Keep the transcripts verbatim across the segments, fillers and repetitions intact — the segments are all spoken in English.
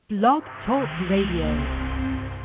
Blog Talk Radio.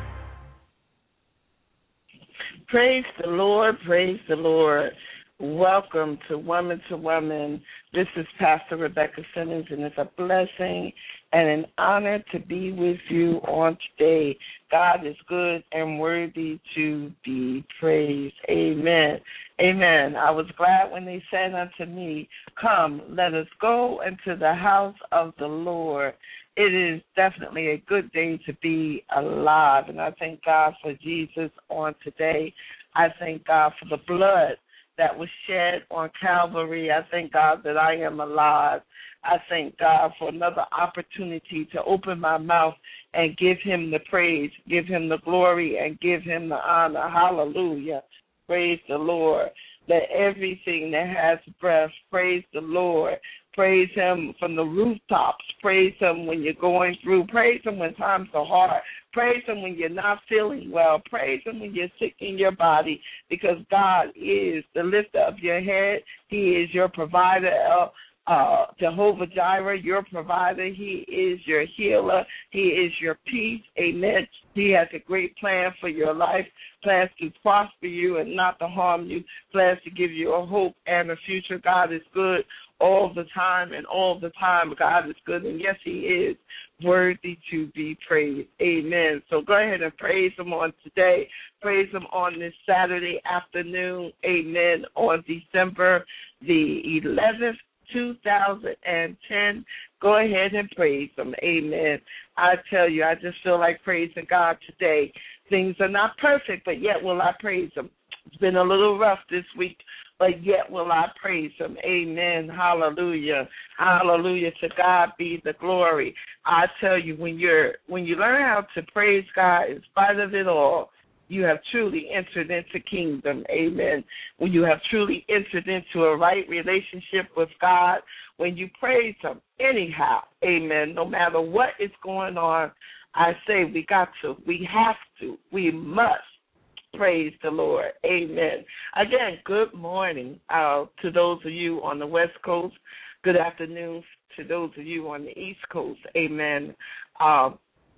Praise the Lord, praise the Lord. Welcome to Woman to Woman. This is Pastor Rebecca Simmons, and it's a blessing and an honor to be with you on today. God is good and worthy to be praised. Amen. Amen. I was glad when they said unto me, "Come, let us go into the house of the Lord." It is definitely a good day to be alive, and I thank God for Jesus on today. I thank God for the blood that was shed on Calvary. I thank God that I am alive. I thank God for another opportunity to open my mouth and give him the praise, give him the glory, and give him the honor. Hallelujah. Praise the Lord. Let everything that has breath praise the Lord. Praise him from the rooftops. Praise him when you're going through. Praise him when times are hard. Praise him when you're not feeling well. Praise him when you're sick in your body, because God is the lifter of your head. He is your provider. Uh, uh, Jehovah Jireh, your provider. He is your healer. He is your peace. Amen. He has a great plan for your life, plans to prosper you and not to harm you, plans to give you a hope and a future. God is good all the time, and all the time God is good, and yes, he is worthy to be praised. Amen. So go ahead and praise him on today. Praise him on this Saturday afternoon. Amen. On December the eleventh, two thousand ten. Go ahead and praise him. Amen. I tell you, I just feel like praising God today. Things are not perfect, but yet will I praise him. It's been a little rough this week, but yet will I praise him. Amen. Hallelujah. Hallelujah. To God be the glory. I tell you, when you're when you learn how to praise God in spite of it all, you have truly entered into kingdom. Amen. When you have truly entered into a right relationship with God, when you praise him anyhow, amen, no matter what is going on, I say we got to, we have to, we must praise the Lord. Amen. Again, good morning uh, to those of you on the West Coast. Good afternoon to those of you on the East Coast. Amen. Uh,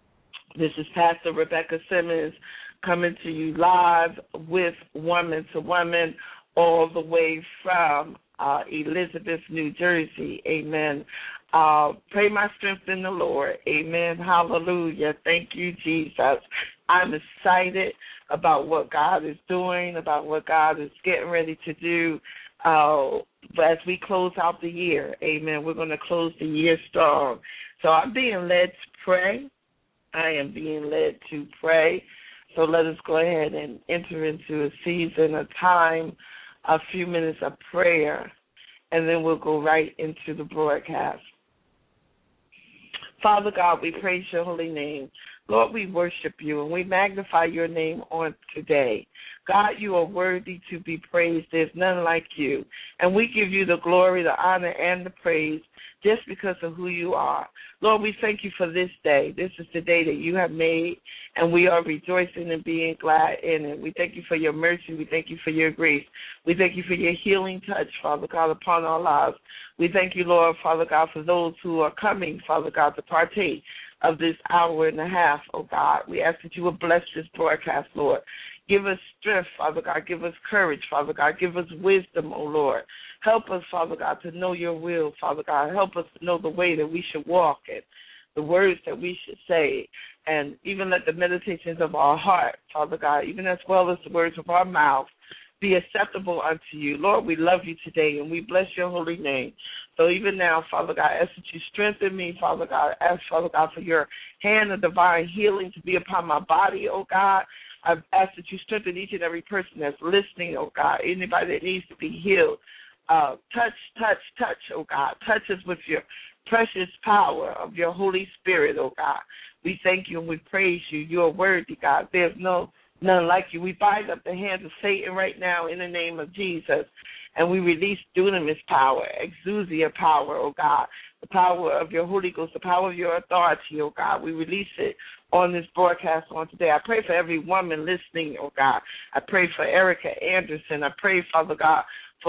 this is Pastor Rebecca Simmons coming to you live with Woman to Woman all the way from uh, Elizabeth, New Jersey. Amen. Uh, pray my strength in the Lord. Amen. Hallelujah. Thank you, Jesus. I'm excited about what God is doing, about what God is getting ready to do. Uh, but as we close out the year, amen, we're going to close the year strong. So I'm being led to pray. I am being led to pray. So let us go ahead and enter into a season, a time, a few minutes of prayer, and then we'll go right into the broadcast. Father God, we praise your holy name. Lord, we worship you and we magnify your name on today. God, you are worthy to be praised. There's none like you. And we give you the glory, the honor, and the praise just because of who you are. Lord, we thank you for this day. This is the day that you have made, and we are rejoicing and being glad in it. We thank you for your mercy. We thank you for your grace. We thank you for your healing touch, Father God, upon our lives. We thank you, Lord, Father God, for those who are coming, Father God, to partake of this hour and a half, oh God. We ask that you will bless this broadcast, Lord. Give us strength, Father God. Give us courage, Father God. Give us wisdom, oh Lord. Help us, Father God, to know your will, Father God. Help us to know the way that we should walk and the words that we should say. And even let the meditations of our heart, Father God, even as well as the words of our mouth, be acceptable unto you. Lord, we love you today, and we bless your holy name. So even now, Father God, I ask that you strengthen me, Father God. I ask, Father God, for your hand of divine healing to be upon my body, oh God. I ask that you strengthen each and every person that's listening, oh God, anybody that needs to be healed. Uh, touch, touch, touch, oh God. Touch us with your precious power of your Holy Spirit, oh God. We thank you and we praise you. You are worthy, God. There's no none like you. We bind up the hands of Satan right now in the name of Jesus, and we release dunamis power, exousia power, oh God, the power of your Holy Ghost, the power of your authority, oh God. We release it on this broadcast on today. I pray for every woman listening, oh God. I pray for Erica Anderson. I pray, Father God, for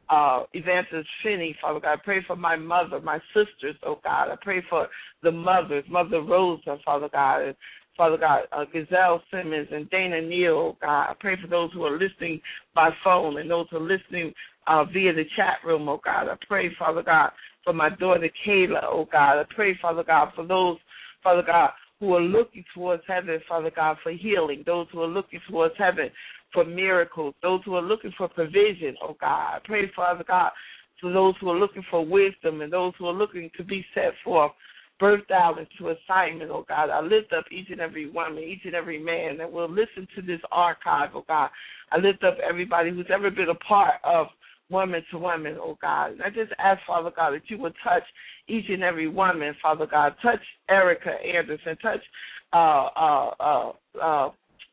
uh, Evangelist Finney, Father God. I pray for my mother, my sisters, oh God. I pray for the mothers, Mother Rosa, Father God, and Father God, uh, Gazelle Simmons and Dana Neal, oh God. I pray for those who are listening by phone and those who are listening uh, via the chat room, oh God. I pray, Father God, for my daughter Kayla, oh God. I pray, Father God, for those, Father God, who are looking towards heaven, Father God, for healing, those who are looking towards heaven for miracles, those who are looking for provision, oh God. I pray, Father God, for those who are looking for wisdom and those who are looking to be set forth, birthed out into assignment, oh God. I lift up each and every woman, each and every man that will listen to this archive, oh God. I lift up everybody who's ever been a part of Woman to Woman, oh God. And I just ask, Father God, that you would touch each and every woman, Father God. Touch Erica Anderson. Touch uh, uh, uh, uh,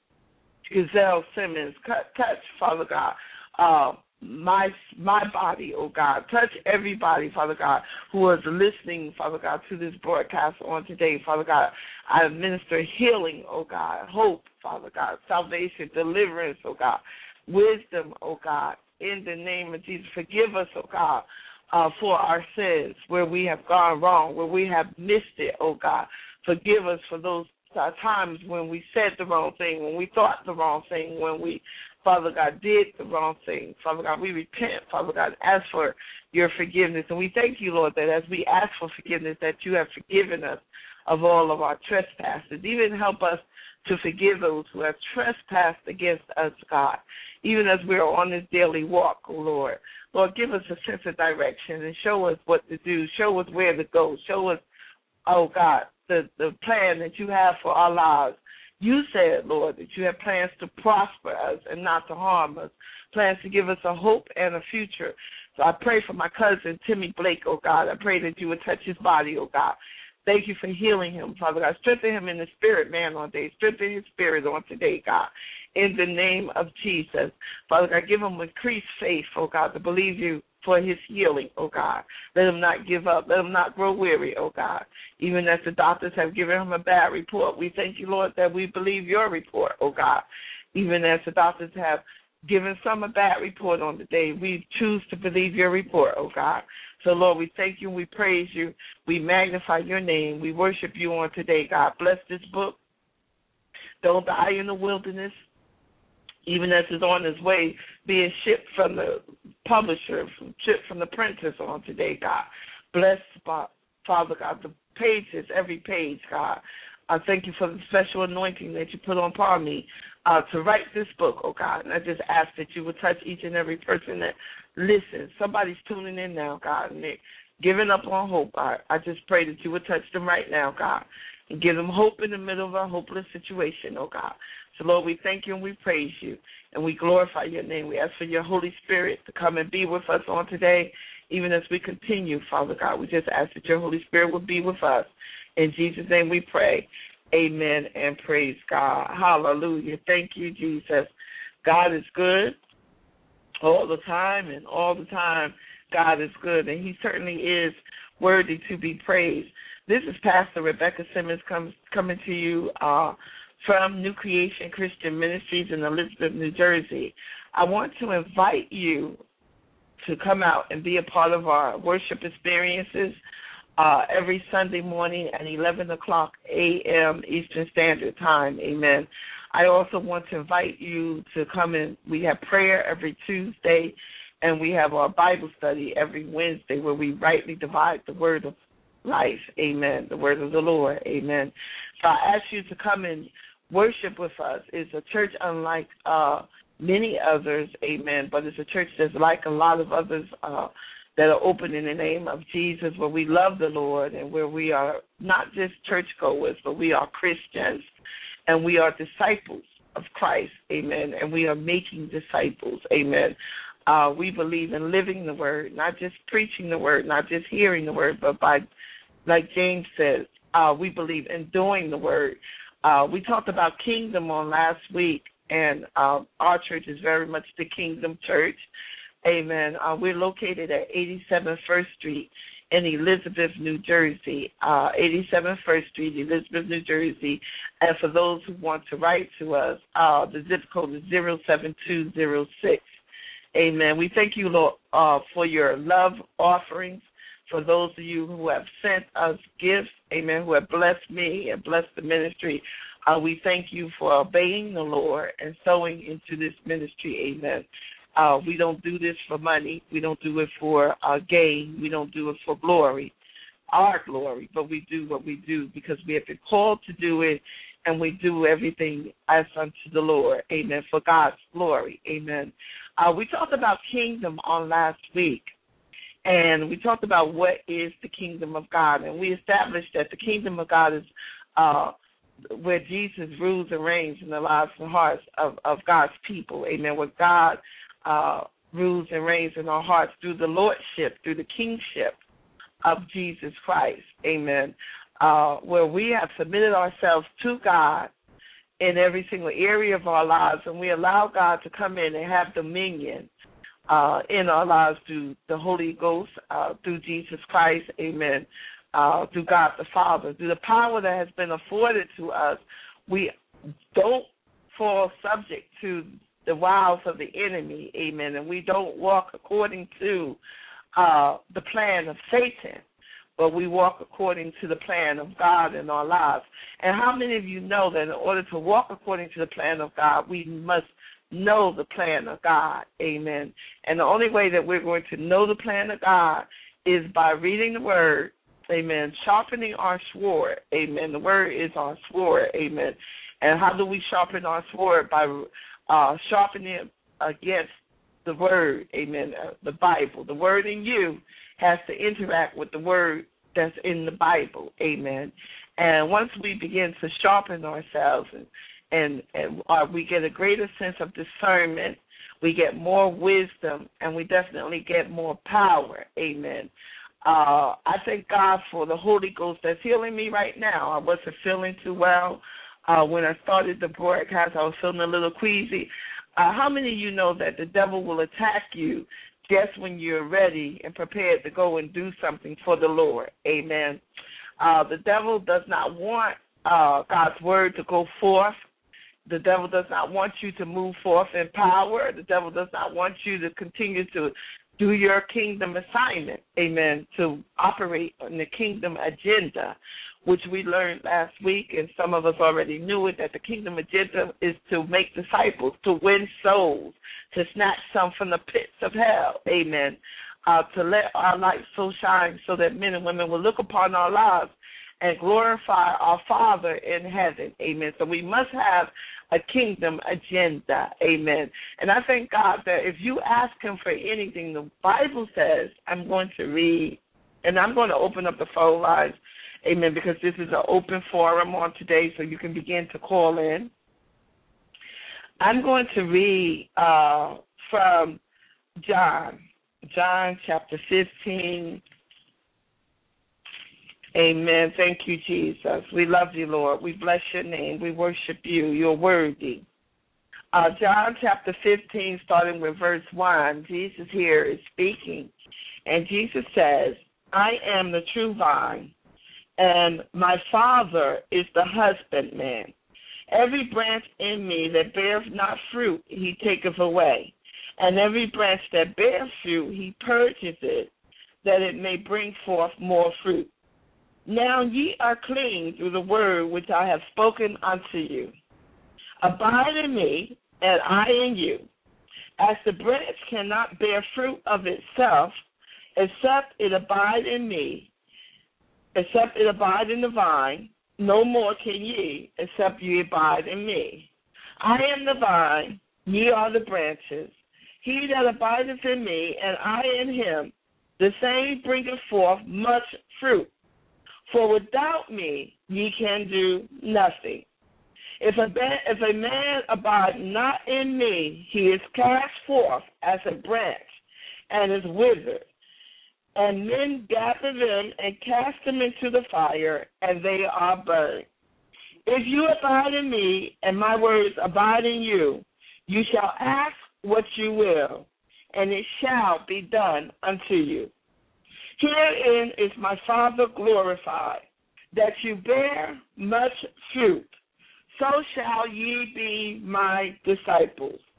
Gazelle Simmons. Touch, Father God, uh, my my body, oh God. Touch everybody, Father God, who is listening, Father God, to this broadcast on today, Father God. I administer healing, oh God, hope, Father God, salvation, deliverance, oh God, wisdom, oh God, in the name of Jesus. Forgive us, oh God, uh, for our sins, where we have gone wrong, where we have missed it, oh God. Forgive us for those uh, times when we said the wrong thing, when we thought the wrong thing, when we, Father God, did the wrong thing. Father God, we repent, Father God, ask for your forgiveness. And we thank you, Lord, that as we ask for forgiveness, that you have forgiven us of all of our trespasses. Even help us to forgive those who have trespassed against us, God, even as we're on this daily walk, oh Lord. Lord, give us a sense of direction and show us what to do. Show us where to go. Show us, oh God, the, the plan that you have for our lives. You said, Lord, that you have plans to prosper us and not to harm us, plans to give us a hope and a future. So I pray for my cousin, Timmy Blake, oh God. I pray that you would touch his body, oh God. Thank you for healing him, Father God. Strengthen him in the spirit, man, on today. Strengthen his spirit on today, God. In the name of Jesus. Father God, give him increased faith, oh God, to believe you for his healing, oh God. Let him not give up. Let him not grow weary, oh God. Even as the doctors have given him a bad report, we thank you, Lord, that we believe your report, oh God. Even as the doctors have given some a bad report on the day, we choose to believe your report, oh God. So, Lord, we thank you and we praise you. We magnify your name. We worship you on today, God. Bless this book. Don't die in the wilderness, even as it's on its way, being shipped from the publisher, from, shipped from the printers on today, God. Bless, Father God, the pages, every page, God. I thank you for the special anointing that you put on upon me uh, to write this book, oh God. And I just ask that you would touch each and every person that listens. Somebody's tuning in now, God, and they're giving up on hope. I, I just pray that you would touch them right now, God, and give them hope in the middle of a hopeless situation, oh God. So, Lord, we thank you and we praise you, and we glorify your name. We ask for your Holy Spirit to come and be with us on today, even as we continue, Father God. We just ask that your Holy Spirit will be with us. In Jesus' name we pray. Amen and praise God. Hallelujah. Thank you, Jesus. God is good all the time, and all the time God is good, and he certainly is worthy to be praised. This is Pastor Rebecca Simmons comes, coming to you uh, from New Creation Christian Ministries in Elizabeth, New Jersey. I want to invite you to come out and be a part of our worship experiences uh, every Sunday morning at eleven o'clock a.m. Eastern Standard Time. Amen. I also want to invite you to come in. We have prayer every Tuesday, and we have our Bible study every Wednesday where we rightly divide the word of life. Amen. The word of the Lord. Amen. So I ask you to come and worship with us. It's a church unlike uh, many others. Amen. But it's a church that's like a lot of others uh, that are open in the name of Jesus, where we love the Lord and where we are not just churchgoers, but we are Christians. And we are disciples of Christ, amen, and we are making disciples, amen. Uh, we believe in living the word, not just preaching the word, not just hearing the word, but by, like James says, uh, we believe in doing the word. Uh, we talked about kingdom on last week, and uh, our church is very much the Kingdom Church, amen. Uh, we're located at eighty-seven First Street in Elizabeth, New Jersey, uh, eighty-seven First Street, Elizabeth, New Jersey. And for those who want to write to us, uh, the zip code is zero seven two zero six. Amen. We thank you, Lord, uh, for your love offerings, for those of you who have sent us gifts, amen, who have blessed me and blessed the ministry. Uh, we thank you for obeying the Lord and sowing into this ministry, amen. Uh, we don't do this for money. We don't do it for uh, gain. We don't do it for glory, our glory, but we do what we do because we have been called to do it, and we do everything as unto the Lord, amen, for God's glory, amen. Uh, we talked about kingdom on last week, and we talked about what is the kingdom of God, and we established that the kingdom of God is uh, where Jesus rules and reigns in the lives and hearts of, of God's people, amen, where God uh, rules and reigns in our hearts through the lordship, through the kingship of Jesus Christ, amen, uh, where we have submitted ourselves to God in every single area of our lives, and we allow God to come in and have dominion uh, in our lives through the Holy Ghost, uh, through Jesus Christ, amen, uh, through God the Father, through the power that has been afforded to us. We don't fall subject to the wiles of the enemy, amen, and we don't walk according to uh, the plan of Satan, but we walk according to the plan of God in our lives. And how many of you know that in order to walk according to the plan of God, we must know the plan of God, amen. And the only way that we're going to know the plan of God is by reading the word, amen, sharpening our sword, amen. The word is our sword, amen. And how do we sharpen our sword? By uh, sharpening it against the word, amen, uh, the Bible. The word in you has to interact with the word that's in the Bible, amen. And once we begin to sharpen ourselves and and, and uh, we get a greater sense of discernment, we get more wisdom, and we definitely get more power, amen. Uh, I thank God for the Holy Ghost that's healing me right now. I wasn't feeling too well. Uh, when I started the broadcast, I was feeling a little queasy. Uh, how many of you know that the devil will attack you just when you're ready and prepared to go and do something for the Lord, amen? Uh, the devil does not want uh, God's word to go forth. The devil does not want you to move forth in power. The devil does not want you to continue to do your kingdom assignment, amen, to operate on the kingdom agenda, which we learned last week, and some of us already knew it, that the kingdom agenda is to make disciples, to win souls, to snatch some from the pits of hell, amen, uh, to let our light so shine so that men and women will look upon our lives and glorify our Father in heaven, amen. So we must have a kingdom agenda, amen. And I thank God that if you ask him for anything, the Bible says, I'm going to read, and I'm going to open up the phone lines, amen, because this is an open forum on today, so you can begin to call in. I'm going to read uh, from John, John chapter fifteen. Amen. Thank you, Jesus. We love you, Lord. We bless your name. We worship you. You're worthy. Uh, John chapter fifteen, starting with verse one, Jesus here is speaking, and Jesus says, I am the true vine, and my Father is the husbandman. Every branch in me that beareth not fruit, he taketh away. And every branch that bears fruit, he purges it, that it may bring forth more fruit. Now ye are clean through the word which I have spoken unto you. Abide in me, and I in you. As the branch cannot bear fruit of itself, except it abide in me, except it abide in the vine, no more can ye, except ye abide in me. I am the vine, ye are the branches. He that abideth in me, and I in him, the same bringeth forth much fruit. For without me ye can do nothing. If a, man, if a man abide not in me, he is cast forth as a branch and is withered. And men gather them and cast them into the fire, and they are burned. If you abide in me, and my words abide in you, you shall ask what you will, and it shall be done unto you. Herein is my Father glorified, that you bear much fruit. So shall ye be my disciples.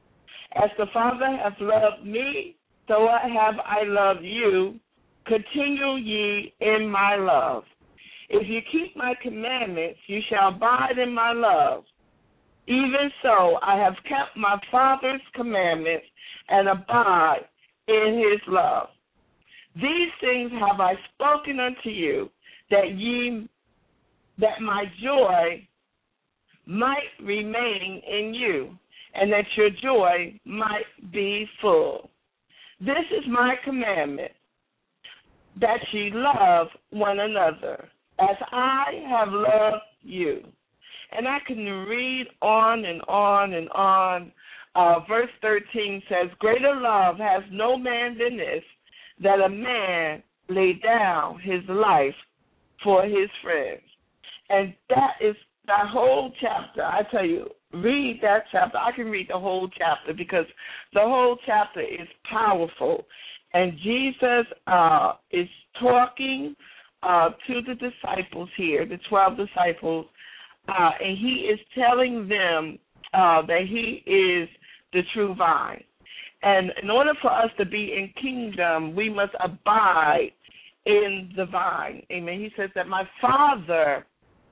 As the Father hath loved me, so have I loved you. Continue ye in my love. If you keep my commandments, you shall abide in my love. Even so, I have kept my Father's commandments and abide in his love. These things have I spoken unto you, that ye, that my joy might remain in you, and that your joy might be full. This is my commandment, that ye love one another, as I have loved you. And I can read on and on and on. Uh, verse thirteen says, greater love has no man than this, that a man lay down his life for his friends. And that is that whole chapter. I tell you, read that chapter. I can read the whole chapter because the whole chapter is powerful. And Jesus uh, is talking uh, to the disciples here, the twelve disciples, uh, and he is telling them uh, that he is the true vine. And in order for us to be in kingdom, we must abide in the vine. Amen. He says that my Father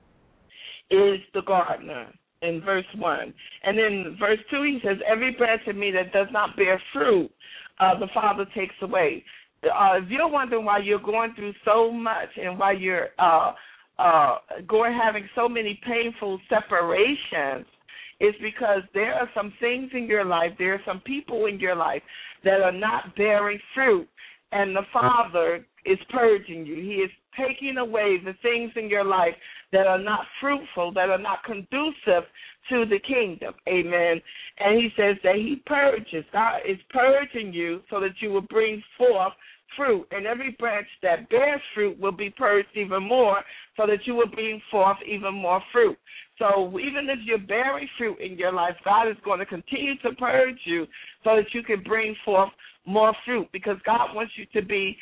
is the gardener in verse one. And then verse two, he says, every branch in me that does not bear fruit, uh, the Father takes away. Uh, if you're wondering why you're going through so much and why you're uh, uh, going having so many painful separations, it's because there are some things in your life, there are some people in your life that are not bearing fruit, and the Father is purging you. He is taking away the things in your life that are not fruitful, that are not conducive to the kingdom. Amen. And he says that he purges. God is purging you so that you will bring forth fruit. And every branch that bears fruit will be purged even more so that you will bring forth even more fruit. So even if you're bearing fruit in your life, God is going to continue to purge you so that you can bring forth more fruit, because God wants you to be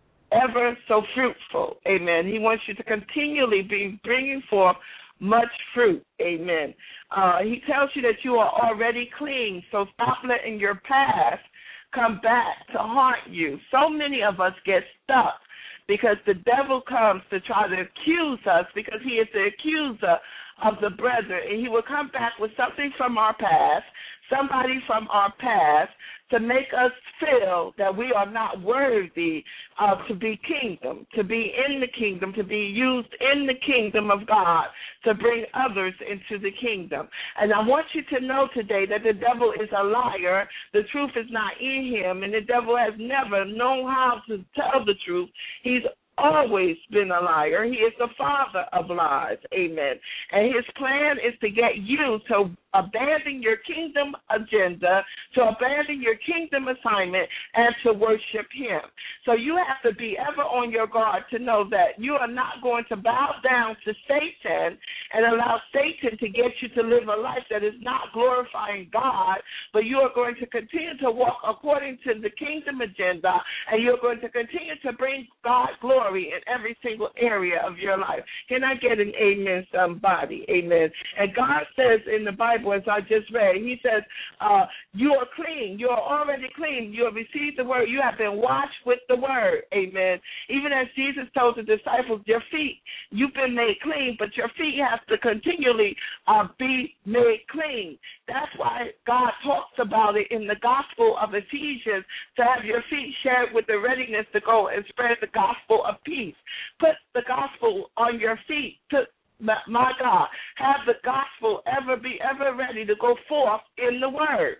ever so fruitful. Amen. He wants you to continually be bringing forth much fruit. Amen. Uh, he tells you that you are already clean, so stop letting your past come back to haunt you. So many of us get stuck because the devil comes to try to accuse us, because he is the accuser of the brethren, and he will come back with something from our past, somebody from our past, to make us feel that we are not worthy uh, to be kingdom, to be in the kingdom, to be used in the kingdom of God, to bring others into the kingdom. And I want you to know today that the devil is a liar. The truth is not in him, and the devil has never known how to tell the truth. He's always been a liar. He is the father of lies. Amen. And his plan is to get you to abandon your kingdom agenda, to abandon your kingdom assignment, and to worship him. So you have to be ever on your guard to know that you are not going to bow down to Satan and allow Satan to get you to live a life that is not glorifying God, but you are going to continue to walk according to the kingdom agenda, and you're going to continue to bring God glory in every single area of your life. Can I get an amen, somebody? Amen. And God says in the Bible, as I just read, he says, uh, you are clean. You are already clean. You have received the word. You have been washed with the word. Amen. Even as Jesus told the disciples, your feet, you've been made clean, but your feet have to continually uh, be made clean. That's why God talks about it in the gospel of Ephesians, to have your feet shared with the readiness to go and spread the gospel of peace. Put the gospel on your feet. Put My God, have the gospel ever be ever ready to go forth in the word.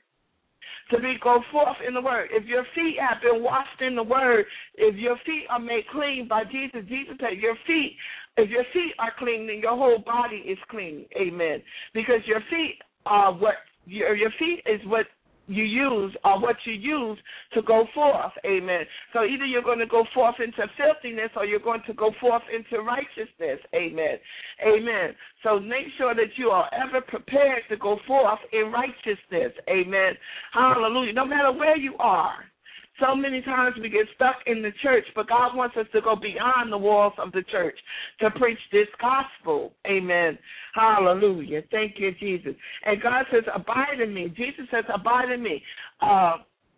To be go forth in the word. If your feet have been washed in the word, if your feet are made clean by Jesus, Jesus said your feet, if your feet are clean, then your whole body is clean. Amen. Because your feet are what, your, your feet is what you use, or what you use to go forth. Amen. So either you're going to go forth into filthiness, or you're going to go forth into righteousness. Amen. Amen. So make sure that you are ever prepared to go forth in righteousness. Amen. Hallelujah. No matter where you are. So many times we get stuck in the church, but God wants us to go beyond the walls of the church to preach this gospel. Amen. Hallelujah. Thank you, Jesus. And God says, abide in me. Jesus says, abide in me. Uh,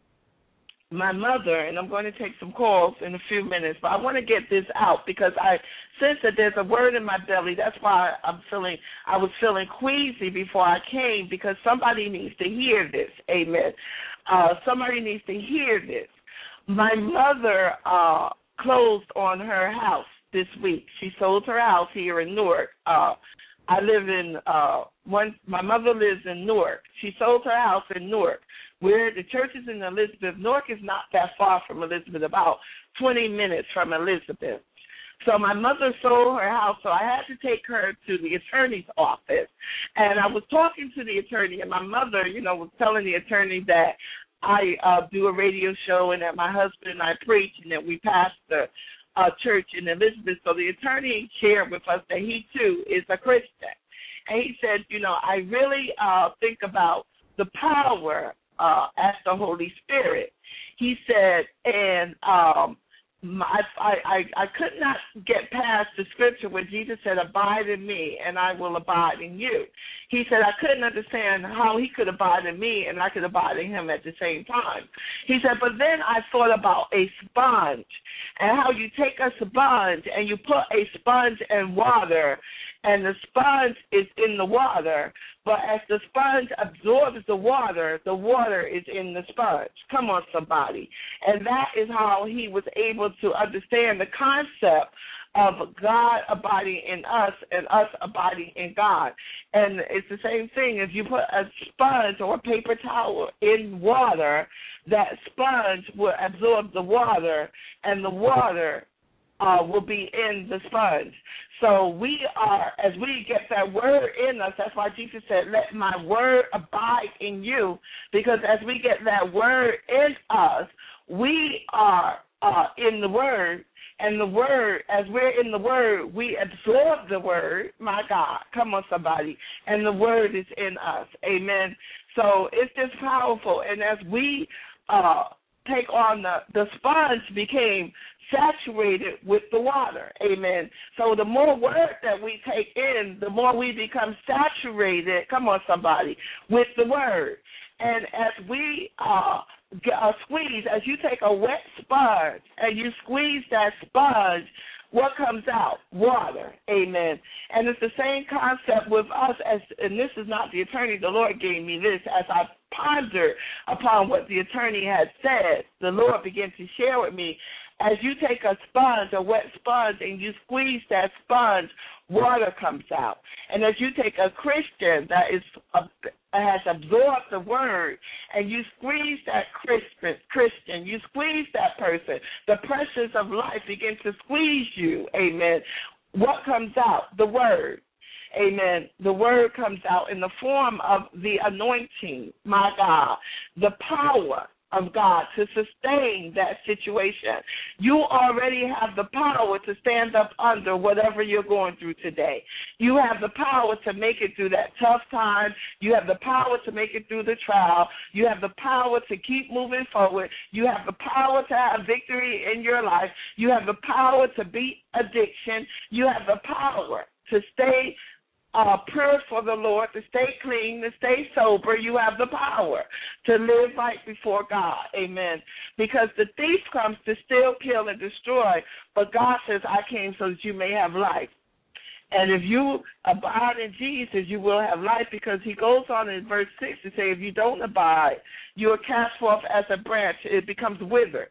my mother, and I'm going to take some calls in a few minutes, but I want to get this out because I sense that there's a word in my belly. That's why I'm feeling, I was feeling queasy before I came, because somebody needs to hear this. Amen. Uh, somebody needs to hear this. My mother uh, closed on her house this week. She sold her house here in Newark. Uh, I live in uh, one. My mother lives in Newark. She sold her house in Newark, where the church is in Elizabeth. Newark is not that far from Elizabeth, about twenty minutes from Elizabeth. So my mother sold her house, so I had to take her to the attorney's office. And I was talking to the attorney, and my mother, you know, was telling the attorney that I uh, do a radio show and that my husband and I preach and that we pastor a church in Elizabeth. So the attorney shared with us that he, too, is a Christian. And he said, you know, I really uh, think about the power uh, as the Holy Spirit. He said, and um, my, I, I, I could not get past the scripture where Jesus said, abide in me and I will abide in you. He said, I couldn't understand how he could abide in me and I could abide in him at the same time. He said, but then I thought about a sponge and how you take a sponge and you put a sponge in water, and the sponge is in the water, but as the sponge absorbs the water, the water is in the sponge. Come on, somebody. And that is how he was able to understand the concept of God abiding in us and us abiding in God. And it's the same thing. If you put a sponge or a paper towel in water, that sponge will absorb the water, and the water uh, will be in the sponge. So we are, as we get that word in us, that's why Jesus said, let my word abide in you, because as we get that word in us, we are uh, in the word, and the word, as we're in the word, we absorb the word, my God, come on somebody, and the word is in us, amen. So it's just powerful, and as we uh, take on the, the sponge became saturated with the water, amen. So the more word that we take in, the more we become saturated, come on somebody, with the word. And as we uh, uh, squeeze, as you take a wet sponge and you squeeze that sponge, what comes out? Water, amen. And it's the same concept with us, as, and this is not the attorney, the Lord gave me this, as I pondered upon what the attorney had said, the Lord began to share with me, as you take a sponge, a wet sponge, and you squeeze that sponge, water comes out. And as you take a Christian that is a, has absorbed the word, and you squeeze that Christian, you squeeze that person, the pressures of life begin to squeeze you, amen. What comes out? The word. Amen. The word comes out in the form of the anointing, my God, the power of God to sustain that situation. You already have the power to stand up under whatever you're going through today. You have the power to make it through that tough time. You have the power to make it through the trial. You have the power to keep moving forward. You have the power to have victory in your life. You have the power to beat addiction. You have the power to stay Uh, pure for the Lord, to stay clean, to stay sober. You have the power to live right before God, amen. Because the thief comes to steal, kill, and destroy, but God says, I came so that you may have life. And if you abide in Jesus, you will have life, because he goes on in verse six to say, if you don't abide, you are cast forth as a branch. It becomes withered.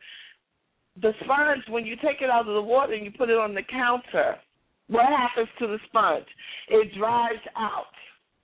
The sponge, when you take it out of the water and you put it on the counter, what happens to the sponge? It dries out.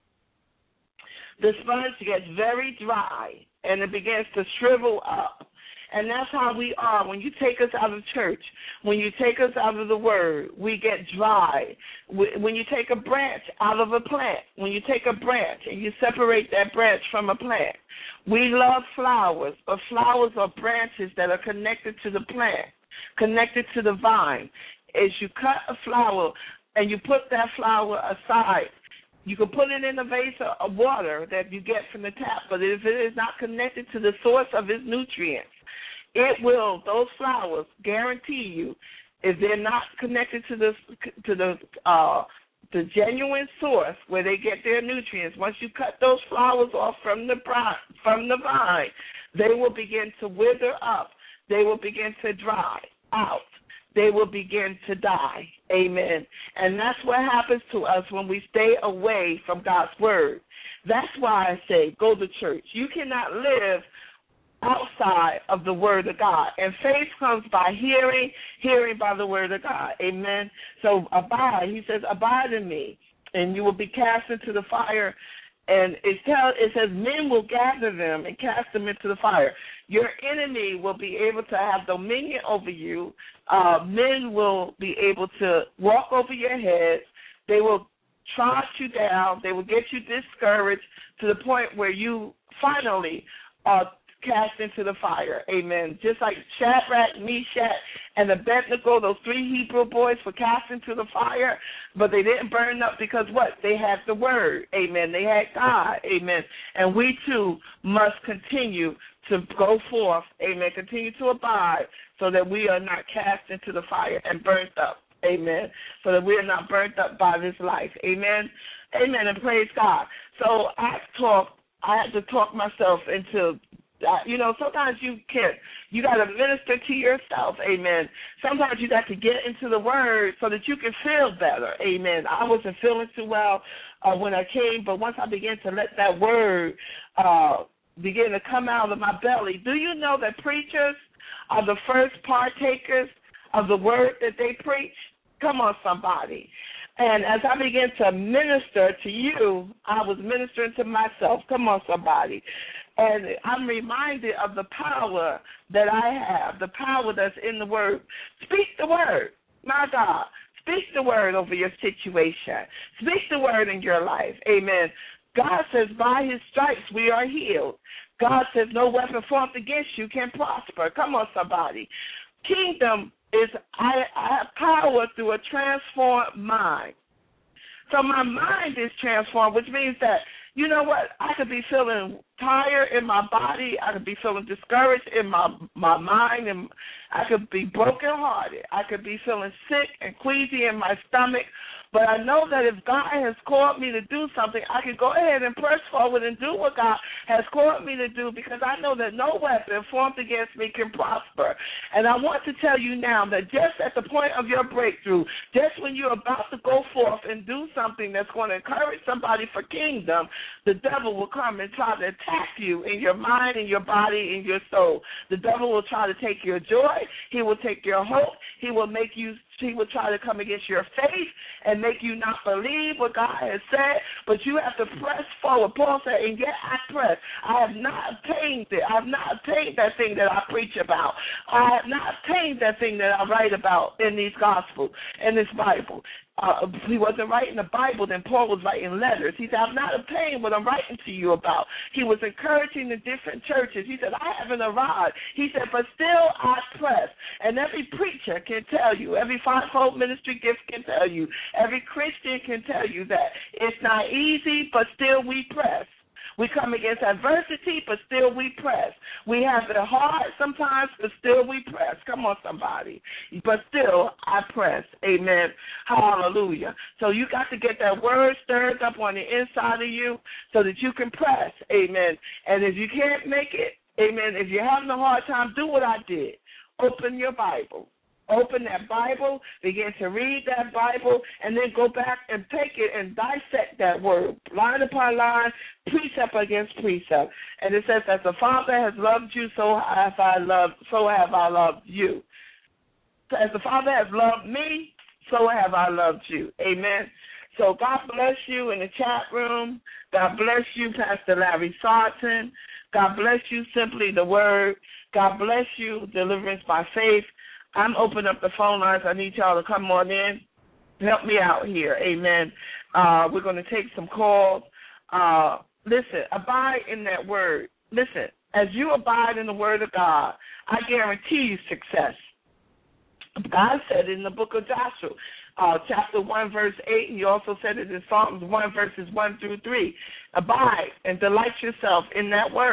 The sponge gets very dry, and it begins to shrivel up. And that's how we are. When you take us out of church, when you take us out of the word, we get dry. When you take a branch out of a plant, when you take a branch and you separate that branch from a plant, we love flowers, but flowers are branches that are connected to the plant, connected to the vine. Is you cut a flower and you put that flower aside. You can put it in a vase of water that you get from the tap, but if it is not connected to the source of its nutrients, it will, those flowers, guarantee you, if they're not connected to the, to the, uh, the genuine source where they get their nutrients, once you cut those flowers off from the from the vine, they will begin to wither up. They will begin to dry out. They will begin to die. Amen. And that's what happens to us when we stay away from God's word. That's why I say go to church. You cannot live outside of the word of God. And faith comes by hearing, hearing by the word of God. Amen. So abide, he says, abide in me, and you will be cast into the fire. And it, tell, it says men will gather them and cast them into the fire. Your enemy will be able to have dominion over you. Uh, men will be able to walk over your head. They will trot you down. They will get you discouraged to the point where you finally are cast into the fire. Amen. Just like Shadrach, Meshach, and Abednego, those three Hebrew boys were cast into the fire, but they didn't burn up because what? They had the word. Amen. They had God. Amen. And we too must continue to go forth. Amen. Continue to abide so that we are not cast into the fire and burnt up. Amen. So that we are not burnt up by this life. Amen. Amen. And praise God. So I talk. I had to talk myself into. Uh, you know, sometimes you can't. You got to minister to yourself, amen. Sometimes you got to get into the word so that you can feel better, amen. I wasn't feeling too well uh, when I came, but once I began to let that word uh, begin to come out of my belly, do you know that preachers are the first partakers of the word that they preach? Come on, somebody. And as I began to minister to you, I was ministering to myself. Come on, somebody. And I'm reminded of the power that I have, the power that's in the word. Speak the word, my God. Speak the word over your situation. Speak the word in your life. Amen. God says by his stripes we are healed. God says no weapon formed against you can prosper. Come on, somebody. Kingdom is, I, I have power through a transformed mind. So my mind is transformed, which means that, you know what, I could be feeling tired in my body. I could be feeling discouraged in my my mind, and I could be brokenhearted. I could be feeling sick and queasy in my stomach. But I know that if God has called me to do something, I can go ahead and press forward and do what God has called me to do, because I know that no weapon formed against me can prosper. And I want to tell you now that just at the point of your breakthrough, just when you're about to go forth and do something that's going to encourage somebody for kingdom, the devil will come and try to attack you in your mind, in your body, in your soul. The devil will try to take your joy. He will take your hope. He will make you He will try to come against your faith and make you not believe what God has said, but you have to press forward. Paul said, and yet I press. I have not obtained it. I have not obtained that thing that I preach about. I have not obtained that thing that I write about in these Gospels, in this Bible. Uh, he wasn't writing the Bible, then Paul was writing letters. He said, I've not obtained what I'm writing to you about. He was encouraging the different churches. He said, I haven't arrived. He said, but still I press. And every preacher can tell you, every fivefold ministry gift can tell you, every Christian can tell you that it's not easy, but still we press. We come against adversity, but still we press. We have it hard sometimes, but still we press. Come on, somebody. But still, I press. Amen. Hallelujah. So you got to get that word stirred up on the inside of you so that you can press. Amen. And if you can't make it, amen, if you're having a hard time, do what I did. Open your Bible. Open that Bible, begin to read that Bible, and then go back and take it and dissect that word, line upon line, precept against precept. And it says, as the Father has loved you, so have I loved, so have I loved you. As the Father has loved me, so have I loved you. Amen. So God bless you in the chat room. God bless you, Pastor Larry Sarton. God bless you, Simply the Word. God bless you, Deliverance by Faith. I'm opening up the phone lines. I need y'all to come on in. Help me out here. Amen. Uh, we're going to take some calls. Uh, listen, abide in that word. Listen, as you abide in the word of God, I guarantee you success. God said in the book of Joshua, uh, chapter one, verse eight, and he also said it in Psalms one, verses one through three. Abide and delight yourself in that word.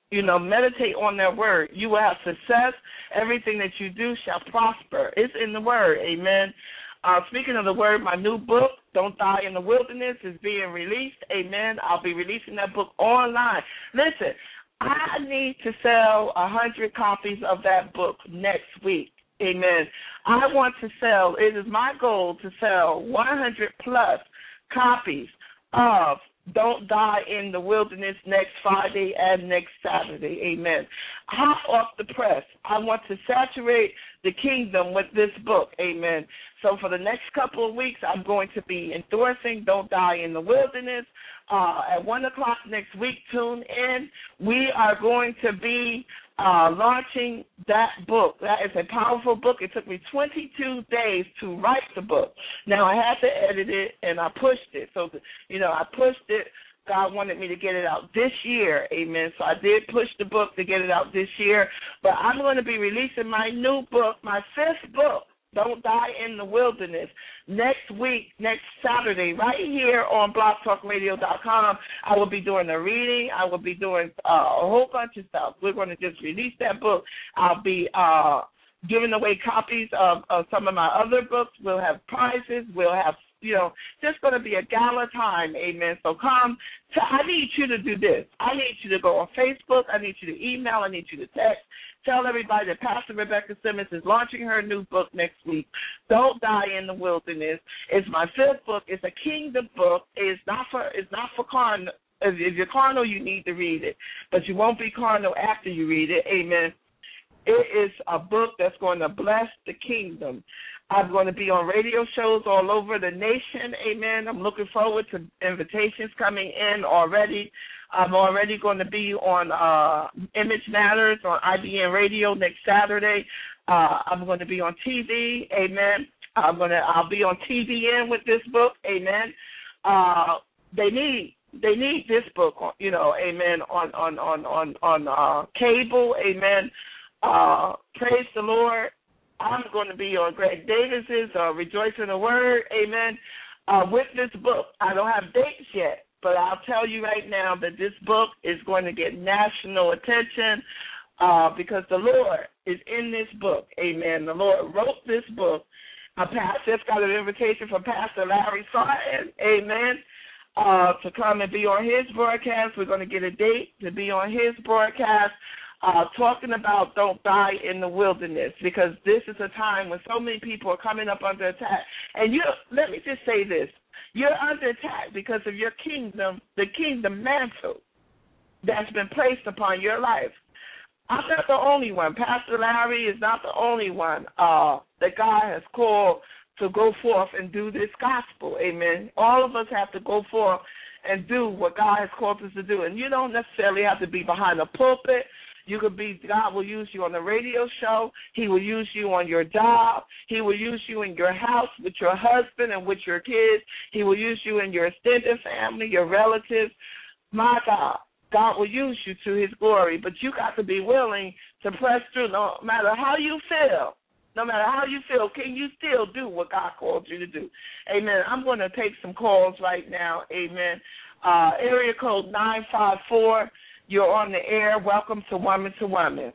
you know, meditate on their word. You will have success. Everything that you do shall prosper. It's in the word. Amen. Uh, speaking of the word, my new book, Don't Die in the Wilderness, is being released. Amen. I'll be releasing that book online. Listen, I need to sell one hundred copies of that book next week. Amen. I want to sell, it is my goal to sell one hundred plus copies of Don't Die in the Wilderness next Friday and next Saturday. Amen. Hot off the press. I want to saturate the kingdom with this book. Amen. So for the next couple of weeks, I'm going to be endorsing Don't Die in the Wilderness. Uh, at one o'clock next week, tune in. We are going to be uh, launching that book. That is a powerful book. It took me twenty-two days to write the book. Now, I had to edit it, and I pushed it. So, you know, I pushed it. God wanted me to get it out this year, amen. So I did push the book to get it out this year. But I'm going to be releasing my new book, my fifth book, Don't Die in the Wilderness, next week, next Saturday, right here on blog talk radio dot com. I will be doing a reading. I will be doing uh, a whole bunch of stuff. We're going to just release that book. I'll be uh, giving away copies of, of some of my other books. We'll have prizes. We'll have, you know, just going to be a gala time, amen. So come. To, I need you to do this. I need you to go on Facebook. I need you to email. I need you to text. Tell everybody that Pastor Rebecca Simmons is launching her new book next week, Don't Die in the Wilderness. It's my fifth book. It's a kingdom book. It's not for it's not for carnal. If, if you're carnal, you need to read it. But you won't be carnal after you read it. Amen. It is a book that's going to bless the kingdom. I'm going to be on radio shows all over the nation. Amen. I'm looking forward to invitations coming in already. I'm already going to be on uh, Image Matters on I B N Radio next Saturday. Uh, I'm going to be on T V. Amen. I'm going to. I'll be on T V N with this book. Amen. Uh, they need. They need this book. You know. Amen. On on on on on uh, cable. Amen. Uh, praise the Lord. I'm going to be on Greg Davis's uh, Rejoice in the Word. Amen. Uh, with this book. I don't have dates yet. But I'll tell you right now that this book is going to get national attention uh, because the Lord is in this book. Amen. The Lord wrote this book. I just got an invitation from Pastor Larry Sarton, amen, uh, to come and be on his broadcast. We're going to get a date to be on his broadcast uh, talking about Don't Die in the Wilderness because this is a time when so many people are coming up under attack. And you, let me just say this. You're under attack because of your kingdom, the kingdom mantle that's been placed upon your life. I'm not the only one. Pastor Larry is not the only one uh, that God has called to go forth and do this gospel. Amen. All of us have to go forth and do what God has called us to do. And you don't necessarily have to be behind a pulpit. You could be, God will use you on the radio show. He will use you on your job. He will use you in your house with your husband and with your kids. He will use you in your extended family, your relatives. My God, God will use you to his glory. But you got to be willing to press through no matter how you feel. No matter how you feel, can you still do what God called you to do? Amen. I'm going to take some calls right now. Amen. Uh, area code nine five four. You're on the air. Welcome to Woman to Woman.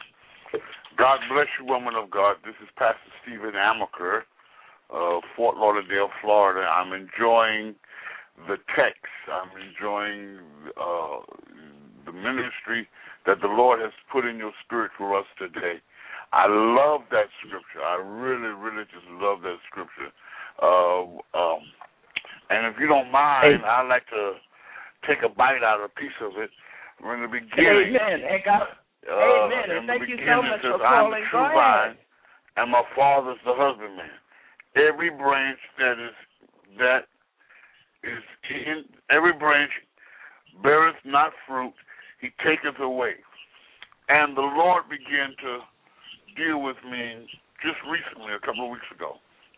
God bless you, woman of God. This is Pastor Stephen Amaker, uh, Fort Lauderdale, Florida. I'm enjoying the text. I'm enjoying uh, the ministry that the Lord has put in your spirit for us today. I love that scripture. I really, really just love that scripture. Uh, um, and if you don't mind, hey. I'd like to take a bite out of a piece of it. In the beginning, amen. And God, uh, amen. And thank you so much for calling. Go ahead. And my father's the husbandman. Every branch that is that is in every branch beareth not fruit, he taketh away. And the Lord began to deal with me just recently, a couple of weeks ago.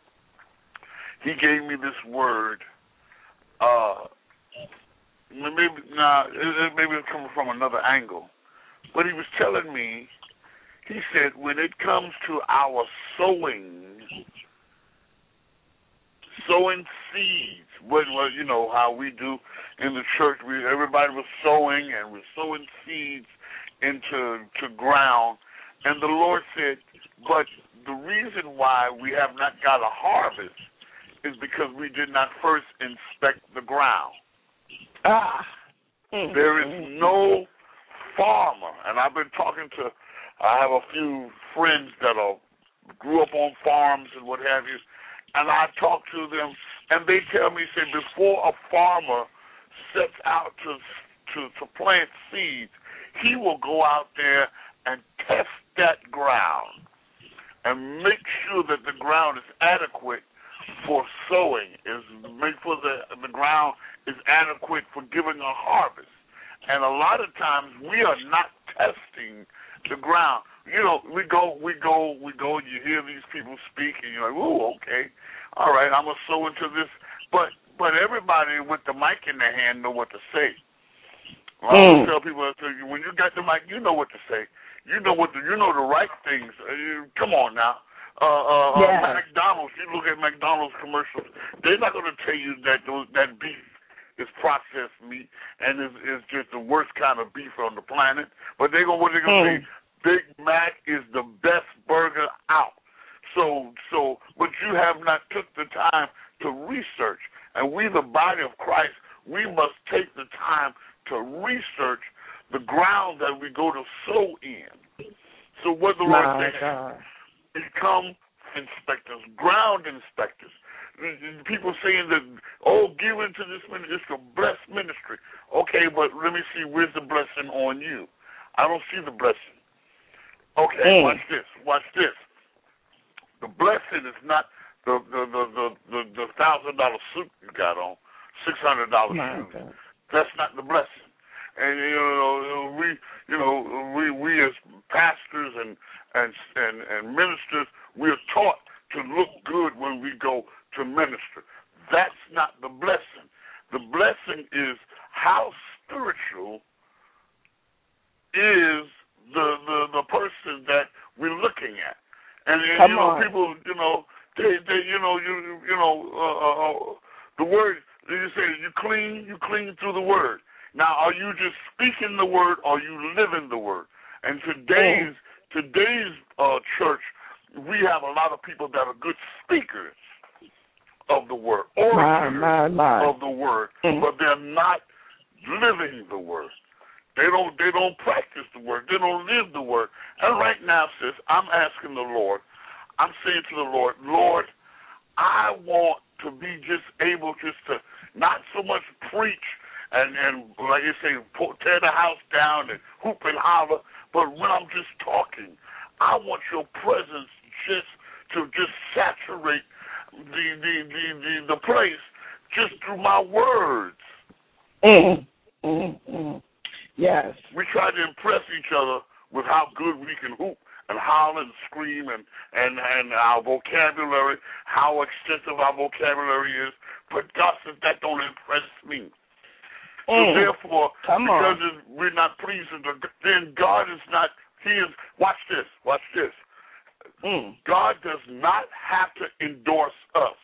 He gave me this word. Uh, Maybe now, maybe it's coming from another angle, but he was telling me. He said, when it comes to our sowing, sowing seeds, what, what you know how we do in the church, we everybody was sowing and we're sowing seeds into to ground. And the Lord said, but the reason why we have not got a harvest is because we did not first inspect the ground. Ah. There is no farmer, and I've been talking to, I have a few friends that are grew up on farms and what have you, and I talk to them, and they tell me, say, before a farmer sets out to to, to plant seeds, he will go out there and test that ground and make sure that the ground is adequate for sowing, is make sure that the ground is adequate for giving a harvest. And a lot of times we are not testing the ground. You know, we go, we go, we go, and you hear these people speak, and you're like, ooh, okay, all right, I'm going to sow into this. But but everybody with the mic in their hand know what to say. I always tell people, when you got the mic, you know what to say. You know what the, you know the right things. Uh, come on now. Uh, uh, yeah. uh, McDonald's, you look at McDonald's commercials, they're not going to tell you that those, that beef is processed meat and is, is just the worst kind of beef on the planet. But they're going, what they're going to mm. say, Big Mac is the best burger out. So, so, but you have not took the time to research. And we, the body of Christ, we must take the time to research the ground that we go to sow in. So what the Lord says, become inspectors, ground inspectors. People saying that, oh, give into this ministry, it's a blessed ministry. Okay, but let me see, where's the blessing on you? I don't see the blessing. Okay, mm. watch this, watch this. The blessing is not the the the the, the, the thousand dollar suit you got on, six hundred dollar shoes. God. That's not the blessing. And you know, we you know we we as pastors and and and, and ministers, we are taught to look good when we go to minister. That's not the blessing. The blessing is how spiritual is the the, the person that we're looking at. And Come you know, on. people, you know, they, they, you know, you, you know, uh, uh, the word. You say you clean, you clean through the word. Now, are you just speaking the word, or are you living the word? And today's mm. today's uh, church, we have a lot of people that are good speakers of the word, orators my, my, my. of the word, mm. but they're not living the word. They don't they don't practice the word. They don't live the word. And right now, sis, I'm asking the Lord, I'm saying to the Lord, Lord, I want to be just able just to not so much preach and, and like you say, tear the house down and hoop and holler, but when I'm just talking, I want your presence just to just saturate the the, the, the, the place just through my words. Mm, mm, mm. Yes. We try to impress each other with how good we can hoop and holler and scream and, and, and our vocabulary, how extensive our vocabulary is. But God says that don't impress me. Mm. So therefore, Come because on. we're not pleasing to, then God is not, he is, watch this, watch this. Mm. God does not have to endorse us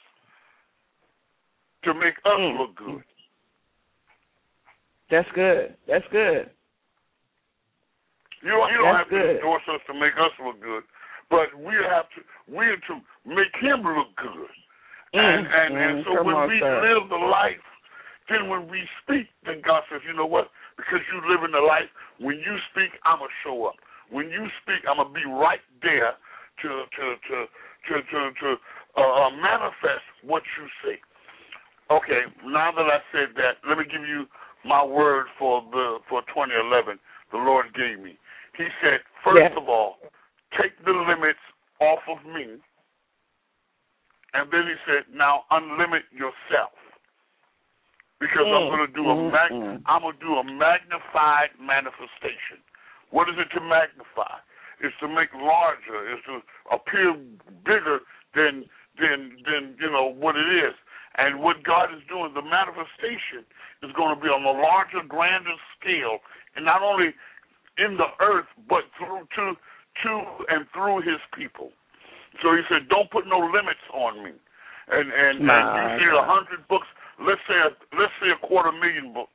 to make us mm. look good. That's good. That's good. You don't, you don't That's have to good. endorse us to make us look good, but we have to we have to make him look good. Mm, and and, mm, and so when on, we sir. live the life, then when we speak, then God says, you know what? Because you live in the life, when you speak, I'm gonna show up. When you speak, I'm gonna be right there to to to to to, to uh, manifest what you say. Okay, now that I said that, let me give you my word for the for twenty eleven, the Lord gave me. He said, first yes. of all, take the limits off of me. And then he said, now unlimit yourself. Because mm, I'm going to do a mm, mag- mm. I'm going to do a magnified manifestation. What is it to magnify? It's to make larger. It's to appear bigger than than than you know what it is. And what God is doing, the manifestation is going to be on a larger, grander scale, and not only in the earth, but through to to and through His people. So He said, "Don't put no limits on me." And and, and you say a hundred books. Let's say a, let's say a quarter million books by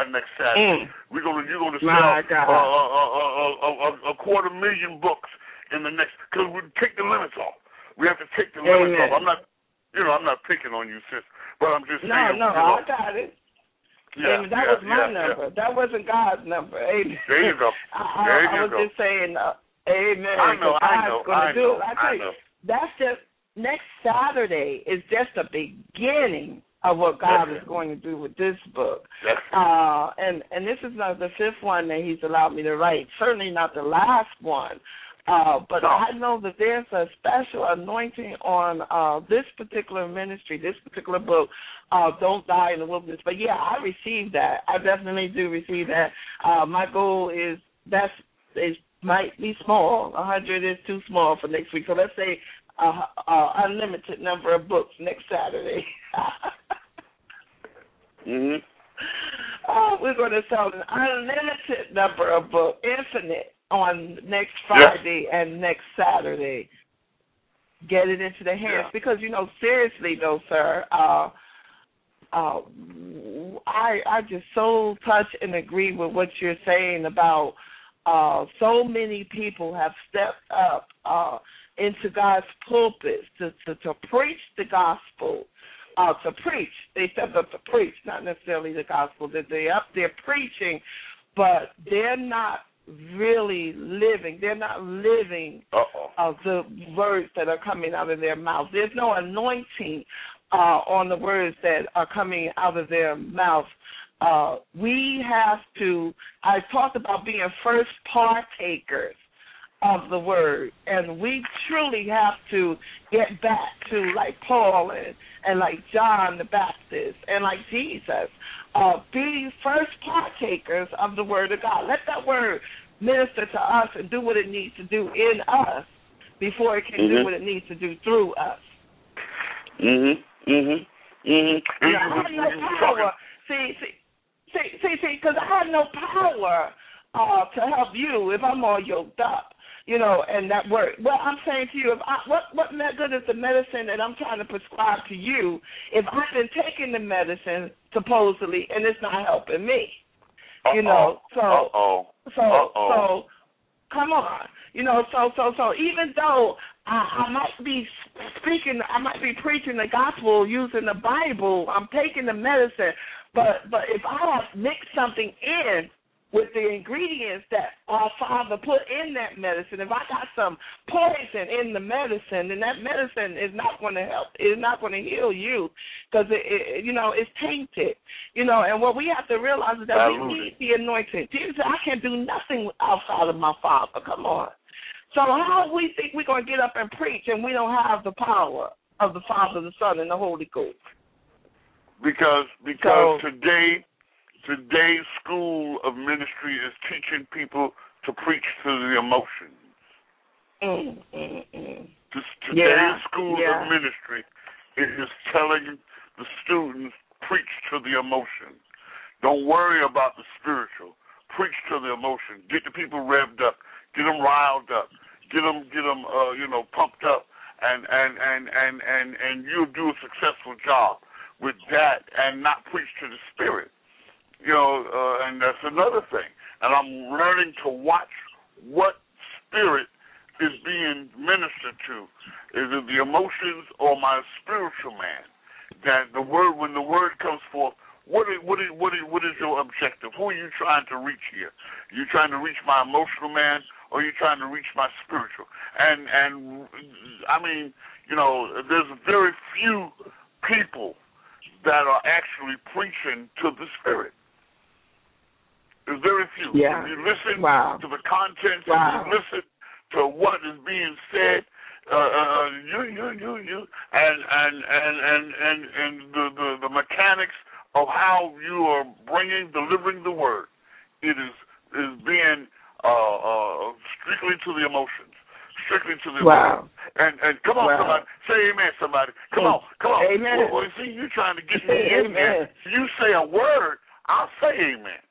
by next Saturday. Mm. We're gonna you're gonna My sell God. uh, a, a, a, a, a quarter million books in the next, because we take the limits off. We have to take the limits Amen. off. I'm not, you know, I'm not picking on you, sis, but I'm just No, saying. no, you know, I got it. Yeah, Amen. That yeah, was my yeah, number. yeah. That wasn't God's number. Amen. There you go. I, there I, you I was go. just saying, uh, amen. I know, I God's know, going I to do know, it. I I tell know. you, that's just, next Saturday is just the beginning of what God That's is it. going to do with this book. That's it. Uh, and, and this is not the fifth one that he's allowed me to write, certainly not the last one. Uh, but No. I know that there's a special anointing on uh, this particular ministry, this particular book, uh, Don't Die in the Wilderness. But, yeah, I received that. I definitely do receive that. Uh, my goal is that's is might be small. one hundred is too small for next week. So let's say uh, uh, unlimited number of books next Saturday. Mm-hmm. Oh, we're going to sell an unlimited number of books, infinite, on next Friday yeah. and next Saturday. Get it into the hands. Yeah. Because, you know, seriously, though, sir, uh, uh, I I just so touch and agree with what you're saying about uh, so many people have stepped up uh, into God's pulpits to, to, to preach the gospel. Uh, to preach. They stepped up to preach, not necessarily the gospel. That they're up there preaching, but they're not really living. They're not living uh, the words that are coming out of their mouth. There's no anointing uh, on the words that are coming out of their mouth. Uh, we have to, I talked about being first partakers of the word, and we truly have to get back to like Paul and, and like John the Baptist and like Jesus, uh, be first partakers of the word of God. Let that word minister to us and do what it needs to do in us before it can mm-hmm. do what it needs to do through us. Mhm. Mhm. Mhm. You know, I have no power. See, see, see, see, see, because I have no power uh, to help you if I'm all yoked up. You know, and that word. Well, I'm saying to you, if I, what what good is the medicine that I'm trying to prescribe to you if I've been taking the medicine supposedly and it's not helping me? Uh-oh. You know, so Uh-oh. so Uh-oh. so come on. You know, so so so even though I, I might be speaking, I might be preaching the gospel using the Bible, I'm taking the medicine, but but if I have mixed something in with the ingredients that our Father put in that medicine, if I got some poison in the medicine, then that medicine is not going to help. It's not going to heal you because, it, it, you know, it's tainted. You know, and what we have to realize is that Absolutely. we need the anointing. Jesus said, I can't do nothing outside of my Father. Come on. So how do we think we're going to get up and preach and we don't have the power of the Father, the Son, and the Holy Ghost? Because, because so, today... Today's school of ministry is teaching people to preach to the emotions. Mm, mm, mm. Today's yeah, school yeah. of ministry is telling the students, preach to the emotions. Don't worry about the spiritual. Preach to the emotions. Get the people revved up. Get them riled up. Get them, get them, uh, you know, pumped up, and and and and and and you'll do a successful job with that, and not preach to the spirit. You know, uh, and that's another thing. And I'm learning to watch what spirit is being ministered to. Is it the emotions or my spiritual man? That the word, when the word comes forth, what is, what is, what is, what is your objective? Who are you trying to reach here? Are you trying to reach my emotional man, or are you trying to reach my spiritual? And and I mean, you know, there's very few people that are actually preaching to the spirit. There's very few. Yeah. If you listen wow. to the content, wow. if you listen to what is being said, uh, uh, you, you, you, you, and and and and and, and the, the the mechanics of how you are bringing, delivering the word, it is is being uh, uh, strictly to the emotions, strictly to the wow. emotions. And and come on, wow. somebody, say amen, somebody. Come on, come on. Amen. Well, well, see, you're trying to get me in there. If you say a word, I'll say amen.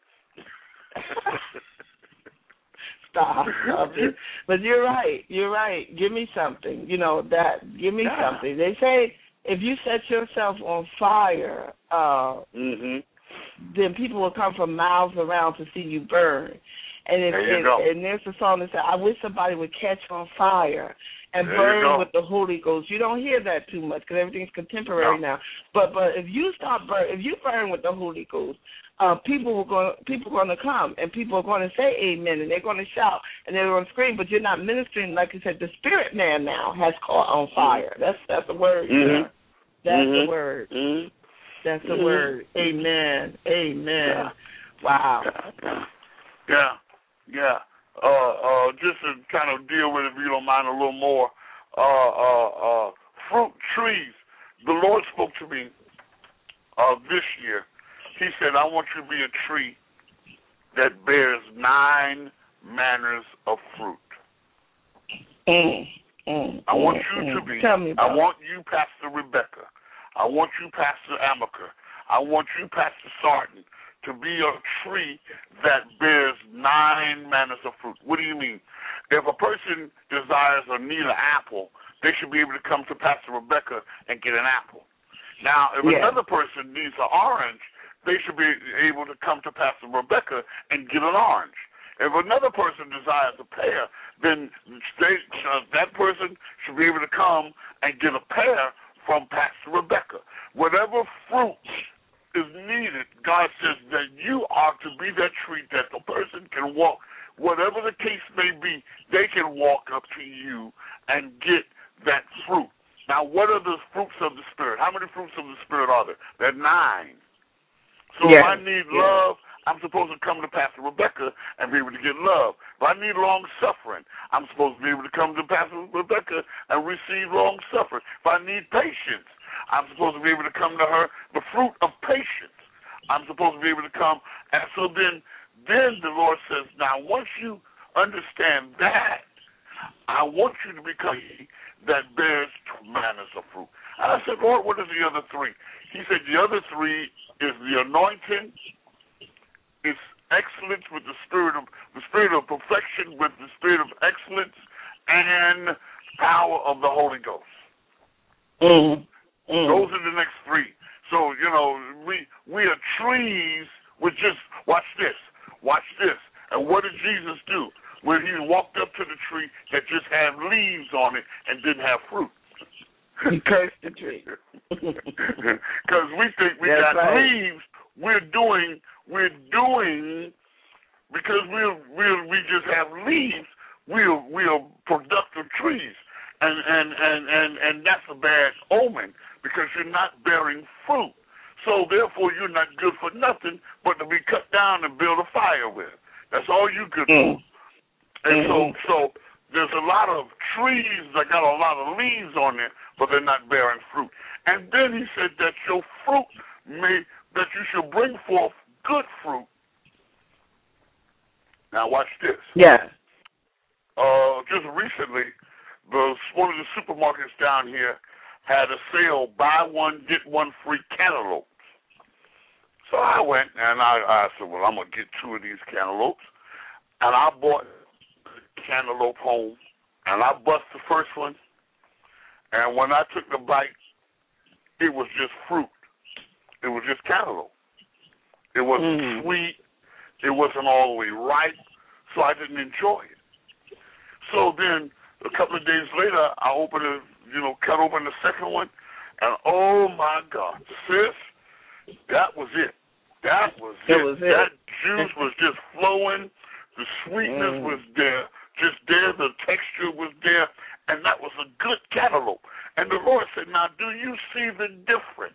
Stop, stop it. But you're right. You're right. Give me something. You know that. Give me yeah. something. They say if you set yourself on fire, uh, mm-hmm. then people will come from miles around to see you burn. And if, there you and, go. and there's a song that says, I wish somebody would catch on fire and there burn with the Holy Ghost. You don't hear that too much because everything's contemporary no. now. But but if you start burn, if you burn with the Holy Ghost, uh, people are going people are going to come and people are going to say amen and they're going to shout and they're going to scream. But you're not ministering, like you said. The spirit man now has caught on fire. That's that's the word. Mm-hmm. That's mm-hmm. the word. Mm-hmm. That's the mm-hmm. word. Amen. Amen. Yeah. Wow. Yeah. Yeah. Uh, uh, just to kind of deal with it, if you don't mind, a little more. Uh, uh, uh, fruit trees. The Lord spoke to me uh, this year. He said, I want you to be a tree that bears nine manners of fruit. Mm, mm, I want mm, you mm. to be. Tell me about I want you, Pastor Rebecca. I want you, Pastor Amaker. I want you, Pastor Sarton, to be a tree that bears nine manners of fruit. What do you mean? If a person desires or needs an apple, they should be able to come to Pastor Rebecca and get an apple. Now, if yeah. another person needs an orange, they should be able to come to Pastor Rebecca and get an orange. If another person desires a pear, then they, uh, that person should be able to come and get a pear from Pastor Rebecca. Whatever fruit is needed, God says that you are to be that tree that the person can walk, whatever the case may be, they can walk up to you and get that fruit. Now, what are the fruits of the Spirit? How many fruits of the Spirit are there? There are nine. So yes. if I need yes. love, I'm supposed to come to Pastor Rebecca and be able to get love. If I need long-suffering, I'm supposed to be able to come to Pastor Rebecca and receive long-suffering. If I need patience, I'm supposed to be able to come to her, the fruit of patience. I'm supposed to be able to come. And so then, then the Lord says, now once you understand that, I want you to become that bears manners of fruit. And I said, Lord, what are the other three? He said, the other three is the anointing, is excellence with the spirit of the spirit of perfection with the spirit of excellence, and power of the Holy Ghost. Mm. Mm. Those are the next three. So, you know, we we are trees with just, watch this, watch this. And what did Jesus do when he walked up to the tree that just had leaves on it and didn't have fruit? He cursed the tree. Because we think we That's got right. leaves. We're doing, we're doing, because we're, we're, we just have leaves, we're, we're productive trees. And, and, and, and, and that's a bad omen because you're not bearing fruit. So, therefore, you're not good for nothing but to be cut down and build a fire with. That's all you good for. Mm. And mm. so, so there's a lot of trees that got a lot of leaves on it, but they're not bearing fruit. And then he said that your fruit may, that you should bring forth good fruit. Now, watch this. Yeah. Uh, just recently, the one of the supermarkets down here had a sale, buy one, get one free cantaloupes. So I went and I, I said, well, I'm going to get two of these cantaloupes. And I bought the cantaloupe home, and I bust the first one. And when I took the bite, it was just fruit. It was just cantaloupe. It wasn't mm. sweet. It wasn't all the way ripe, so I didn't enjoy it. So then, a couple of days later, I opened it, you know, cut open the second one, and oh my God, sis, that was it. That was that it. Was it. That juice was just flowing. The sweetness mm. was there, just there. The texture was there, and that was a good cantaloupe. And the Lord said, now, do you see the difference?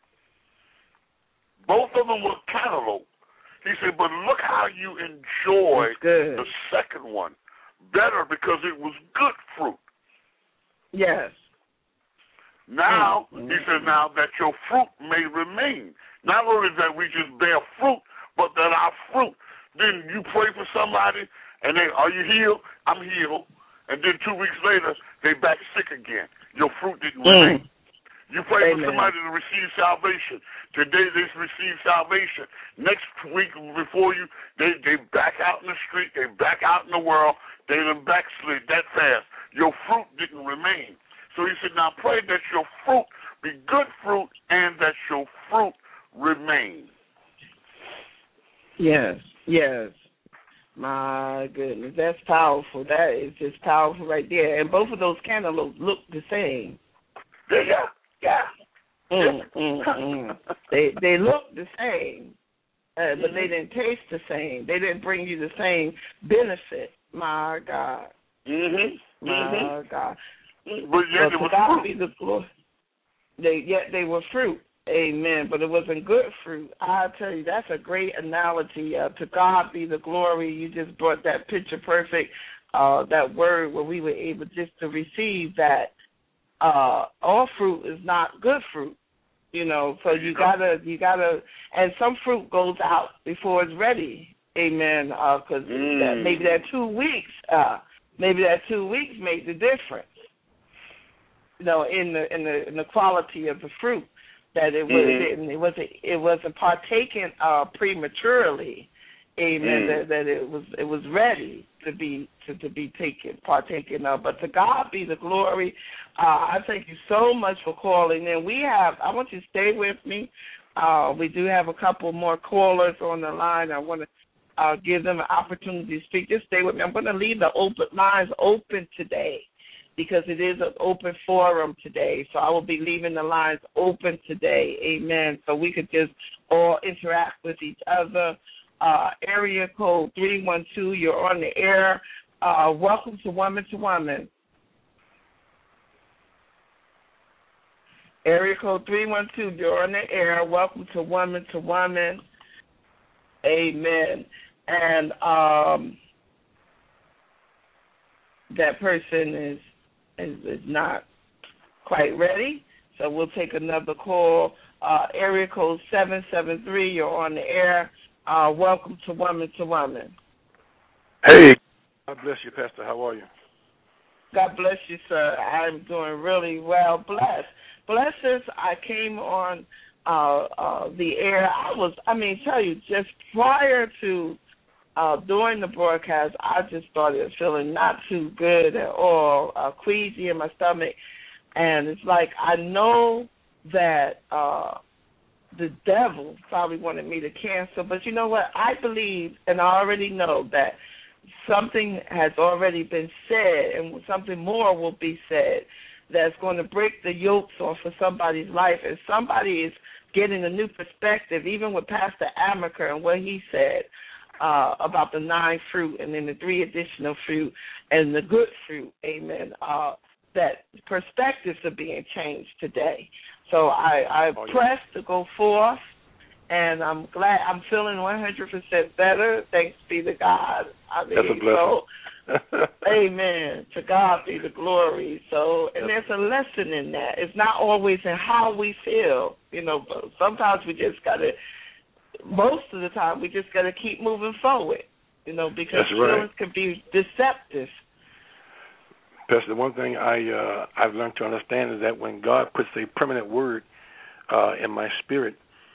Both of them were cantaloupe. He said, but look how you enjoy the second one better because it was good fruit. Yes. Now, mm-hmm. he said, now that your fruit may remain. Not only that we just bear fruit, but that our fruit, then you pray for somebody, and they, are you healed? I'm healed. And then two weeks later, they back sick again. Your fruit didn't mm. remain. You pray Amen. for somebody to receive salvation. Today they receive salvation. Next week before you, they, they back out in the street. They back out in the world. They done backslid that fast. Your fruit didn't remain. So he said, now pray that your fruit be good fruit and that your fruit remain. Yes, yes. My goodness, that's powerful. That is just powerful right there. And both of those cantaloupes look the same. Yeah, yeah. Mm, mm, mm. They they look the same, uh, but they didn't taste the same. They didn't bring you the same benefit. My God. Mhm. My Mhm. God. But yet Well, it to was God fruit. be the glory. They yet they were fruit. Amen. But it wasn't good fruit. I tell you, that's a great analogy. Uh, to God be the glory. You just brought that picture perfect. Uh, that word where we were able just to receive that. Uh, all fruit is not good fruit. You know, so you gotta, you gotta, and some fruit goes out before it's ready. Amen. Because uh, mm. that maybe that two weeks, uh, maybe that two weeks made the difference. You know, in the in the in the quality of the fruit, that it was mm-hmm. it, it wasn't it wasn't partaken uh, prematurely. Amen. Mm. That, that it was it was ready to be to, to be taken partaken of. But to God be the glory. Uh, I thank you so much for calling in. We have I want you to stay with me. Uh, we do have a couple more callers on the line. I want to uh, give them an opportunity to speak. Just stay with me. I'm going to leave the open lines open today, because it is an open forum today. So I will be leaving the lines open today. Amen. So we could just all interact with each other. Uh, area code three one two, you're on the air. Uh, welcome to Woman to Woman. Area code three one two, you're on the air. Welcome to Woman to Woman. Amen. And um, that person is Is, is not quite ready, so we'll take another call. Uh, area code seven seven three, you're on the air. Uh, welcome to Woman to Woman. Hey, God bless you, Pastor. How are you? God bless you, sir. I'm doing really well. Bless. Bless us. I came on uh, uh, the air. I was, I mean, tell you, just prior to Uh, during the broadcast, I just started feeling not too good at all, uh, queasy in my stomach, and it's like I know that uh, the devil probably wanted me to cancel, but you know what? I believe, and I already know that something has already been said, and something more will be said that's going to break the yokes off of somebody's life, and somebody is getting a new perspective, even with Pastor Amaker and what he said. Uh, about the nine fruit and then the three additional fruit and the good fruit, amen, uh, that perspectives are being changed today. So I, I oh, yeah. pressed to go forth, and I'm glad I'm feeling one hundred percent better. Thanks be to God. I mean, That's a blessing. So, amen. To God be the glory. So, and there's a lesson in that. It's not always in how we feel, you know, but sometimes we just got to, most of the time, we just got to keep moving forward, you know, because That's right. feelings can be deceptive. Pastor, one thing I, uh, I've learned to understand is that when God puts a permanent word uh, in my spirit,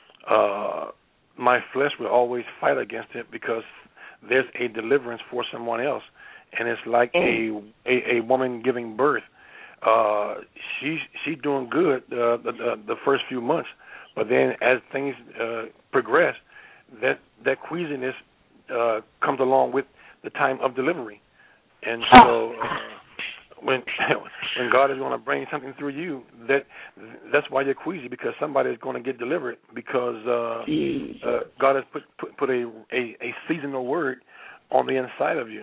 uh, my flesh will always fight against it because there's a deliverance for someone else, and it's like mm. a, a a woman giving birth. Uh, she's she's doing good uh, the, the the first few months, but then as things uh, progress, that that queasiness uh, comes along with the time of delivery, and so uh, when when God is going to bring something through you, that that's why you're queasy, because somebody is going to get delivered, because uh, uh, God has put put, put a, a a seasonal word on the inside of you.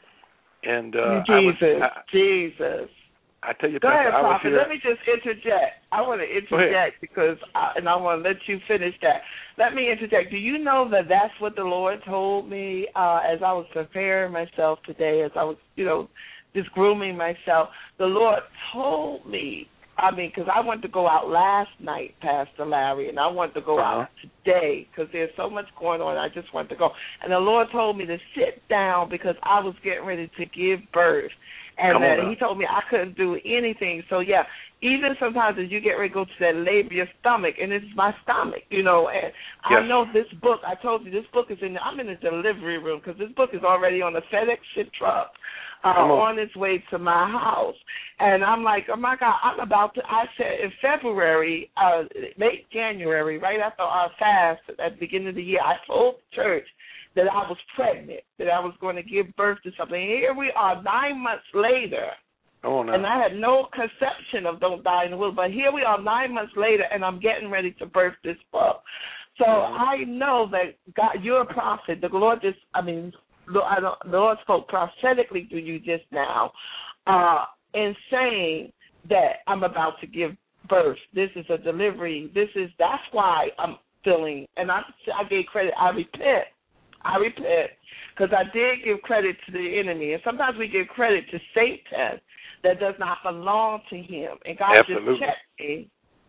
And uh, Jesus, I was, I, Jesus. I tell you, Go Pastor, ahead, I was Prophet. here. Let me just interject. I want to interject because, I, and I want to let you finish that. Let me interject. Do you know that that's what the Lord told me uh, as I was preparing myself today, as I was, you know, just grooming myself? The Lord told me, I mean, because I wanted to go out last night, Pastor Larry, and I wanted to go uh-huh. out today because there's so much going on. I just wanted to go. And the Lord told me to sit down because I was getting ready to give birth. And uh, he told me I couldn't do anything. So, yeah, even sometimes as you get ready to go to that labor, your stomach, and it's my stomach, you know. And yes. I know this book, I told you, this book is in, I'm in the delivery room because this book is already on the FedEx ship truck uh, on. on its way to my house. And I'm like, oh, my God, I'm about to, I said in February, uh, late January, right after our fast at the beginning of the year, I told the church, that I was pregnant, that I was going to give birth to something. Here we are nine months later, oh, no. and I had no conception of Don't Die in the Will, but here we are nine months later, and I'm getting ready to birth this book. So mm-hmm. I know that God, you're a prophet. The Lord just, I mean, the Lord spoke prophetically to you just now uh, in saying that I'm about to give birth. This is a delivery. This is, that's why I'm feeling, and I, I gave credit, I repent. I repent, because I did give credit to the enemy. And sometimes we give credit to Satan that does not belong to him. And God Absolutely. just checked me.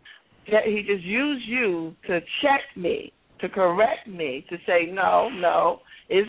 He just used you to check me, to correct me, to say, no, no, it's,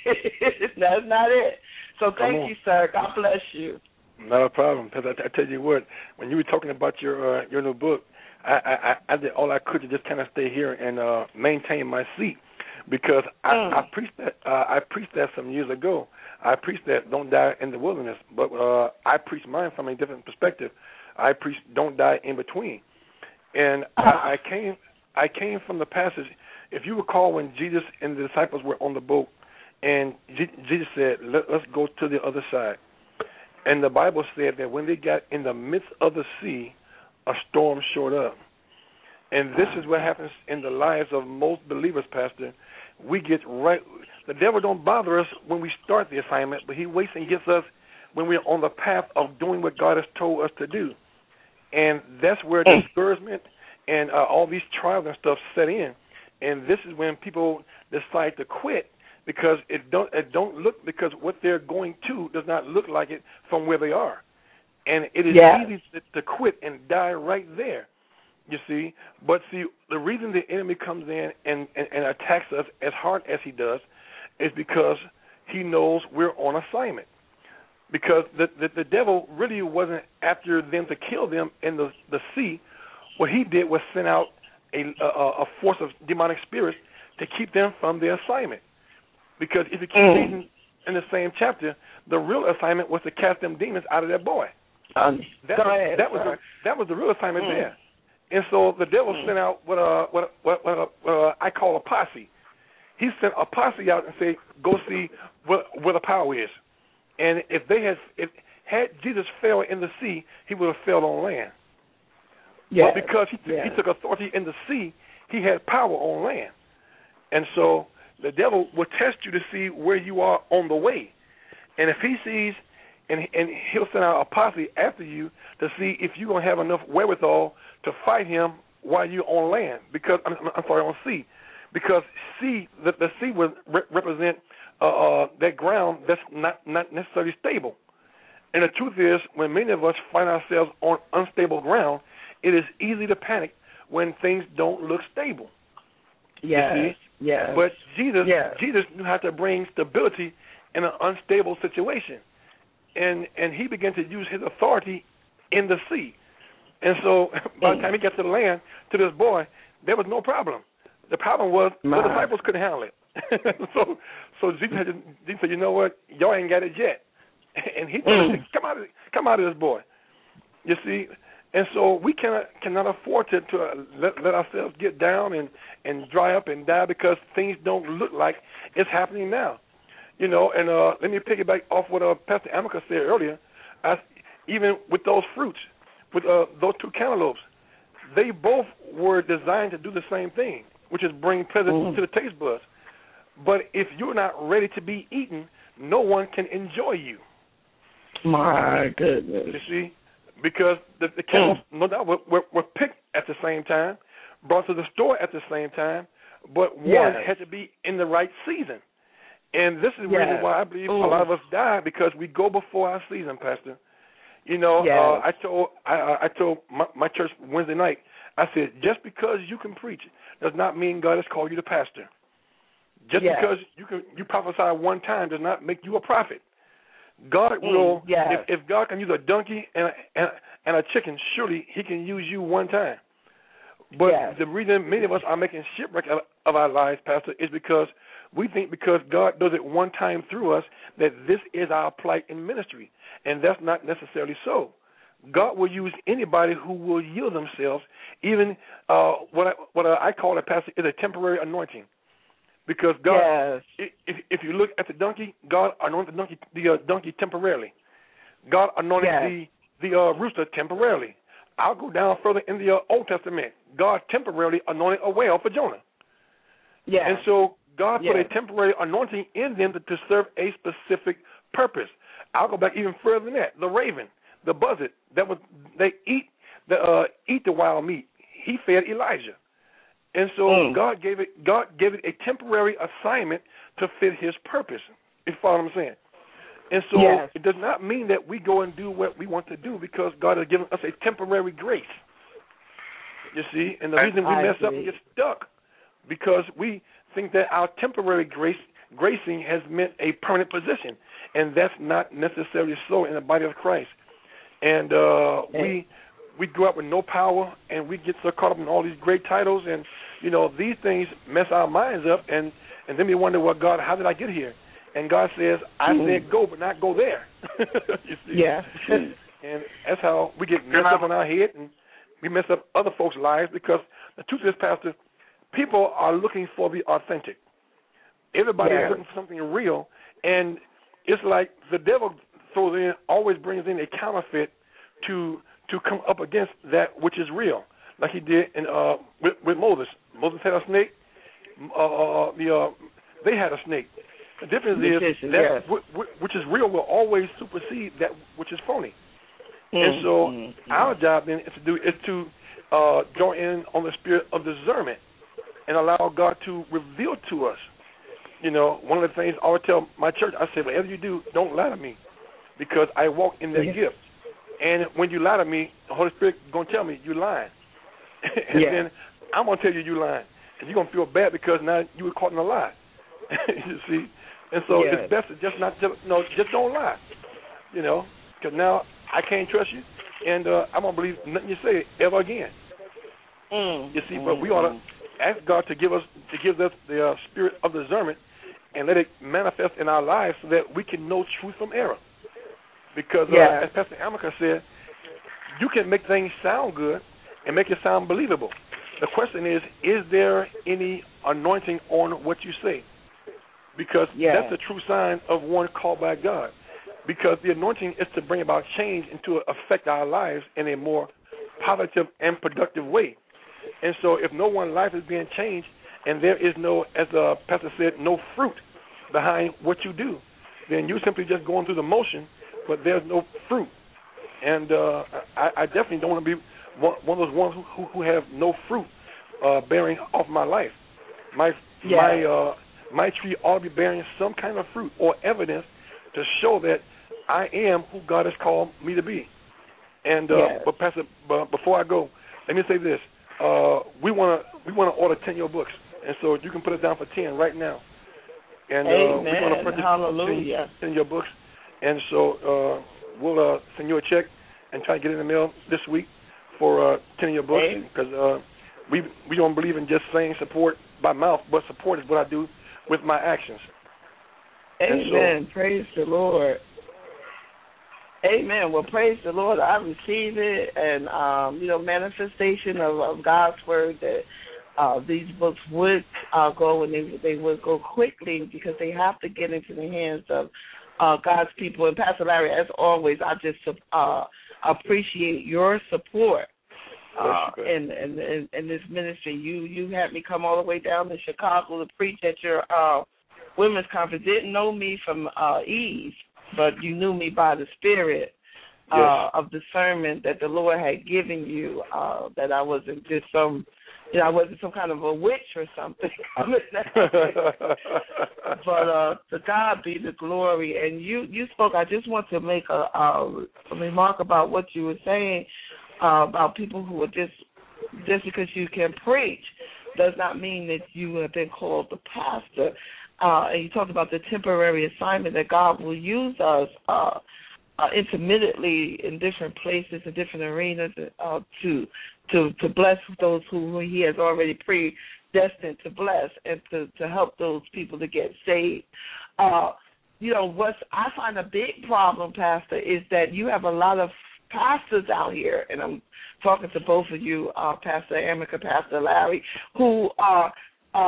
that's not it. So thank you, sir. God bless you. Not a problem. Because I, I tell you what, when you were talking about your uh, your new book, I, I, I did all I could to just kind of stay here and uh, maintain my seat. Because I, mm. I preached that uh, I preached that some years ago. I preached that don't die in the wilderness, but uh, I preached mine from a different perspective. I preached don't die in between, and uh. I, I came I came from the passage. If you recall, when Jesus and the disciples were on the boat, and G- Jesus said, Let, "Let's go to the other side," and the Bible said that when they got in the midst of the sea, a storm showed up. And this is what happens in the lives of most believers, Pastor. We get right. The devil don't bother us when we start the assignment, but he waits and gets us when we're on the path of doing what God has told us to do. And that's where discouragement and uh, all these trials and stuff set in. And this is when people decide to quit because it don't it don't look because what they're going to does not look like it from where they are. And it is yeah. easy to, to quit and die right there. You see, but see, the reason the enemy comes in and, and, and attacks us as hard as he does is because he knows we're on assignment. Because the, the, the devil really wasn't after them to kill them in the, the sea. What he did was send out a, a, a force of demonic spirits to keep them from their assignment. Because if you keep mm. reading in the same chapter, the real assignment was to cast them demons out of that boy. Um, that, go was, ahead, that, was the, that was the real assignment mm. there. And so the devil mm. sent out what uh what what, what uh, I call a posse. He sent a posse out and said, "Go see what, where the power is." And if they had if had Jesus fell in the sea, he would have fell on land. Yes. But because he, yes. he took authority in the sea, he had power on land. And so the devil will test you to see where you are on the way. And if he sees, and and he'll send out a posse after you to see if you're gonna have enough wherewithal to fight him while you're on land, because I'm, I'm sorry, on sea, because sea, the, the sea would re- represent uh, uh, that ground that's not, not necessarily stable. And the truth is, when many of us find ourselves on unstable ground, it is easy to panic when things don't look stable. Yes, yes. But Jesus, yes. Jesus knew how to bring stability in an unstable situation, and and he began to use his authority in the sea. And so by the time he got to the land, to this boy, there was no problem. The problem was My. the disciples couldn't handle it. so so Jesus, had to, Jesus said, you know what, y'all ain't got it yet. And he told mm. us, come out, of, come out of this boy. You see, and so we cannot cannot afford to, to uh, let, let ourselves get down and, and dry up and die because things don't look like it's happening now. You know, and uh, let me piggyback off what uh, Pastor Amica said earlier. I, even with those fruits, with uh, those two cantaloupes, they both were designed to do the same thing, which is bring pleasure mm. to the taste buds. But if you're not ready to be eaten, no one can enjoy you. My goodness. You see? Because the, the cantaloupes, mm. no doubt, were, were, were picked at the same time, brought to the store at the same time, but one yes. had to be in the right season. And this is the yes. reason why I believe Ooh. a lot of us die, because we go before our season, Pastor. You know, yes. uh, I told I, I told my, my church Wednesday night, I said, just because you can preach does not mean God has called you to pastor. Just yes. because you can you prophesy one time does not make you a prophet. God mm, will, yes. if, if God can use a donkey and a, and, a, and a chicken, surely he can use you one time. But yes. the reason many of us are making shipwreck of, of our lives, Pastor, is because we think because God does it one time through us that this is our plight in ministry. And that's not necessarily so. God will use anybody who will yield themselves, even uh, what, I, what I call it, Pastor, is a temporary anointing. Because God, yes. if if you look at the donkey, God anointed the donkey, the uh, donkey temporarily. God anointed yes. the the uh, rooster temporarily. I'll go down further in the uh, Old Testament. God temporarily anointed a whale for Jonah. Yes. And so God yes. put a temporary anointing in them to, to serve a specific purpose. I'll go back even further than that. The raven, the buzzard, that was they eat the uh, eat the wild meat. He fed Elijah. And so mm. God gave it God gave it a temporary assignment to fit his purpose. You follow what I'm saying? And so yes. it does not mean that we go and do what we want to do, because God has given us a temporary grace. You see? And the reason we I mess agree. up and get stuck, because we think that our temporary grace gracing has meant a permanent position. And that's not necessarily so in the body of Christ. And uh, we we grow up with no power, and we get so caught up in all these great titles, and, you know, these things mess our minds up, and, and then we wonder, well, God, how did I get here? And God says, I mm. said go, but not go there. You see? Yeah. And that's how we get messed up in our head, and we mess up other folks' lives, because the truth is, Pastor, people are looking for the authentic. Everybody yeah. is looking for something real, and it's like the devil throws in, always brings in a counterfeit to to come up against that which is real, like he did in uh, with, with Moses. Moses had a snake. Uh, the uh, they had a snake. The difference the is fish, that yes. w- w- which is real will always supersede that which is phony. Mm, and so mm, our mm. job then is to do is to uh, draw in on the spirit of discernment and allow God to reveal to us. You know, one of the things I always tell my church, I say, whatever you do, don't lie to me, because I walk in that yeah. gift. And when you lie to me, the Holy Spirit is going to tell me you're lying. And yeah. then I'm going to tell you you're lying. And you're going to feel bad because now you were caught in a lie. You see? And so yes. it's best to just not, just, no, just don't lie. You know, because now I can't trust you, and uh, I'm going to believe nothing you say ever again. Mm. You see, mm. but we ought to ask God to give us to give us the uh, spirit of discernment and let it manifest in our lives so that we can know truth from error. Because yeah. uh, as Pastor Amika said, you can make things sound good and make it sound believable. The question is, is there any anointing on what you say? Because yeah. that's a true sign of one called by God. Because the anointing is to bring about change and to affect our lives in a more positive and productive way. And so if no one's life is being changed and there is no, as the pastor said, no fruit behind what you do, then you're simply just going through the motion, but there's no fruit. And uh, I, I definitely don't want to be one, one of those ones who, who have no fruit uh, bearing off my life. My yeah. my uh, my tree ought to be bearing some kind of fruit or evidence to show that I am who God has called me to be. And uh, yes. but Pastor, but before I go, let me say this: uh, we want to we want to order ten of your books, and so you can put it down for ten right now. And uh, Amen. we want to purchase Hallelujah. ten of your books, and so uh, we'll uh, send you a check and try to get it in the mail this week for uh, ten of your books, because uh, we we don't believe in just saying support by mouth, but support is what I do with my actions. Amen. So, praise the Lord. Amen. Well, praise the Lord. I receive it, and um, you know, manifestation of, of God's word that uh, these books would uh, go, and they they would go quickly, because they have to get into the hands of uh, God's people. And Pastor Larry, as always, I just uh, appreciate your support uh, in, in, in in this ministry. You you had me come all the way down to Chicago to preach at your uh, women's conference. Didn't know me from uh, Eve, but you knew me by the Spirit uh, yes. of discernment that the Lord had given you, uh, that I wasn't just some, you know, I wasn't some kind of a witch or something. But uh, to God be the glory. And you, you spoke, I just want to make a, a, a remark about what you were saying uh, about people who are just, just because you can preach does not mean that you have been called the pastor. Uh, and you talked about the temporary assignment that God will use us uh, uh, intermittently in different places, in different arenas, uh, to to to bless those who He has already predestined to bless, and to, to help those people to get saved. Uh, you know, what I find a big problem, Pastor, is that you have a lot of pastors out here, and I'm talking to both of you, uh, Pastor Amika, Pastor Larry, who are uh,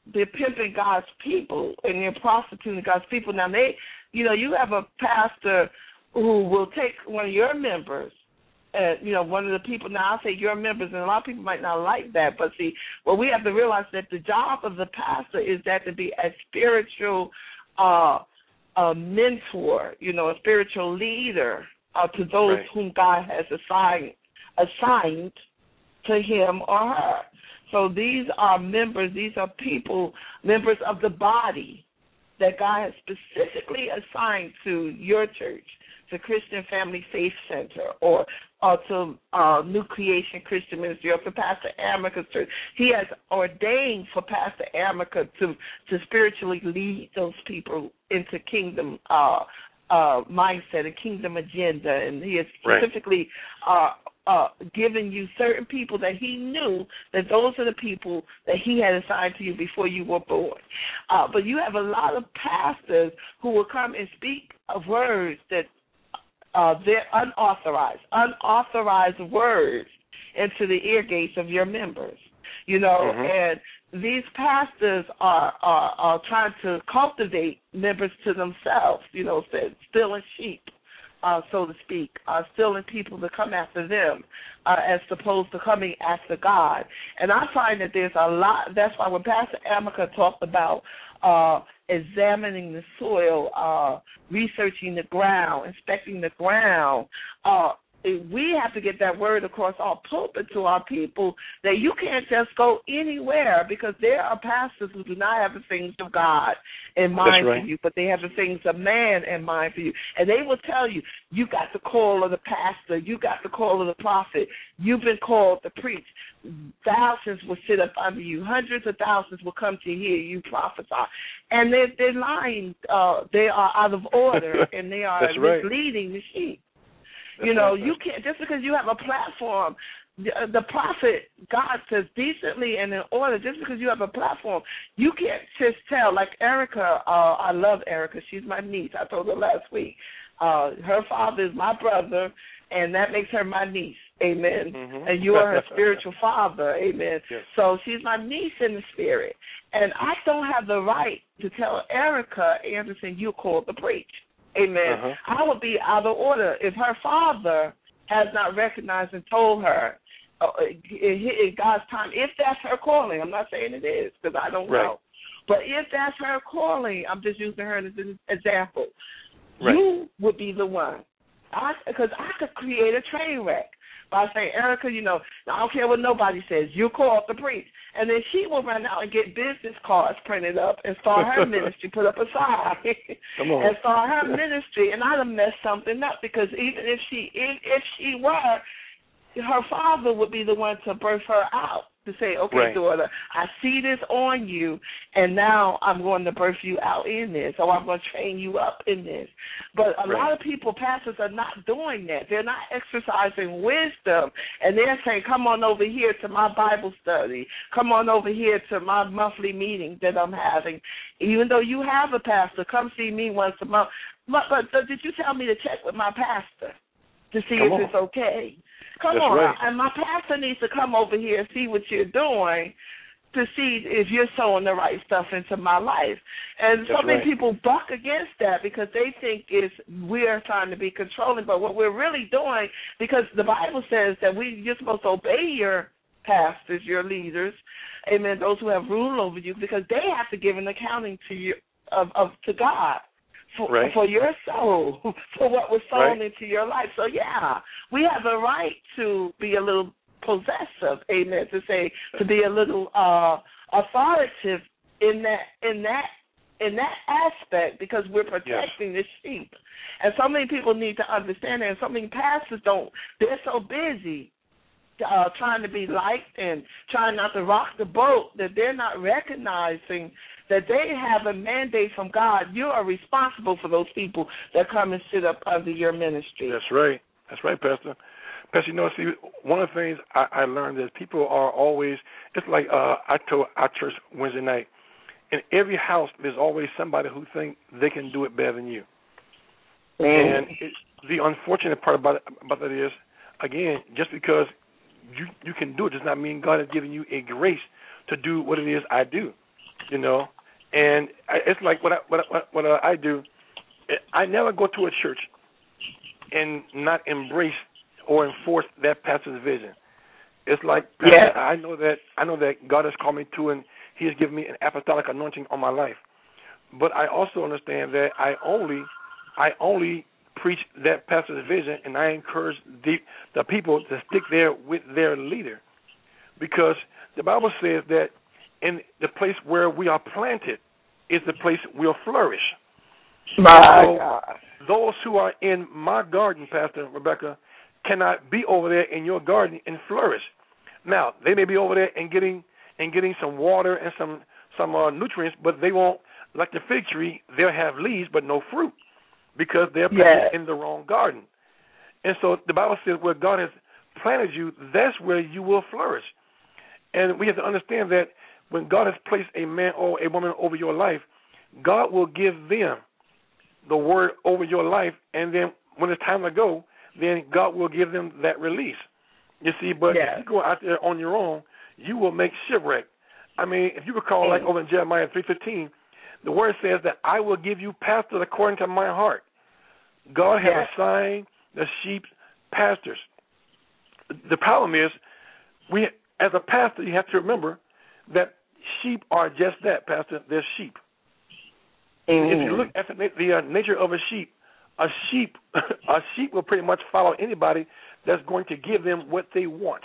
they're pimping God's people and they're prostituting God's people. Now, they, you know, you have a pastor who will take one of your members, uh, you know, one of the people, now I say your members, and a lot of people might not like that, but see, well, we have to realize that the job of the pastor is that to be a spiritual uh, a mentor, you know, a spiritual leader uh, to those right. whom God has assigned assigned to him or her. So these are members, these are people, members of the body that God has specifically assigned to your church, to Christian Family Faith Center, or, or to uh, New Creation Christian Ministry, or for Pastor America's church. He has ordained for Pastor America to, to spiritually lead those people into kingdom uh, uh, mindset, a kingdom agenda, and he has specifically right. uh, Uh, giving you certain people that he knew that those are the people that he had assigned to you before you were born. Uh, but you have a lot of pastors who will come and speak of words that uh, they're unauthorized, unauthorized words into the ear gates of your members. You know, mm-hmm. and these pastors are, are, are trying to cultivate members to themselves, you know, stealing sheep. Uh, so to speak, uh, stealing people to come after them uh, as opposed to coming after God. And I find that there's a lot, that's why when Pastor Amica talked about uh, examining the soil, uh, researching the ground, inspecting the ground, uh, we have to get that word across our pulpit to our people that you can't just go anywhere, because there are pastors who do not have the things of God in mind right. for you, but they have the things of man in mind for you. And they will tell you, you got the call of the pastor, you got the call of the prophet, you've been called to preach. Thousands will sit up under you. Hundreds of thousands will come to hear you prophesy. And they're, they're lying. Uh, they are out of order, and they are misleading right. the sheep. That's you know, right. you can't, just because you have a platform, the, the prophet, God says decently and in order, just because you have a platform, you can't just tell, like Erica, uh, I love Erica, she's my niece, I told her last week, uh, her father is my brother, and that makes her my niece, amen, mm-hmm. and you are her spiritual father, amen, yes. So she's my niece in the spirit, and I don't have the right to tell Erica Anderson, you're called to preach. Amen. Uh-huh. I would be out of order if her father has not recognized and told her uh, in God's time, if that's her calling. I'm not saying it is, because I don't right. know. But if that's her calling, I'm just using her as an example. Right. You would be the one. Because I, I could create a train wreck by saying, Erica, you know, I don't care what nobody says. You're called to preach. And then she will run out and get business cards printed up and start her ministry, put up a sign, and start her ministry. And I'd have messed something up, because even if she if, if she were, her father would be the one to birth her out, to say, okay, right. daughter, I see this on you, and now I'm going to birth you out in this, or I'm going to train you up in this. But a right. lot of people, pastors, are not doing that. They're not exercising wisdom, and they're saying, come on over here to my Bible study. Come on over here to my monthly meeting that I'm having. Even though you have a pastor, come see me once a month. But, but, but did you tell me to check with my pastor to see come if on. It's okay? Come That's on, right. and my pastor needs to come over here and see what you're doing to see if you're sowing the right stuff into my life. And That's so many right. people buck against that because they think it's we're trying to be controlling, but what we're really doing, because the Bible says that we you're supposed to obey your pastors, your leaders, amen, those who have rule over you, because they have to give an accounting to you of, of to God. For, right. for your soul, for what was sown right. into your life. So, yeah, we have a right to be a little possessive, amen, to say, to be a little uh, authoritative in that in that, in that aspect, because we're protecting yes. the sheep. And so many people need to understand that, and so many pastors don't. They're so busy uh, trying to be liked and trying not to rock the boat that they're not recognizing that they have a mandate from God. You are responsible for those people that come and sit up under your ministry. That's right. That's right, Pastor. Pastor, you know, see, one of the things I, I learned is people are always, it's like uh, I told our church Wednesday night, in every house there's always somebody who thinks they can do it better than you. Mm. And it, the unfortunate part about, about that is, again, just because you, you can do it does not mean God has given you a grace to do what it is I do. you know. And I, it's like what I, what I, what I do. I never go to a church and not embrace or enforce that pastor's vision. It's like yeah. I know that I know that God has called me to, and He has given me an apostolic anointing on my life. But I also understand that I only I only preach that pastor's vision, and I encourage the the people to stick there with their leader, because the Bible says that in the place where we are planted is the place we'll flourish. My so God. Those who are in my garden, Pastor Rebecca, cannot be over there in your garden and flourish. Now, they may be over there and getting and getting some water and some some uh, nutrients, but they won't, like the fig tree, they'll have leaves but no fruit because they're planted yeah. in the wrong garden. And so the Bible says where God has planted you, that's where you will flourish. And we have to understand that when God has placed a man or a woman over your life, God will give them the word over your life, and then when it's time to go, then God will give them that release. You see, but yeah. if you go out there on your own, you will make shipwreck. I mean, if you recall, like over in Jeremiah three fifteen, the word says that I will give you pastors according to my heart. God has yeah. assigned the sheep pastors. The problem is, we as a pastor, you have to remember that sheep are just that, Pastor. They're sheep. Mm-hmm. If you look at the, the uh, nature of a sheep, a sheep, a sheep will pretty much follow anybody that's going to give them what they want.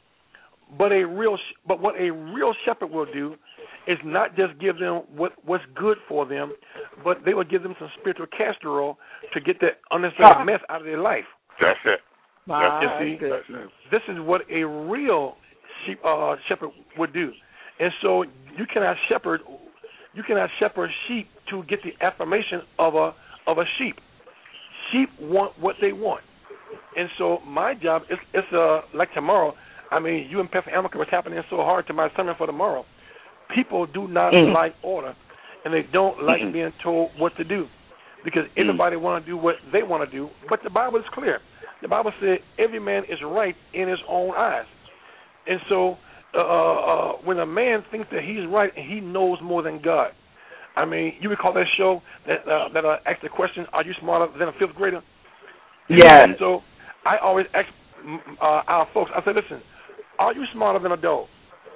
But a real, but what a real shepherd will do is not just give them what, what's good for them, but they will give them some spiritual castor oil to get that unnecessary ah. mess out of their life. That's it. My you see, goodness. This is what a real sheep, uh, shepherd would do, and so you cannot shepherd, you cannot shepherd sheep to get the affirmation of a of a sheep. Sheep want what they want, and so my job is it's uh like tomorrow. I mean, you and Pastor Amica was happening so hard to my sermon for tomorrow. People do not mm. like order, and they don't like mm. being told what to do, because mm. everybody want to do what they want to do. But the Bible is clear. The Bible said every man is right in his own eyes, and so uh, uh, when a man thinks that he's right, he knows more than God. I mean, you recall that show that uh, that uh, asked the question, "Are you smarter than a fifth grader?" Yeah. And so I always ask uh, our folks. I say, "Listen, are you smarter than a dog?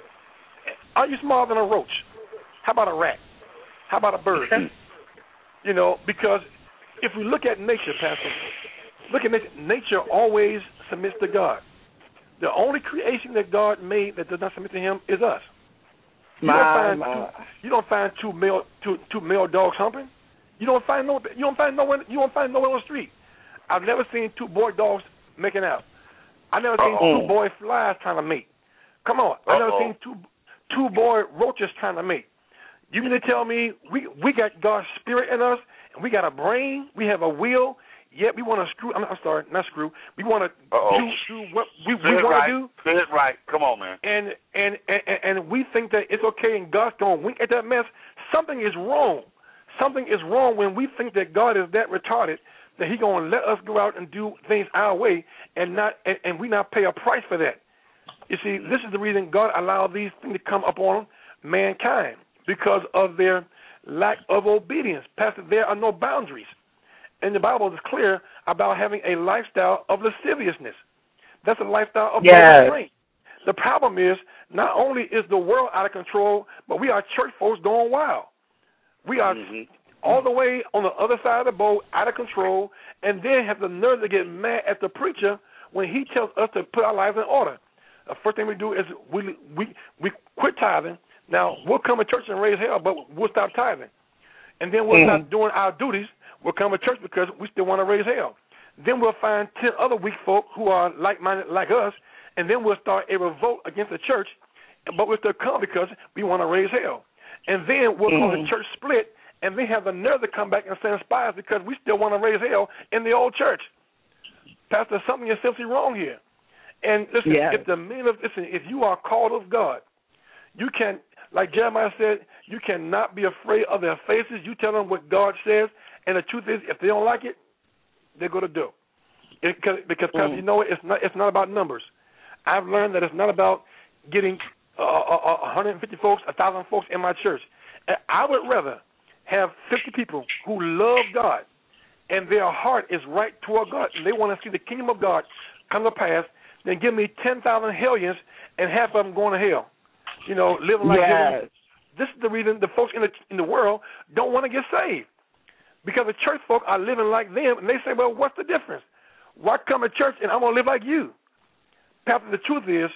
Are you smarter than a roach? How about a rat? How about a bird?" You know, because if we look at nature, Pastor, look at nature. Nature always submits to God. The only creation that God made that does not submit to Him is us. You my, don't find my. two, you don't find two male two two male dogs humping. You don't find no you don't find no one you don't find no one on the street. I've never seen two boy dogs making out. I've never seen Uh-oh. two boy flies trying to mate. Come on, I've never seen two two boy roaches trying to mate. You mean to tell me we we got God's spirit in us, and we got a brain, we have a will, yet we want to screw. I'm, I'm sorry, not screw. We want to do, do what we, we want right. to do. Say it right. Come on, man. And and, and and we think that it's okay, and God's gonna wink at that mess. Something is wrong. Something is wrong when we think that God is that retarded that He gonna let us go out and do things our way, and not and, and we not pay a price for that. You see, this is the reason God allowed these things to come upon mankind, because of their lack of obedience. Pastor, there are no boundaries. And the Bible is clear about having a lifestyle of lasciviousness. That's a lifestyle of yes. restraint. The problem is, not only is the world out of control, but we are church folks going wild. We are mm-hmm. all the way on the other side of the boat, out of control, and then have the nerve to get mad at the preacher when he tells us to put our lives in order. The first thing we do is we we we quit tithing. Now, we'll come to church and raise hell, but we'll stop tithing. And then we'll mm-hmm. stop doing our duties. We'll come to church because we still want to raise hell. Then we'll find ten other weak folk who are like-minded like us, and then we'll start a revolt against the church, but we'll still come because we want to raise hell. And then we'll mm-hmm. call the church split, and they have the nerve to come back and send spies because we still want to raise hell in the old church. Pastor, something is seriously wrong here. And listen, yes. if the men of listen, if you are called of God, you can, like Jeremiah said, you cannot be afraid of their faces. You tell them what God says, and the truth is, if they don't like it, they're going to do. It, because, because mm. you know, it's not it's not about numbers. I've learned that it's not about getting uh, uh, one hundred fifty folks, one thousand folks in my church. I would rather have fifty people who love God and their heart is right toward God and they want to see the kingdom of God come to pass than give me ten thousand hellions and half of them going to hell. You know, living like yes. living. This is the reason the folks in the in the world don't want to get saved, because the church folk are living like them, and they say, "Well, what's the difference? Why come to church and I'm gonna live like you?" Pastor, the truth is,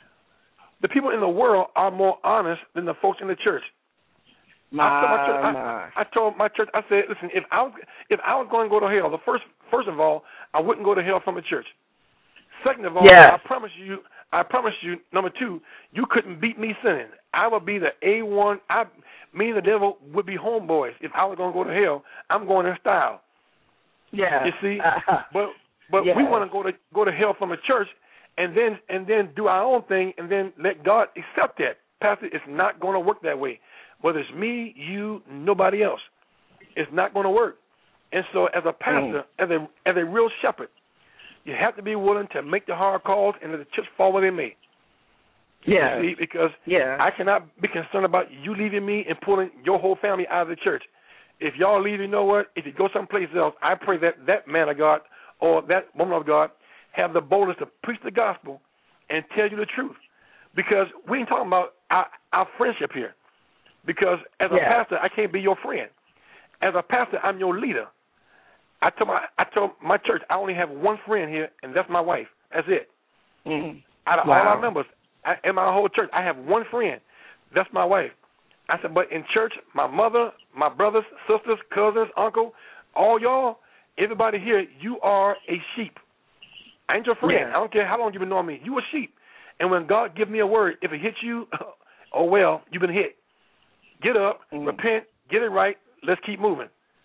the people in the world are more honest than the folks in the church. My, I, told my church, my. I, I told my church, I said, "Listen, if I was if I was going to go to hell, the first first of all, I wouldn't go to hell from a church. Second of all, yes. I promise you, I promise you, number two, you couldn't beat me sinning. I would be the A one. I, me and the devil would be homeboys. If I was going to go to hell, I'm going in style. Yeah. You see, uh but but yes. we want to go to go to hell from a church, and then and then do our own thing, and then let God accept that. Pastor, it's not going to work that way. Whether it's me, you, nobody else, it's not going to work. And so, as a pastor, mm. as a as a real shepherd, you have to be willing to make the hard calls and let the chips fall where they may. Yeah. See, because yeah. I cannot be concerned about you leaving me and pulling your whole family out of the church. If y'all leave, you know what? If you go someplace else, I pray that that man of God or that woman of God have the boldness to preach the gospel and tell you the truth. Because we ain't talking about our, our friendship here. Because as a yeah. pastor, I can't be your friend. As a pastor, I'm your leader. I told my I told my church I only have one friend here, and that's my wife. That's it. Mm-hmm. Out of wow. all our members, I, in my whole church, I have one friend. That's my wife. I said, but in church, my mother, my brothers, sisters, cousins, uncle, all y'all, everybody here, you are a sheep. I ain't your friend. Yeah. I don't care how long you've been knowing me. You a sheep. And when God gives me a word, if it hits you, oh, well, you've been hit. Get up, mm-hmm. repent, get it right, let's keep moving.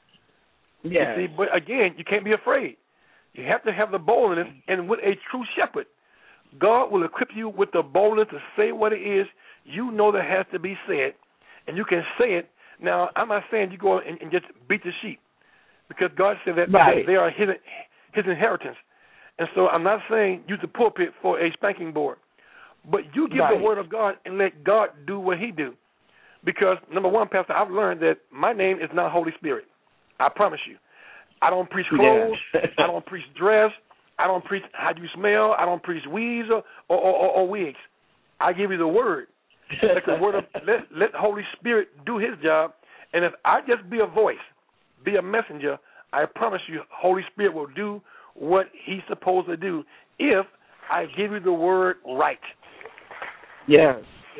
Yeah. See, but again, you can't be afraid. You have to have the boldness, and with a true shepherd, God will equip you with the boldness to say what it is you know that has to be said, and you can say it. Now, I'm not saying you go and, and just beat the sheep, because God said that right. they are his, his inheritance. And so I'm not saying use the pulpit for a spanking board, but you give right. the word of God and let God do what he do. Because, number one, Pastor, I've learned that my name is not Holy Spirit. I promise you. I don't preach clothes. Yeah. I don't preach dress. I don't preach how you smell. I don't preach weeds or, or, or, or wigs. I give you the word. Let the word of, let, let the Holy Spirit do his job. And if I just be a voice, be a messenger, I promise you Holy Spirit will do what he's supposed to do if I give you the word right. Yes.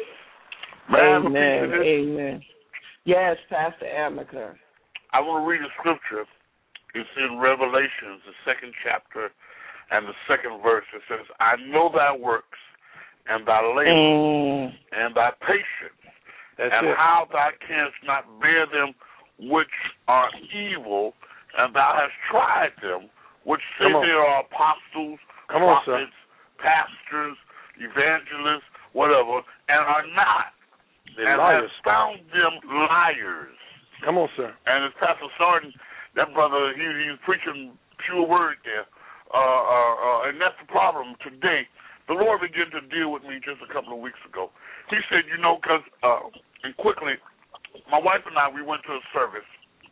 Man, Amen. Amen. Yes, Pastor Amica. I want to read a scripture. It's in Revelations, the second chapter and the second verse. It says, I know thy works and thy labor mm. and thy patience, That's and it. how thou canst not bear them which are evil, and thou hast tried them which say they are apostles, Come on, prophets, sir. pastors, evangelists, whatever, and are not. They're and liars. hast found them liars. Come on, sir. And as Pastor Sarton, that brother, he, he's preaching pure word there. Uh, uh, uh, and that's the problem today. The Lord began to deal with me just a couple of weeks ago. He said, you know, because, uh, and quickly, my wife and I, we went to a service.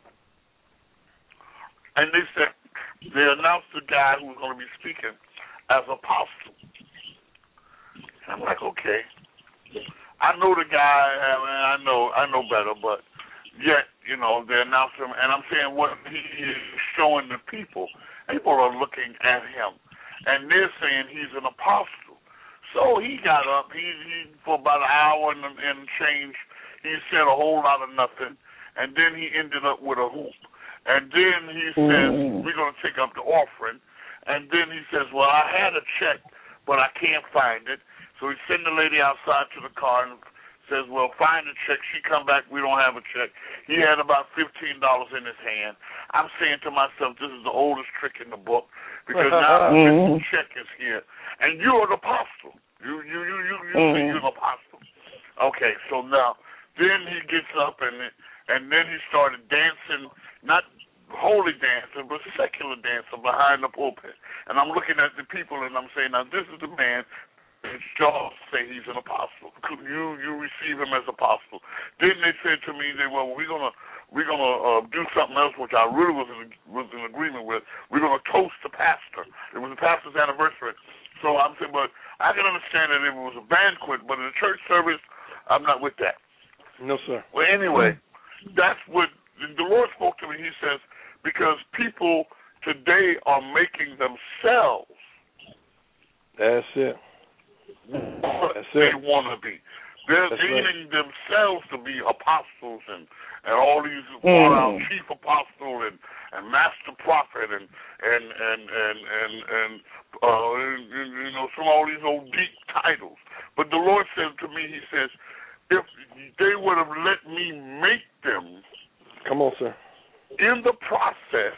And they said, they announced the guy who was going to be speaking as apostle. And I'm like, okay. I know the guy, I, mean, I know I know better, but yet, you know, they announced him, and I'm saying what he is showing the people. People are looking at him, and they're saying he's an apostle. So he got up, he, he for about an hour and, and change, he said a whole lot of nothing, and then he ended up with a hoop. And then he says, mm. we're going to take up the offering. And then he says, well, I had a check, but I can't find it. So he sent the lady outside to the car and says, well, find the check. She come back, we don't have a check. He had about fifteen dollars in his hand. I'm saying to myself, this is the oldest trick in the book, because now the check is here. And you're an apostle. You you you you, you mm. say you're an apostle. Okay, so now, then he gets up and and then he started dancing, not holy dancing, but secular dancing behind the pulpit. And I'm looking at the people and I'm saying, now this is the man and y'all say he's an apostle. You you receive him as apostle. Then they said to me, they well, we're gonna we're gonna uh, do something else, which I really was in, was in agreement with. We're gonna toast the pastor. It was the pastor's anniversary. So I'm saying, but I can understand that if it was a banquet, but in a church service, I'm not with that. No, sir. Well, anyway, that's what the Lord spoke to me. He says, because people today are making themselves. That's it. What That's they it. want to be. They're That's deeming right. themselves to be apostles and, and all these Mm. uh, chief apostle and, and master prophet and and and and and, and, uh, and, and you know some all these old deep titles. But the Lord said to me, He says, if they would have let me make them, come on, sir, in the process,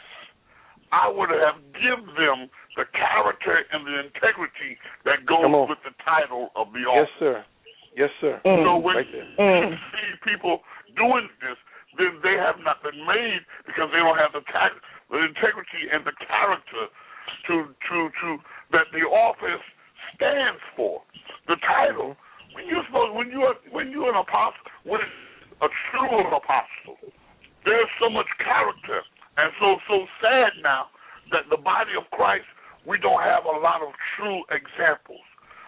I would have given them the character and the integrity that goes with the title of the office. Yes, sir. Yes, sir. Mm. So when right there. you see people doing this, then they have not been made because they don't have the, ta- the integrity and the character to to to that the office stands for. The title. When you're supposed, when you're when you're an apostle, when a true apostle, there's so much character, and so so sad now that the body of Christ, we don't have a lot of true examples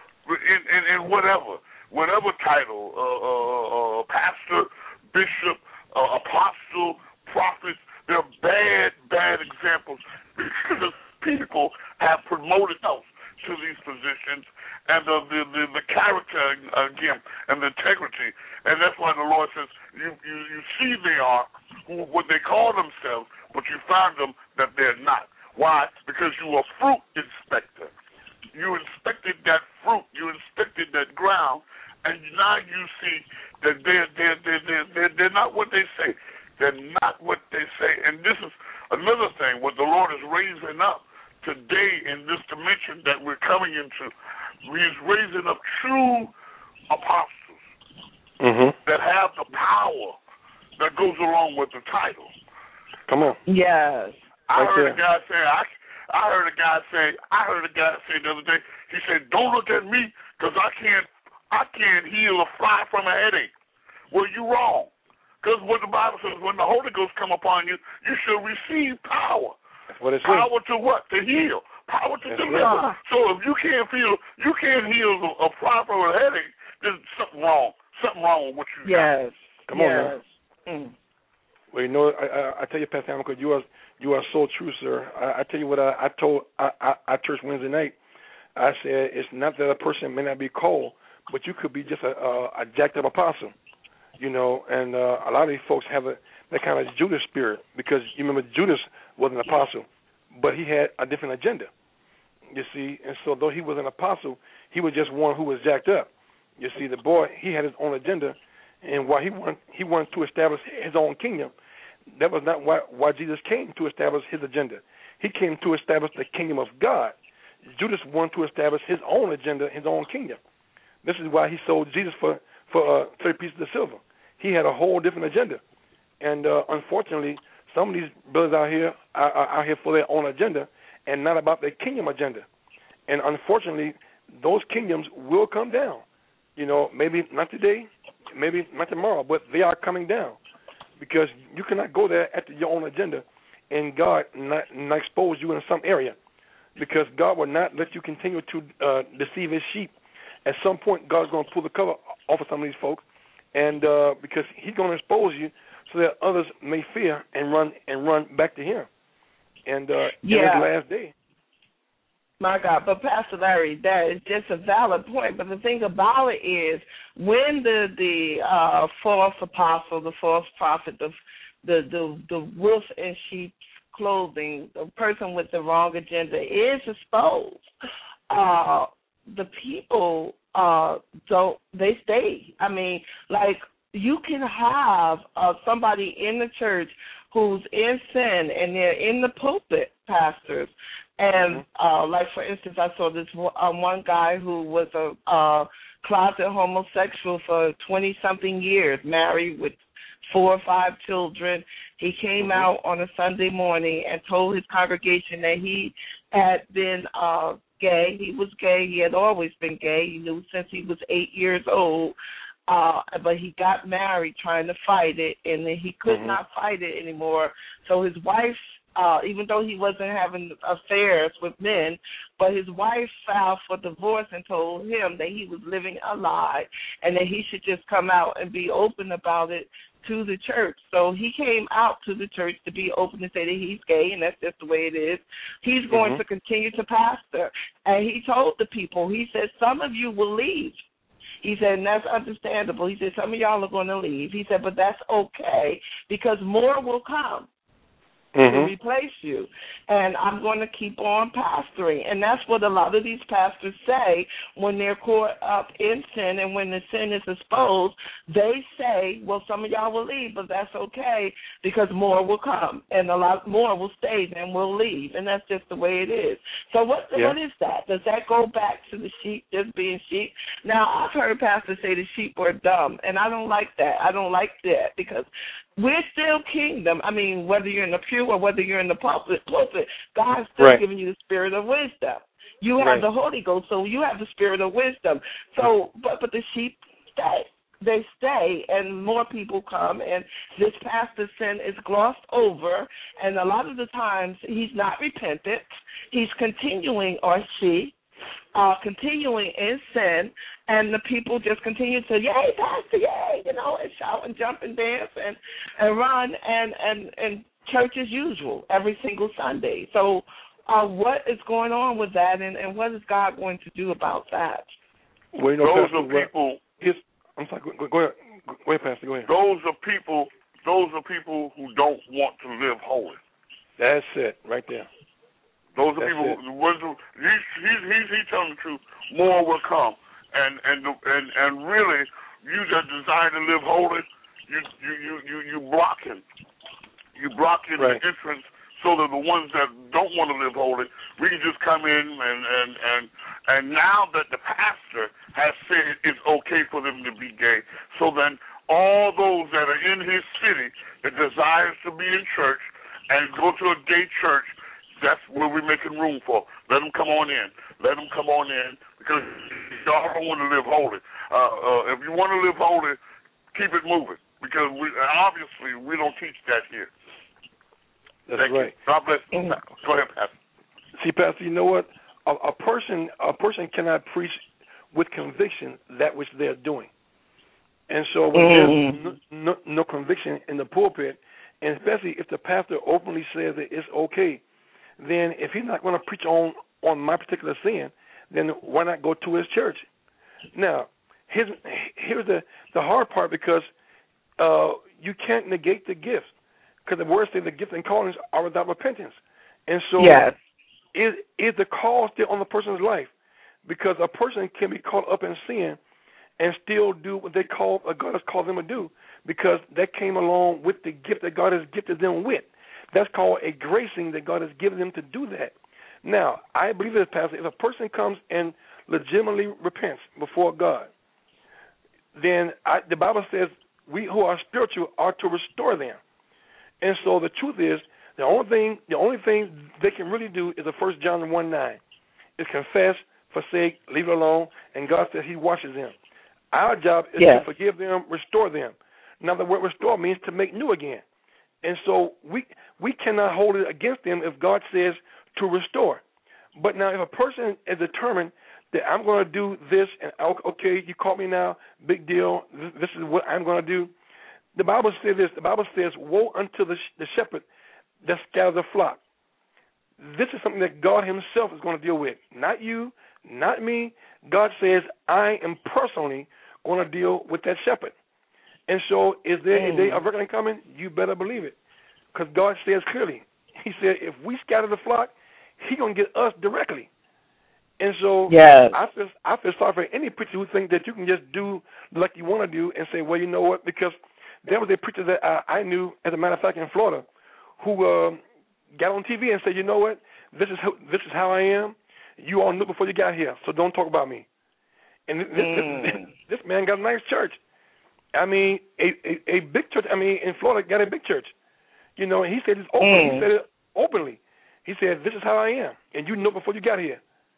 in in, in whatever whatever title, uh, uh, uh, pastor, bishop, uh, apostle, prophet. They're bad bad examples because people have promoted us to these positions, and the, the, the, the character, again, and the integrity. And that's why the Lord says, you, you, you see they are who, what they call themselves, but you find them that they're not. Why? Because you are a fruit inspector. You inspected that fruit. You inspected that ground, and now you see that they're, they're, they're, they're, they're, they're not what they say. They're not what they say. And this is another thing, what the Lord is raising up today in this dimension that we're coming into. He's raising up true apostles mm-hmm. that have the power that goes along with the title. Come on. Yes. I Right heard there. a guy say, I, I heard a guy say, I heard a guy say the other day, he said, don't look at me because I can't, I can't heal a fly from a headache. Well, you're wrong. Because what the Bible says, when the Holy Ghost come upon you, you shall receive power. That's what it says. Power to what? To heal. Power to That's deliver. right. So if you can't feel, you can't heal a, a fly from a headache, there's something wrong. Something wrong with what you Yes. got. Come on now. Yes. Mm. Well, you know, I, I, I tell you, Pastor Hamilton, you are you are so true, sir. I, I tell you what I, I told I, I, I church Wednesday night. I said it's not that a person may not be called, but you could be just a, a, a jacked up apostle, you know. And uh, a lot of these folks have a, that kind of Judas spirit because you remember Judas was an apostle, but he had a different agenda, you see. And so though he was an apostle, he was just one who was jacked up. You see, the boy, he had his own agenda, and while he wanted, he wanted to establish his own kingdom, that was not why, why Jesus came to establish his agenda. He came to establish the kingdom of God. Judas wanted to establish his own agenda, his own kingdom. This is why he sold Jesus for, for uh, thirty pieces of silver. He had a whole different agenda. And uh, unfortunately, some of these brothers out here are, are out here for their own agenda and not about their kingdom agenda. And unfortunately, those kingdoms will come down. You know, maybe not today, maybe not tomorrow, but they are coming down because you cannot go there after your own agenda and God not, not expose you in some area because God will not let you continue to uh, deceive his sheep. At some point, God's going to pull the cover off of some of these folks, and uh, because he's going to expose you so that others may fear and run and run back to him. And uh, Yeah. Mm-hmm. in his last day. My God, but Pastor Larry, that is just a valid point. But the thing about it is, when the the uh, false apostle, the false prophet, the the the, the wolf in sheep's clothing, the person with the wrong agenda is exposed, uh, the people uh, don't. They stay. I mean, like you can have uh, somebody in the church who's in sin and they're in the pulpit, pastors. And, uh, like, for instance, I saw this um, one guy who was a uh, closet homosexual for twenty-something years, married with four or five children. He came mm-hmm. out on a Sunday morning and told his congregation that he had been uh, gay. He was gay. He had always been gay. He knew since he was eight years old. Uh, but he got married trying to fight it, and then he could mm-hmm. not fight it anymore. So his wife, uh, even though he wasn't having affairs with men, but his wife filed for divorce and told him that he was living a lie and that he should just come out and be open about it to the church. So he came out to the church to be open and say that he's gay, and that's just the way it is. He's going mm-hmm. to continue to pastor. And he told the people, he said, some of you will leave. He said, and that's understandable. He said, some of y'all are going to leave. He said, but that's okay because more will come mm-hmm. to replace you. And I'm going to keep on pastoring. And that's what a lot of these pastors say when they're caught up in sin and when the sin is exposed. They say, well, some of y'all will leave, but that's okay because more will come and a lot more will stay and will leave. And that's just the way it is. So what, yeah. what is that? Does that go back to the sheep just being sheep? Now, I've heard pastors say the sheep were dumb, and I don't like that. I don't like that because we're still kingdom. I mean, whether you're in the pew or whether you're in the pulpit, pulpit God's still right. giving you the spirit of wisdom. You have right. the Holy Ghost, so you have the spirit of wisdom. So, but but the sheep stay. They stay, and more people come, and this pastor's sin is glossed over, and a lot of the times he's not repentant. He's continuing, or she, uh, continuing in sin, and the people just continue to, yay, pastor, yay, you know, and shout and jump and dance and, and run and, and, and church as usual every single Sunday. So uh, what is going on with that, and, and what is God going to do about that? Well, you know, those Pastor, are people. His, I'm sorry. Go, go ahead. Go ahead, Pastor. Go ahead. Those are people. Those are people who don't want to live holy. That's it, right there. Those are That's people. Who, he's, he's, he's, he's telling the truth. More will come, and and and and really, you that desire to live holy, you you you you, you blocking, you blocking right. the entrance. So that the ones that don't want to live holy, we can just come in and, and, and, and now that the pastor has said it's okay for them to be gay, so then all those that are in his city that desires to be in church and go to a gay church, that's where we're making room for. Let them come on in. Let them come on in because y'all don't want to live holy. Uh, uh, if you want to live holy, keep it moving because we, obviously we don't teach that here. That's Thank right. You. God bless you. Go ahead, Pastor. See, Pastor, you know what? A, a person, a person cannot preach with conviction that which they're doing, and so when mm. there's no, no, no conviction in the pulpit, and especially if the pastor openly says that it's okay, then if he's not going to preach on on my particular sin, then why not go to his church? Now, here's here's the the hard part because uh, you can't negate the gifts. Because the word says the gifts and callings are without repentance. And so yes. is, is the call still on the person's life? Because a person can be caught up in sin and still do what they call, what God has called them to do because that came along with the gift that God has gifted them with. That's called a gracing that God has given them to do that. Now, I believe this, Pastor, if a person comes and legitimately repents before God, then I, the Bible says we who are spiritual are to restore them. And so the truth is, the only thing the only thing they can really do is the First John one nine, is confess, forsake, leave it alone, and God says He washes them. Our job is yes. to forgive them, restore them. Now the word restore means to make new again, and so we we cannot hold it against them if God says to restore. But now if a person is determined that I'm going to do this, and okay, you caught me now, big deal, this, this is what I'm going to do. The Bible says this. The Bible says, woe unto the, the shepherd that scatters the flock. This is something that God Himself is going to deal with. Not you, not me. God says, I am personally going to deal with that shepherd. And so is there mm. a day of reckoning coming? You better believe it. Because God says clearly, He said, if we scatter the flock, He's going to get us directly. And so yes. I feel I feel sorry for any preacher who thinks that you can just do like you want to do and say, well, you know what, because there was a preacher that I, I knew, as a matter of fact, in Florida, who uh, got on T V and said, "You know what? This is how, this is how I am. You all knew before you got here, so don't talk about me." And this, mm. this, this man got a nice church. I mean, a, a, a big church. I mean, in Florida, got a big church. You know, and he said it openly. Mm. He said it openly. He said, "This is how I am, and you knew before you got here."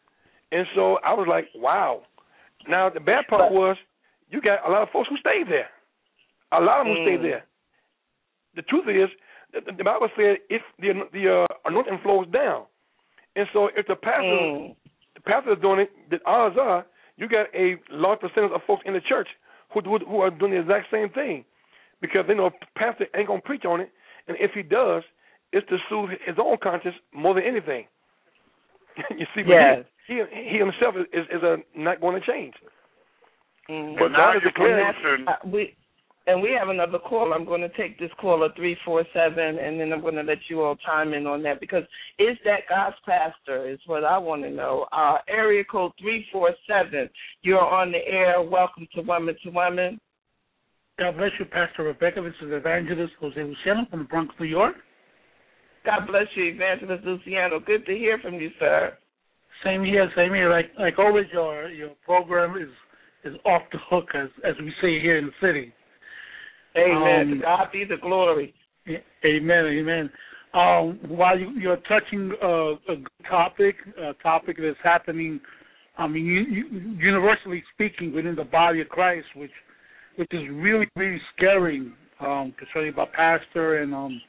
And so I was like, wow. Now, the bad part but, was you got a lot of folks who stayed there. A lot of them mm. who stayed there. The truth is, the, the Bible said if the, the uh, anointing flows down. And so if the pastor, mm. the pastor is doing it, the odds are you got a large percentage of folks in the church who, do, who are doing the exact same thing. Because they know pastor ain't going to preach on it. And if he does, it's to soothe his own conscience more than anything. You see, but yes. he, he he himself is is, is a, not going to change. Mm-hmm. But God is declaring. Uh, we and we have another call. I'm going to take this caller three four seven, and then I'm going to let you all chime in on that because is that God's pastor? Is what I want to know. Uh, area code three four seven. You're on the air. Welcome to Women to Women. God bless you, Pastor Rebecca. This is Evangelist Jose Luciano from the Bronx, New York. God bless you, Evangelist Luciano. Good to hear from you, sir. Same here, same here. Like like always, your your program is is off the hook, as as we say here in the city. Amen. Um, to God be the glory. Amen. Amen. Um, while you, you're touching uh, a good topic, a topic that's happening, I mean, you, you, universally speaking, within the body of Christ, which which is really really scary um, concerning about pastor and um.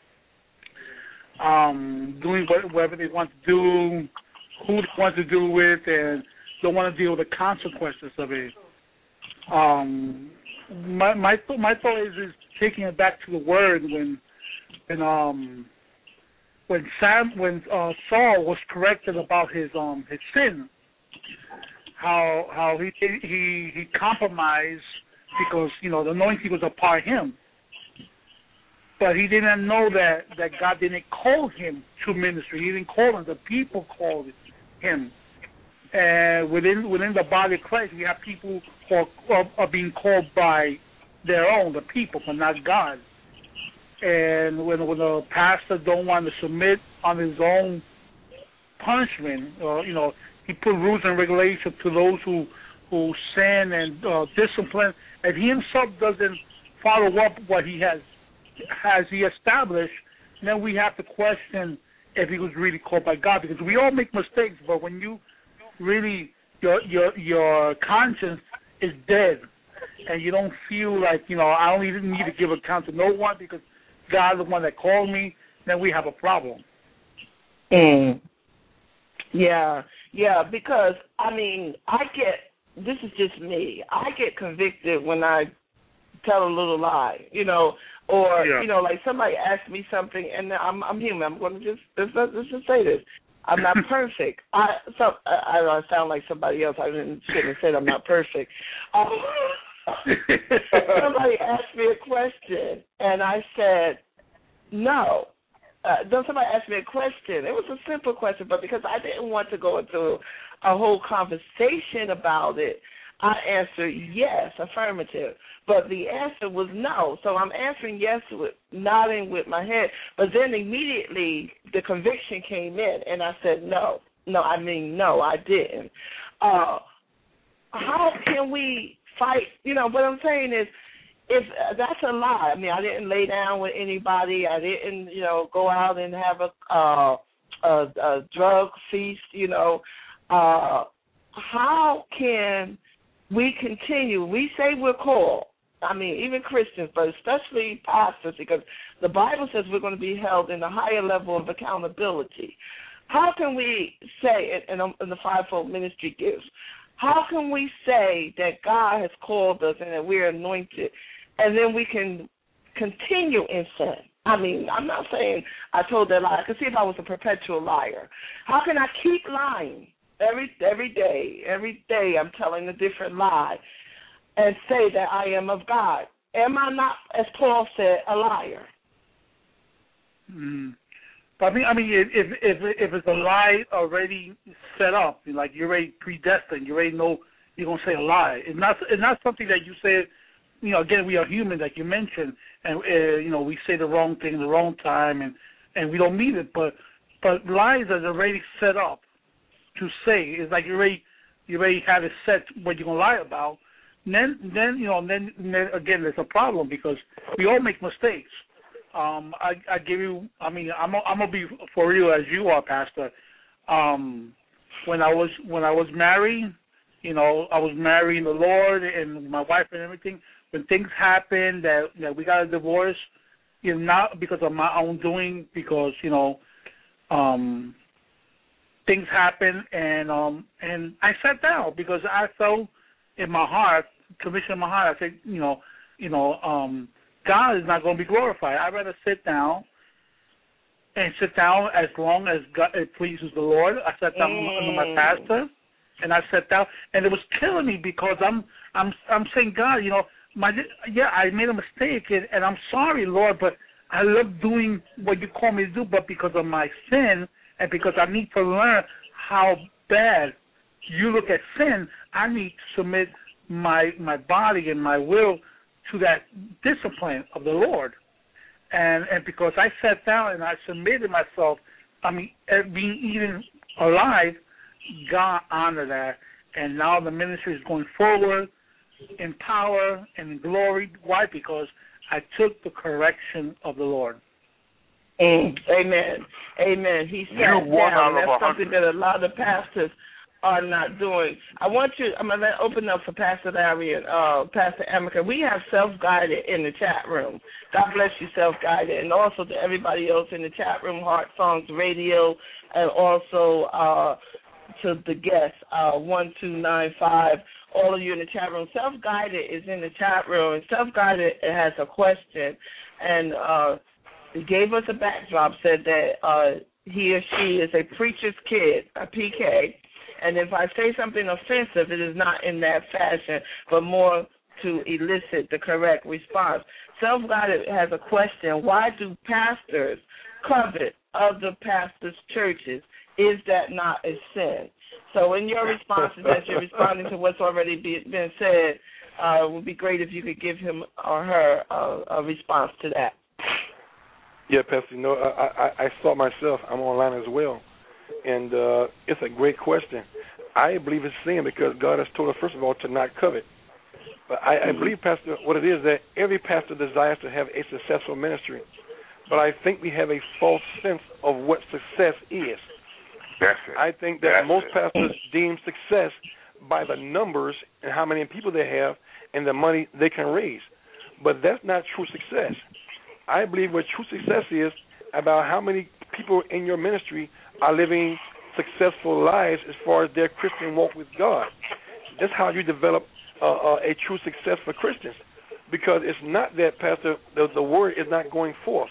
Um, doing whatever they want to do, who they want to do with, and don't want to deal with the consequences of it. Um, my my my thought is, is taking it back to the word when when um when Sam when uh, Saul was corrected about his um his sin, how how he he he compromised because you know the anointing was upon him. But he didn't know that, that God didn't call him to ministry. He didn't call him. The people called him. And within within the body of Christ, we have people who are, are, are being called by their own, the people, but not God. And when, when a pastor don't want to submit on his own punishment, or you know, he put rules and regulations to those who who sin and uh, discipline, and he himself doesn't follow up what he has. Has he established, then we have to question if he was really called by God, because we all make mistakes, but when you really, your your your conscience is dead, and you don't feel like, you know, I don't even need to give account to no one because God is the one that called me, then we have a problem. Mm. Yeah, yeah, because, I mean, I get, this is just me, I get convicted when I tell a little lie, you know, or, yeah. you know, like somebody asked me something, and I'm I'm human. I'm going to just, let's, let's just say this. I'm not perfect. I so I, I sound like somebody else. I didn't, shouldn't have said I'm not perfect. Um, somebody asked me a question, and I said, no. Uh, then somebody asked me a question. It was a simple question, but because I didn't want to go into a whole conversation about it, I answered yes, affirmative. But the answer was no. So I'm answering yes, with nodding with my head. But then immediately the conviction came in, and I said no. No, I mean no, I didn't. Uh, how can we fight? You know, what I'm saying is, if uh, that's a lie. I mean, I didn't lay down with anybody. I didn't, you know, go out and have a, uh, a, a drug feast. You know, uh, how can we continue? We say we're called. I mean, even Christians, but especially pastors, because the Bible says we're going to be held in a higher level of accountability. How can we say, in, in the fivefold ministry gifts, how can we say that God has called us and that we're anointed, and then we can continue in sin? I mean, I'm not saying I told that lie. I could see if I was a perpetual liar. How can I keep lying every every day? Every day I'm telling a different lie and say that I am of God. Am I not, as Paul said, a liar? Mm. But I mean, I mean, if if if it's a lie already set up, like you're already predestined, you already know you're gonna say a lie. It's not it's not something that you say. You know, again, we are human, like you mentioned, and uh, you know, we say the wrong thing in the wrong time, and, and we don't mean it. But but lies are already set up to say. It's like you already you already have it set what you're gonna lie about. And then then you know, then, then again, there's a problem because we all make mistakes. Um, I, I give you, I mean, I'm I'm gonna be for real as you are, Pastor. Um, when I was when I was married, you know, I was married in the Lord and my wife and everything. When things happened that, that we got a divorce, you know, not because of my own doing, because, you know, um, things happened, and um, and I sat down because I felt in my heart, conviction in my heart, I said, you know, you know, um, God is not going to be glorified. I'd rather sit down and sit down as long as God, it pleases the Lord. I sat down mm. under my pastor, and I sat down, and it was killing me because I'm I'm I'm saying, God, you know, my yeah, I made a mistake, and, and I'm sorry, Lord, but I love doing what you call me to do, but because of my sin and because I need to learn how bad you look at sin, I need to submit my my body and my will to that discipline of the Lord. And and because I sat down and I submitted myself, I mean, being even alive, God honored that. And now the ministry is going forward in power and in glory. Why? Because I took the correction of the Lord. Mm, amen. Amen. He sat down. That's something that a lot of pastors are not doing. I want you, I'm going to open up for Pastor Larry and uh, Pastor Emeka. We have Self-Guided in the chat room. God bless you, Self-Guided. And also to everybody else in the chat room, Heart Songs Radio, and also uh, to the guests, uh, one two nine five, all of you in the chat room. Self-Guided is in the chat room, and Self-Guided has a question. And uh, he gave us a backdrop, said that uh, he or she is a preacher's kid, a P K, and if I say something offensive, it is not in that fashion, but more to elicit the correct response. Self-Guided has a question. Why do pastors covet other pastors' churches? Is that not a sin? So in your responses, as you're responding to what's already be, been said, uh, it would be great if you could give him or her uh, a response to that. Yeah, Pastor, you know, I, I, I saw myself. I'm online as well. And uh, it's a great question. I believe it's sin because God has told us, first of all, to not covet. But I, mm-hmm. I believe, Pastor, what it is that every pastor desires to have a successful ministry. But I think we have a false sense of what success is. That's it. I think that That's most it. pastors deem success by the numbers and how many people they have and the money they can raise. But that's not true success. I believe what true success is about how many people in your ministry are living successful lives as far as their Christian walk with God. That's how you develop uh, uh, a true success for Christians, because it's not that, Pastor, the, the word is not going forth.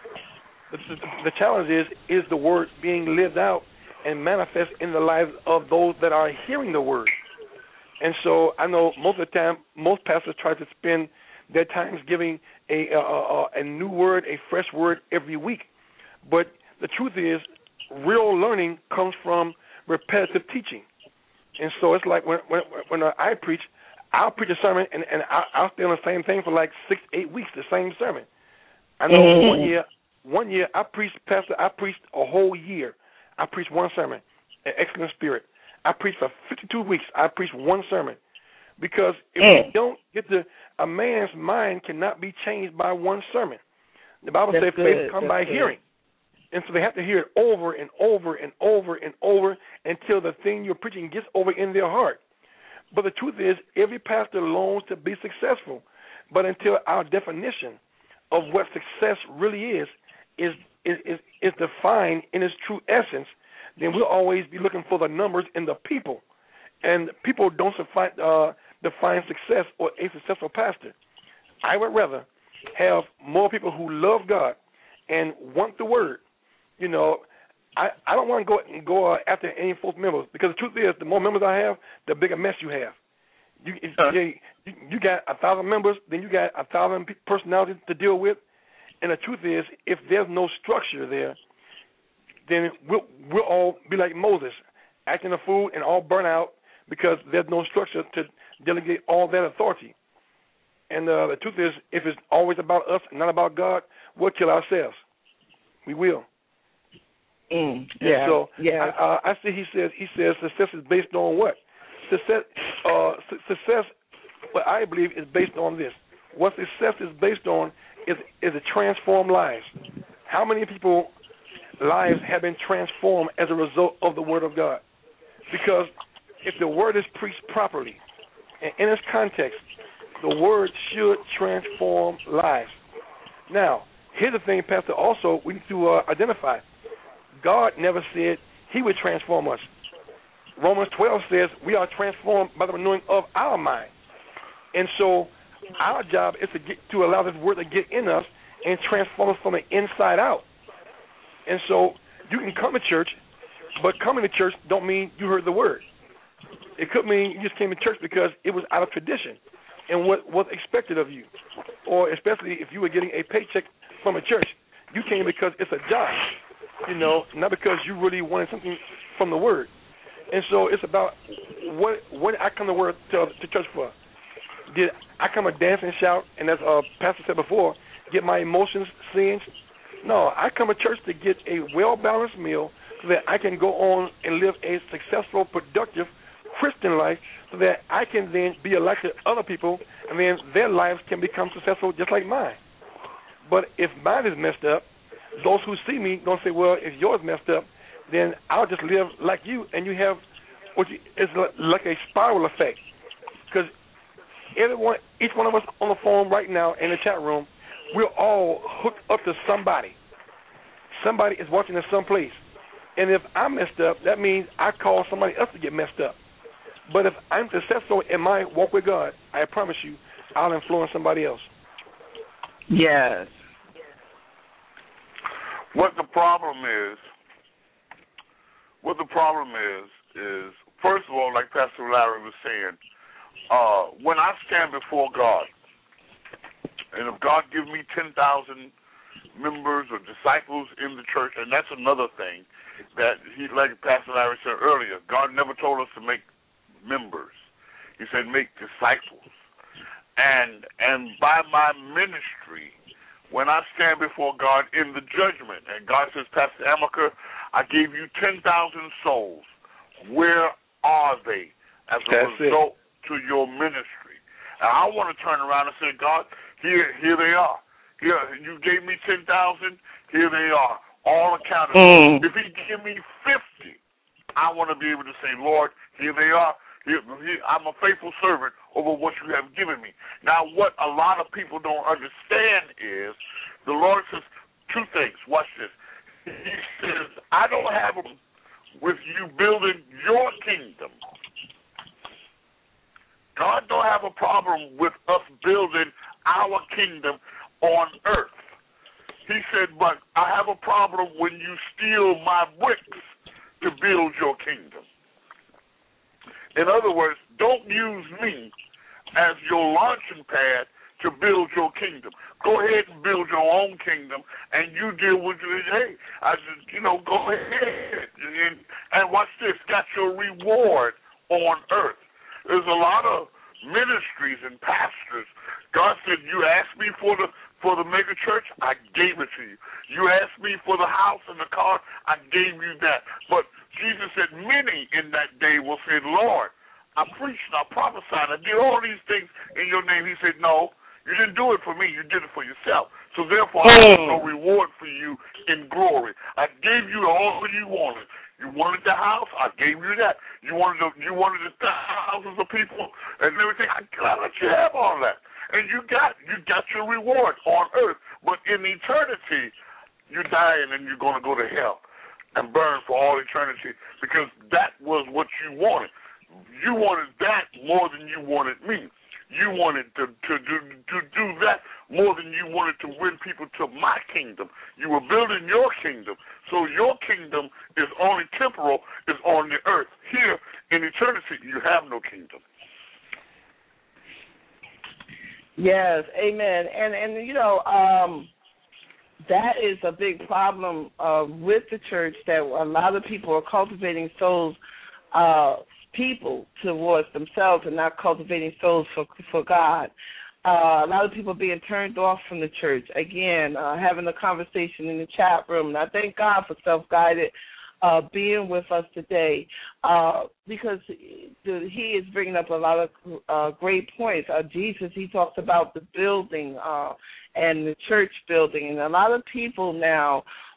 The, the, the challenge is, is the word being lived out and manifest in the lives of those that are hearing the word. And so I know most of the time, most pastors try to spend their times giving a, a, a, a new word, a fresh word every week. But the truth is, real learning comes from repetitive teaching. And so it's like when when, when I preach, I'll preach a sermon, and, and I'll, I'll stay on the same thing for like six, eight weeks, the same sermon. I know mm-hmm. one year, one year I preached, Pastor, I preached a whole year. I preached one sermon, an excellent spirit. I preached for fifty-two weeks. I preached one sermon. Because if mm. you don't get the, a man's mind cannot be changed by one sermon. The Bible says faith come by good. hearing. And so they have to hear it over and over and over and over until the thing you're preaching gets over in their heart. But the truth is, every pastor longs to be successful. But until our definition of what success really is is is, is, is defined in its true essence, then we'll always be looking for the numbers in the people. And people don't define, uh, define success or a successful pastor. I would rather have more people who love God and want the word. You know, I, I don't want to go go uh, after any false members, because the truth is, the more members I have, the bigger mess you have. You if, uh, you, you got a thousand members, then you got a thousand personalities to deal with, and the truth is, if there's no structure there, then we'll we'll all be like Moses, acting a fool and all burn out because there's no structure to delegate all that authority. And uh, the truth is, if it's always about us and not about God, we'll kill ourselves. We will. Mm, yeah. And so yeah. I, uh, I see. He says. He says success is based on what? Success. Uh, su- success. What I believe is based on this. What success is based on is is a transformed lives. How many people lives have been transformed as a result of the Word of God? Because if the word is preached properly and in its context, the word should transform lives. Now, here's the thing, Pastor, also we need to uh, identify. God never said he would transform us. Romans twelve says we are transformed by the renewing of our mind. And so our job is to get to allow this word to get in us and transform us from the inside out. And so you can come to church, but coming to church don't mean you heard the word. It could mean you just came to church because it was out of tradition and what was expected of you. Or especially if you were getting a paycheck from a church, you came because it's a job, you know, not because you really wanted something from the word. And so it's about what what did I come to word to, to church for? Did I come to dance and shout, and as uh, Pastor said before, get my emotions singed? No, I come to church to get a well-balanced meal so that I can go on and live a successful, productive Christian life so that I can then be a light to other people, and then their lives can become successful just like mine. But if mine is messed up, those who see me don't say, well, if yours messed up, then I'll just live like you, and you have what you, it's like a spiral effect. Because everyone, each one of us on the phone right now in the chat room, we're all hooked up to somebody. Somebody is watching us someplace. And if I'm messed up, that means I call somebody else to get messed up. But if I'm successful in my walk with God, I promise you, I'll influence somebody else. Yes. What the problem is, what the problem is, is, first of all, like Pastor Larry was saying, uh, when I stand before God, and if God gives me ten thousand members or disciples in the church, and that's another thing that he, like Pastor Larry said earlier, God never told us to make members. He said make disciples. And and by my ministry, when I stand before God in the judgment, and God says, Pastor Amaker, I gave you ten thousand souls. Where are they as a That's result it. to your ministry? And I want to turn around and say, God, here here they are. Here, you gave me ten thousand, here they are, all accounted for. Mm. If he give me fifty, I want to be able to say, Lord, here they are. Here, here, I'm a faithful servant over what you have given me. Now, what a lot of people don't understand is the Lord says two things. Watch this. He says, I don't have them with you building your kingdom. God don't have a problem with us building our kingdom on earth. He said, but I have a problem when you steal my bricks to build your kingdom. In other words, don't use me as your launching pad to build your kingdom. Go ahead and build your own kingdom, and you deal with it. Hey, I just, you know, go ahead. And, and watch this. Got your reward on earth. There's a lot of ministries and pastors. God said, you asked me for the for the mega church, I gave it to you. You asked me for the house and the car, I gave you that. But Jesus said, many in that day will say, Lord, I preached, I prophesied, I did all these things in your name. He said, no, you didn't do it for me, you did it for yourself. So therefore, I have no reward for you in glory. I gave you all you wanted. You wanted the house, I gave you that. You wanted the, you wanted the thousands of people and everything, I let you have all that. And you got you got your reward on earth. But in eternity, you're dying and you're going to go to hell and burn for all eternity because that was what you wanted. You wanted that more than you wanted me. You wanted to, to, do, to do that more than you wanted to win people to my kingdom. You were building your kingdom. So your kingdom is only temporal, is on the earth. Here, in eternity, you have no kingdom. Yes, amen. And, and you know, um, that is a big problem uh, with the church, that a lot of people are cultivating souls, uh, people towards themselves and not cultivating souls for for God. Uh, a lot of people being turned off from the church. Again, uh, having a conversation in the chat room. And I thank God for Self-Guided uh, being with us today uh, because he is bringing up a lot of uh, great points. Uh, Jesus, he talks about the building uh, and the church building. And a lot of people now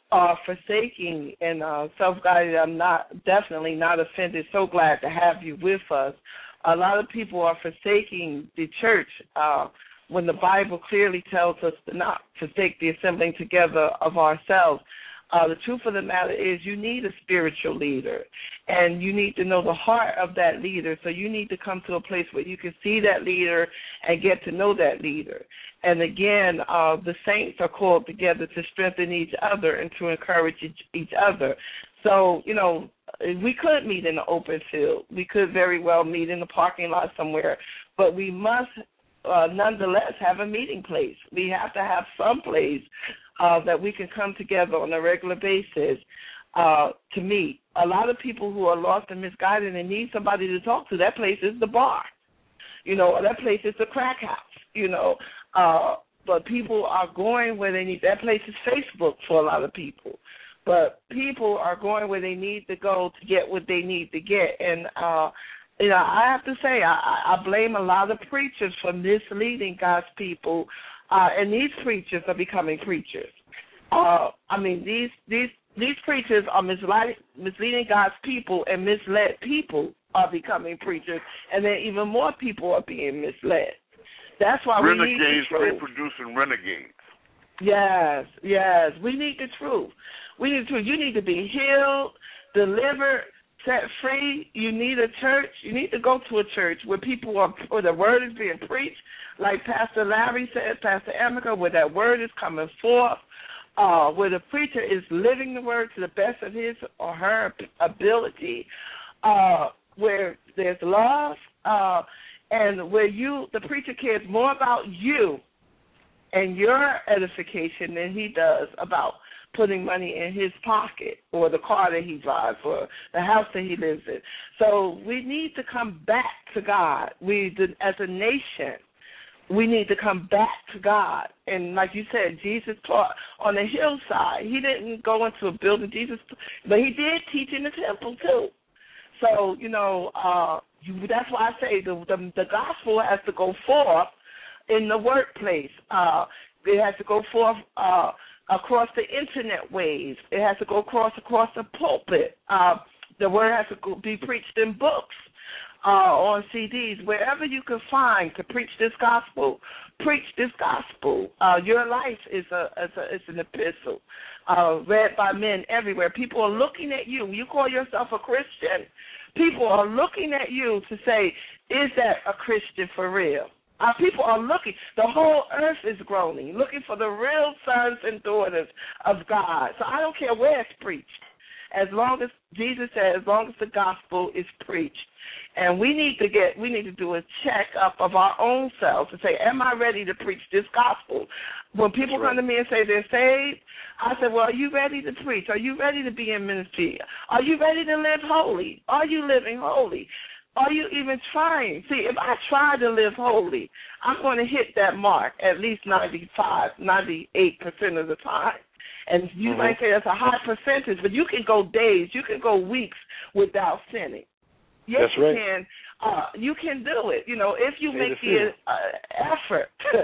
are forsaking and uh, self-guided. I'm not definitely not offended. So glad to have you with us. A lot of people are forsaking the church uh, when the Bible clearly tells us to not forsake the assembling together of ourselves. Uh, the truth of the matter is you need a spiritual leader, and you need to know the heart of that leader. So you need to come to a place where you can see that leader and get to know that leader. And again, uh, the saints are called together to strengthen each other and to encourage each, each other. So, you know, we could meet in the open field. We could very well meet in the parking lot somewhere, but we must uh, nonetheless have a meeting place. We have to have some place uh, that we can come together on a regular basis uh, to meet. A lot of people who are lost and misguided and need somebody to talk to, that place is the bar. You know, that place is the crack house, you know. Uh, but people are going where they need. That place is Facebook for a lot of people. But people are going where they need to go to get what they need to get. And, uh, you know, I have to say, I, I blame a lot of preachers for misleading God's people. Uh, and these preachers are becoming preachers. Uh, I mean, these these these preachers are misleading, misleading God's people, and misled people are becoming preachers. And then even more people are being misled. That's why renegades, we need the truth. Reproducing renegades. Yes, yes. We need the truth. We need the truth. You need to be healed, delivered, set free. You need a church. You need to go to a church where people are, where the word is being preached, like Pastor Larry said, Pastor Amica, where that word is coming forth, uh, where the preacher is living the word to the best of his or her ability, uh, where there's love, uh, and where you, the preacher cares more about you and your edification than he does about putting money in his pocket or the car that he drives or the house that he lives in. So we need to come back to God. We, as a nation, we need to come back to God. And like you said, Jesus taught on the hillside. He didn't go into a building, Jesus, but he did teach in the temple too. So, you know, uh, you, that's why I say the, the the gospel has to go forth in the workplace. Uh, it has to go forth uh, across the internet waves. It has to go across across the pulpit. Uh, the word has to go, be preached in books, uh, on C Ds, wherever you can find to preach this gospel. Preach this gospel. Uh, your life is a is, a, is an epistle uh, read by men everywhere. People are looking at you. You call yourself a Christian. People are looking at you to say, is that a Christian for real? Our people are looking. The whole earth is groaning, looking for the real sons and daughters of God. So I don't care where it's preached. As long as Jesus said, as long as the gospel is preached. And we need to get, we need to do a check-up of our own selves and say, am I ready to preach this gospel? When people That's right. come to me and say they're saved, I say, well, are you ready to preach? Are you ready to be in ministry? Are you ready to live holy? Are you living holy? Are you even trying? See, if I try to live holy, I'm going to hit that mark at least ninety-five, ninety-eight percent of the time. And you mm-hmm. might say that's a high percentage, but you can go days, you can go weeks without sinning. Yes, that's right. you can. Uh, you can do it. You know, if you Say make the uh, effort.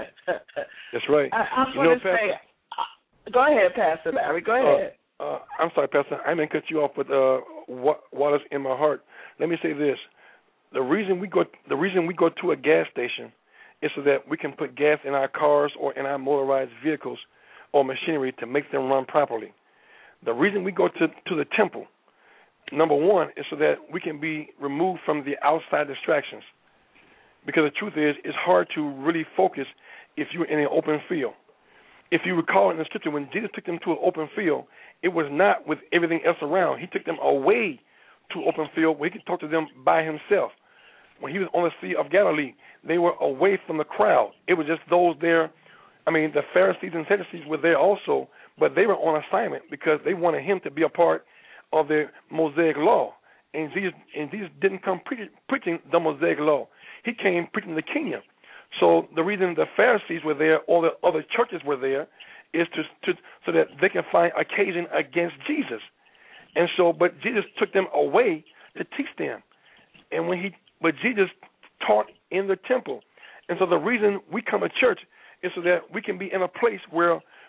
That's right. I, I'm you going know, to say, uh, go ahead, Pastor Larry. Go ahead. Uh, uh, I'm sorry, Pastor. I may cut you off with uh, what what is in my heart. Let me say this: the reason we go, the reason we go to a gas station, is so that we can put gas in our cars or in our motorized vehicles or machinery to make them run properly. The reason we go to to the temple, number one, is so that we can be removed from the outside distractions. Because the truth is, it's hard to really focus if you're in an open field. If you recall in the scripture, when Jesus took them to an open field, it was not with everything else around. He took them away to an open field where he could talk to them by himself. When he was on the Sea of Galilee, they were away from the crowd. It was just those there. I mean, the Pharisees and Sadducees were there also, but they were on assignment because they wanted him to be a part of the Mosaic law. And Jesus, and Jesus didn't come pre- preaching the Mosaic law. He came preaching the kingdom. So the reason the Pharisees were there, all the other churches were there, is to, to so that they can find occasion against Jesus. And so, but Jesus took them away to teach them. And when he, but Jesus taught in the temple. And so the reason we come to church is so that we can be in a place where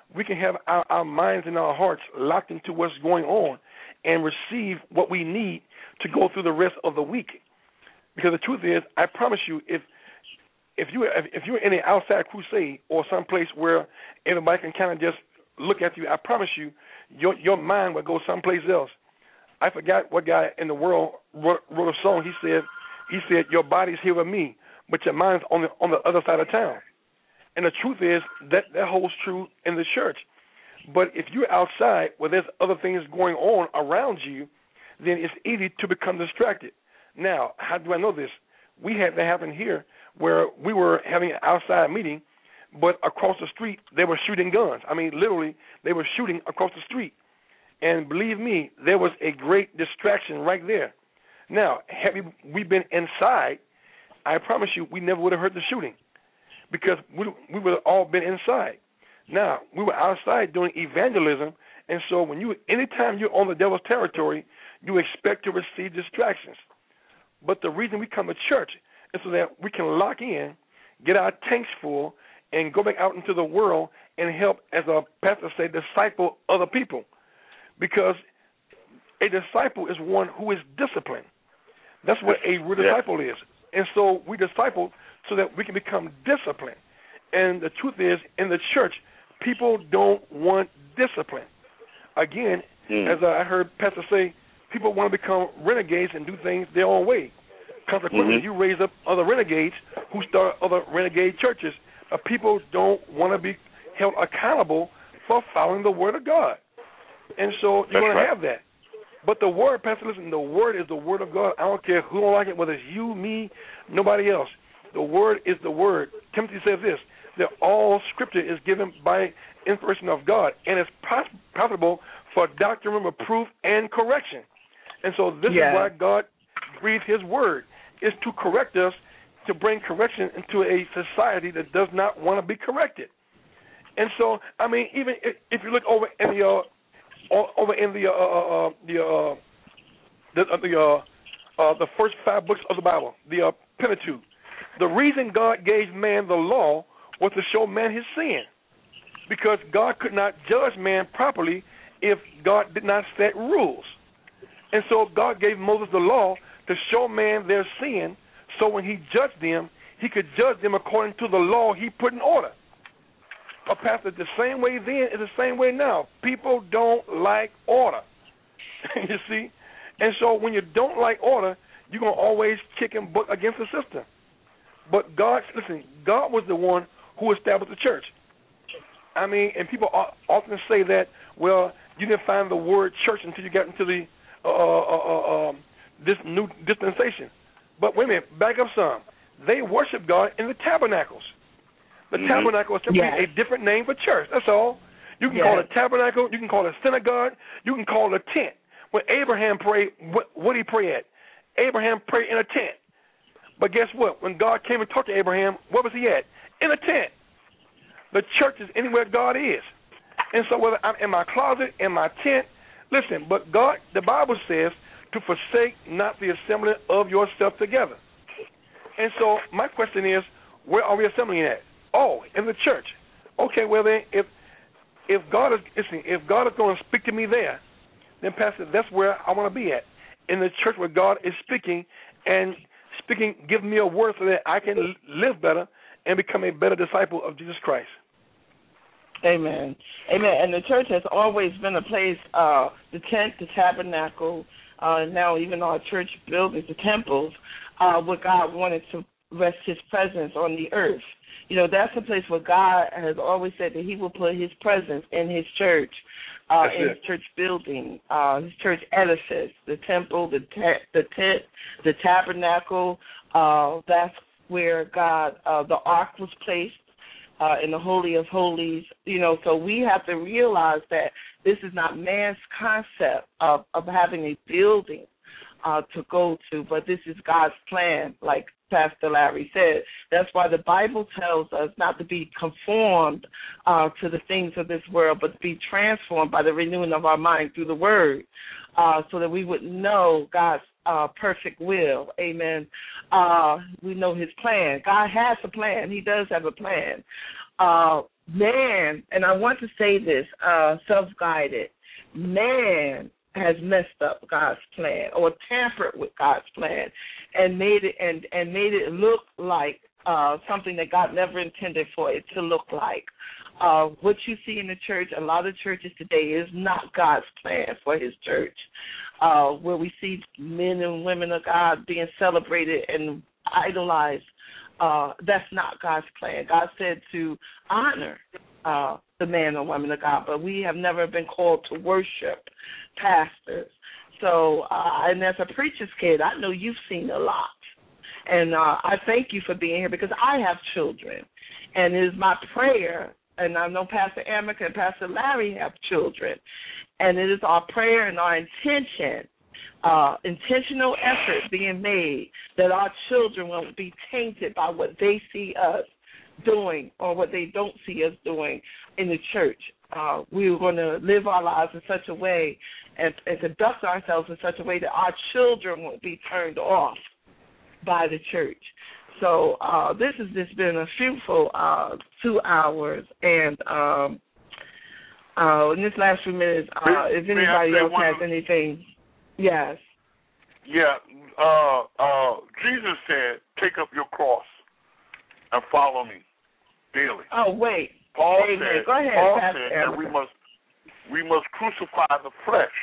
we can have our, our minds and our hearts locked into what's going on and receive what we need to go through the rest of the week. Because the truth is, I promise you, if if you if you're in an outside crusade or someplace where everybody can kind of just look at you, I promise you, your your mind will go someplace else. I forgot what guy in the world wrote, wrote a song. He said, he said, your body's here with me, but your mind's on the on the other side of town. And the truth is that that holds true in the church. But if you're outside where there's other things going on around you, then it's easy to become distracted. Now, how do I know this? We had that happen here where we were having an outside meeting, but across the street they were shooting guns. I mean, literally, they were shooting across the street. And believe me, there was a great distraction right there. Now, had we been inside, I promise you we never would have heard the shooting because we, we would have all been inside. Now, we were outside doing evangelism, and so when you, anytime you're on the devil's territory, you expect to receive distractions. But the reason we come to church is so that we can lock in, get our tanks full, and go back out into the world and help, as a pastor say, disciple other people. Because a disciple is one who is disciplined. That's what a real disciple is. And so we disciple so that we can become disciplined. And the truth is, in the church, people don't want discipline. Again, mm. as I heard Pastor say, people want to become renegades and do things their own way. Consequently, mm-hmm. you raise up other renegades who start other renegade churches. Uh, people don't want to be held accountable for following the Word of God. And so you're going right. to have that. But the Word, Pastor, listen, the Word is the Word of God. I don't care who don't like it, whether it's you, me, nobody else. The Word is the Word. Timothy says this, that all Scripture is given by inspiration of God, and it's profitable for doctrine, reproof, and correction. And so this yeah. is why God breathed His Word, is to correct us, to bring correction into a society that does not want to be corrected. And so, I mean, even if, if you look over in the uh, over in the uh, uh, the uh, the uh, the, uh, uh, the first five books of the Bible, the uh, Pentateuch, the reason God gave man the law was to show man his sin, because God could not judge man properly if God did not set rules. And so God gave Moses the law to show man their sin, so when he judged them, he could judge them according to the law he put in order. Uh, Pastor, the same way then is the same way now. People don't like order, you see? And so when you don't like order, you're going to always kick and butt against the system. But God, listen, God was the one who established the church. I mean, and people often say that, well, you didn't find the word church until you got into the uh, uh, uh, um, this new dispensation. But wait a minute, back up some. They worship God in the tabernacles. The mm-hmm. tabernacle is simply yes. a different name for church. That's all. You can yes. call it tabernacle. You can call it synagogue. You can call it a tent. When Abraham prayed, what, what did he pray at? Abraham prayed in a tent. But guess what? When God came and talked to Abraham, where was he at? In a tent. The church is anywhere God is. And so whether I'm in my closet, in my tent, listen, but God, the Bible says to forsake not the assembly of yourself together. And so my question is, where are we assembling at? Oh, in the church. Okay, well then, if if God is listen, if God is going to speak to me there, then Pastor, that's where I want to be at, in the church where God is speaking and speaking, giving me a word so that I can live better and become a better disciple of Jesus Christ. Amen. Amen. And the church has always been a place, uh, the tent, the tabernacle, uh, now even our church buildings, the temples, uh, where God wanted to rest His presence on the earth. You know, that's a place where God has always said that He will put His presence in His church, uh, in His church building, uh, His church edifice, the temple, the tent, the tent, the tabernacle. Uh, that's where God, uh, the ark was placed uh, in the Holy of Holies. You know, so we have to realize that this is not man's concept of, of having a building uh, to go to, but this is God's plan, like Pastor Larry said. That's why the Bible tells us not to be conformed uh, to the things of this world, but to be transformed by the renewing of our mind through the Word, uh, so that we would know God's uh, perfect will. Amen. Uh, we know His plan. God has a plan. He does have a plan. Uh, man, and I want to say this, uh, self-guided, man has messed up God's plan or tampered with God's plan and made it and, and made it look like uh, something that God never intended for it to look like. Uh, what you see in the church, a lot of churches today, is not God's plan for his church, uh, where we see men and women of God being celebrated and idolized. Uh, that's not God's plan. God said to honor uh, the man or woman of God, but we have never been called to worship pastors. So, uh, and as a preacher's kid, I know you've seen a lot. And uh, I thank you for being here because I have children. And it is my prayer, and I know Pastor Amica and Pastor Larry have children, and it is our prayer and our intention, uh, intentional effort being made that our children won't be tainted by what they see us doing or what they don't see us doing in the church. Uh, we're going to live our lives in such a way and, and conduct ourselves in such a way that our children won't be turned off by the church. So uh, this has just been a fruitful uh, two hours, and um, uh, in this last few minutes, uh, if anybody else has anything, yes. Yeah, uh, uh, Jesus said, "Take up your cross and follow me daily." Oh wait, Paul Amen. said, Go ahead, Paul Pastor said that we must we must crucify the flesh.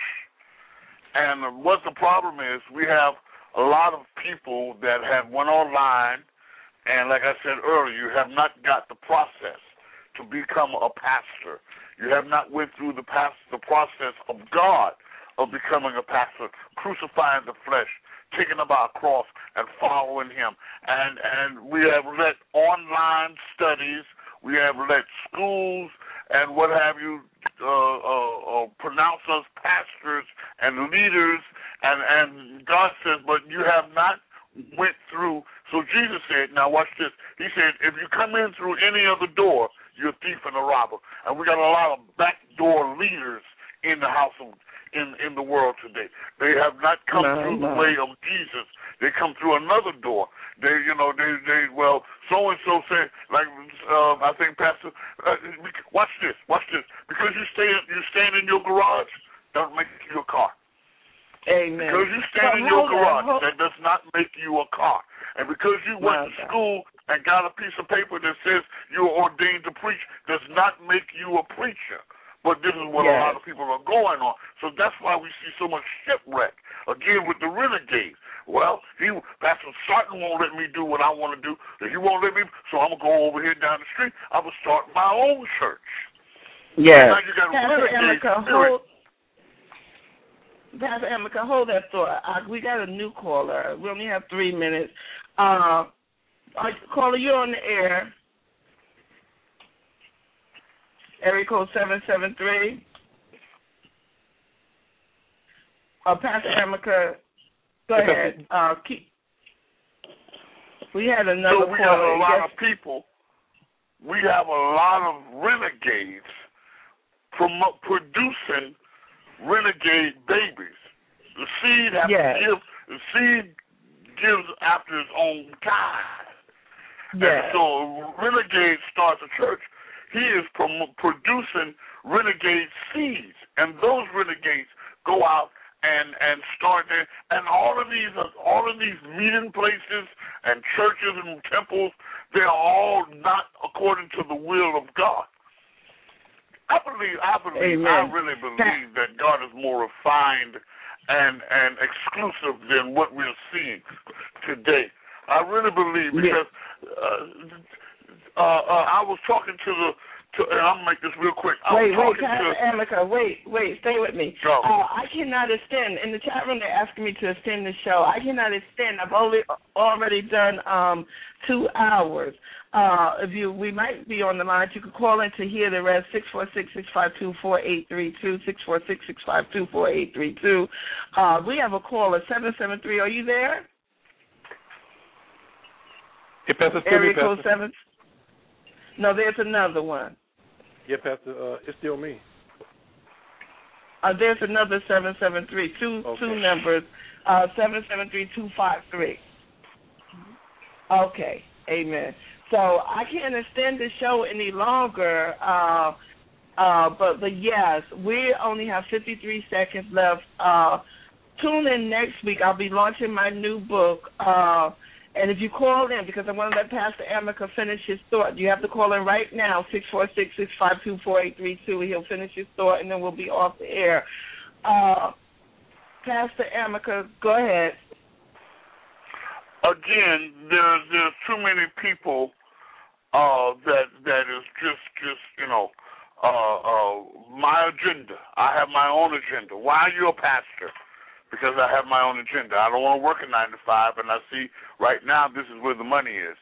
And what the problem is, we have a lot of people that have went online, and like I said earlier, you have not got the process to become a pastor. You have not went through the past, the process of God of becoming a pastor, crucifying the flesh, taking up our cross and following him. And and we have let online studies, we have let schools and what have you uh, uh, uh, pronounce us pastors and leaders, and, and God says, but you have not went through. So Jesus said, now watch this. He said, if you come in through any other door, you're a thief and a robber. And we got a lot of backdoor leaders in the house of in, in the world today. They have not come no, through no. the way of Jesus. They come through another door. They, you know, they, they well, so-and-so said, like, uh, I think, Pastor, uh, watch this, watch this. Because you stay, you stand in your garage, don't make you a car. Amen. Because you stand in your garage, on, that does not make you a car. And because you went to school and got a piece of paper that says you are ordained to preach, does not make you a preacher. But this is what yes. a lot of people are going on. So that's why we see so much shipwreck. Again, with the renegades. Well, he, Pastor Sarton won't let me do what I want to do. He won't let me, so I'm going to go over here down the street. I'm going to start my own church. Yes. Now you got Pastor Amica, hold, Pastor Amica, hold that thought. I, we got a new caller. We only have three minutes. Uh, caller, you're on the air. Area code seven seven three. Uh, Pastor Amica, go ahead. Uh, keep. We had another so we caller. have a lot yes. of people. We have a lot of renegades promote, producing renegade babies. The seed has yes. to give. The seed gives after its own kind. Yes. And so a renegade starts a church. He is prom- producing renegade seeds, and those renegades go out and, and start there. And all of these, all of these meeting places and churches and temples, they are all not according to the will of God. I believe, I believe, Amen. I really believe that God is more refined and and exclusive than what we're seeing today. I really believe because. Uh, Uh, uh, I was talking to the, to, and I'm going to make this real quick. I wait, was wait, Pastor to, Amica, wait, wait, stay with me. No. Uh, I cannot extend. In the chat room, they're asking me to extend the show. I cannot extend. I've only already done um, two hours. Uh, if you, we might be on the line. You could call in to hear the rest, six four six, six five two, four eight three two, six four six, six five two, four eight three two. Uh, we have a caller, seven seven three. Are you there? Hey, Pastor, Area me, code Pastor. seven. No, there's another one. Yeah, Pastor, uh, it's still me. Uh, there's another seven seven three. Two okay. two numbers. Uh, seven seven three two five three. Okay. Amen. So I can't extend the show any longer. Uh, uh, but, but, yes, we only have fifty-three seconds left. Uh, tune in next week. I'll be launching my new book. Uh, and if you call in, because I want to let Pastor Amica finish his thought, you have to call in right now, six four six, six five two, four eight three two. He'll finish his thought, and then we'll be off the air. Uh, Pastor Amica, go ahead. Again, there's there's too many people uh, that that is just just you know uh, uh, my agenda. I have my own agenda. Why are you a pastor? Because I have my own agenda. I don't want to work a nine to five, and I see right now this is where the money is.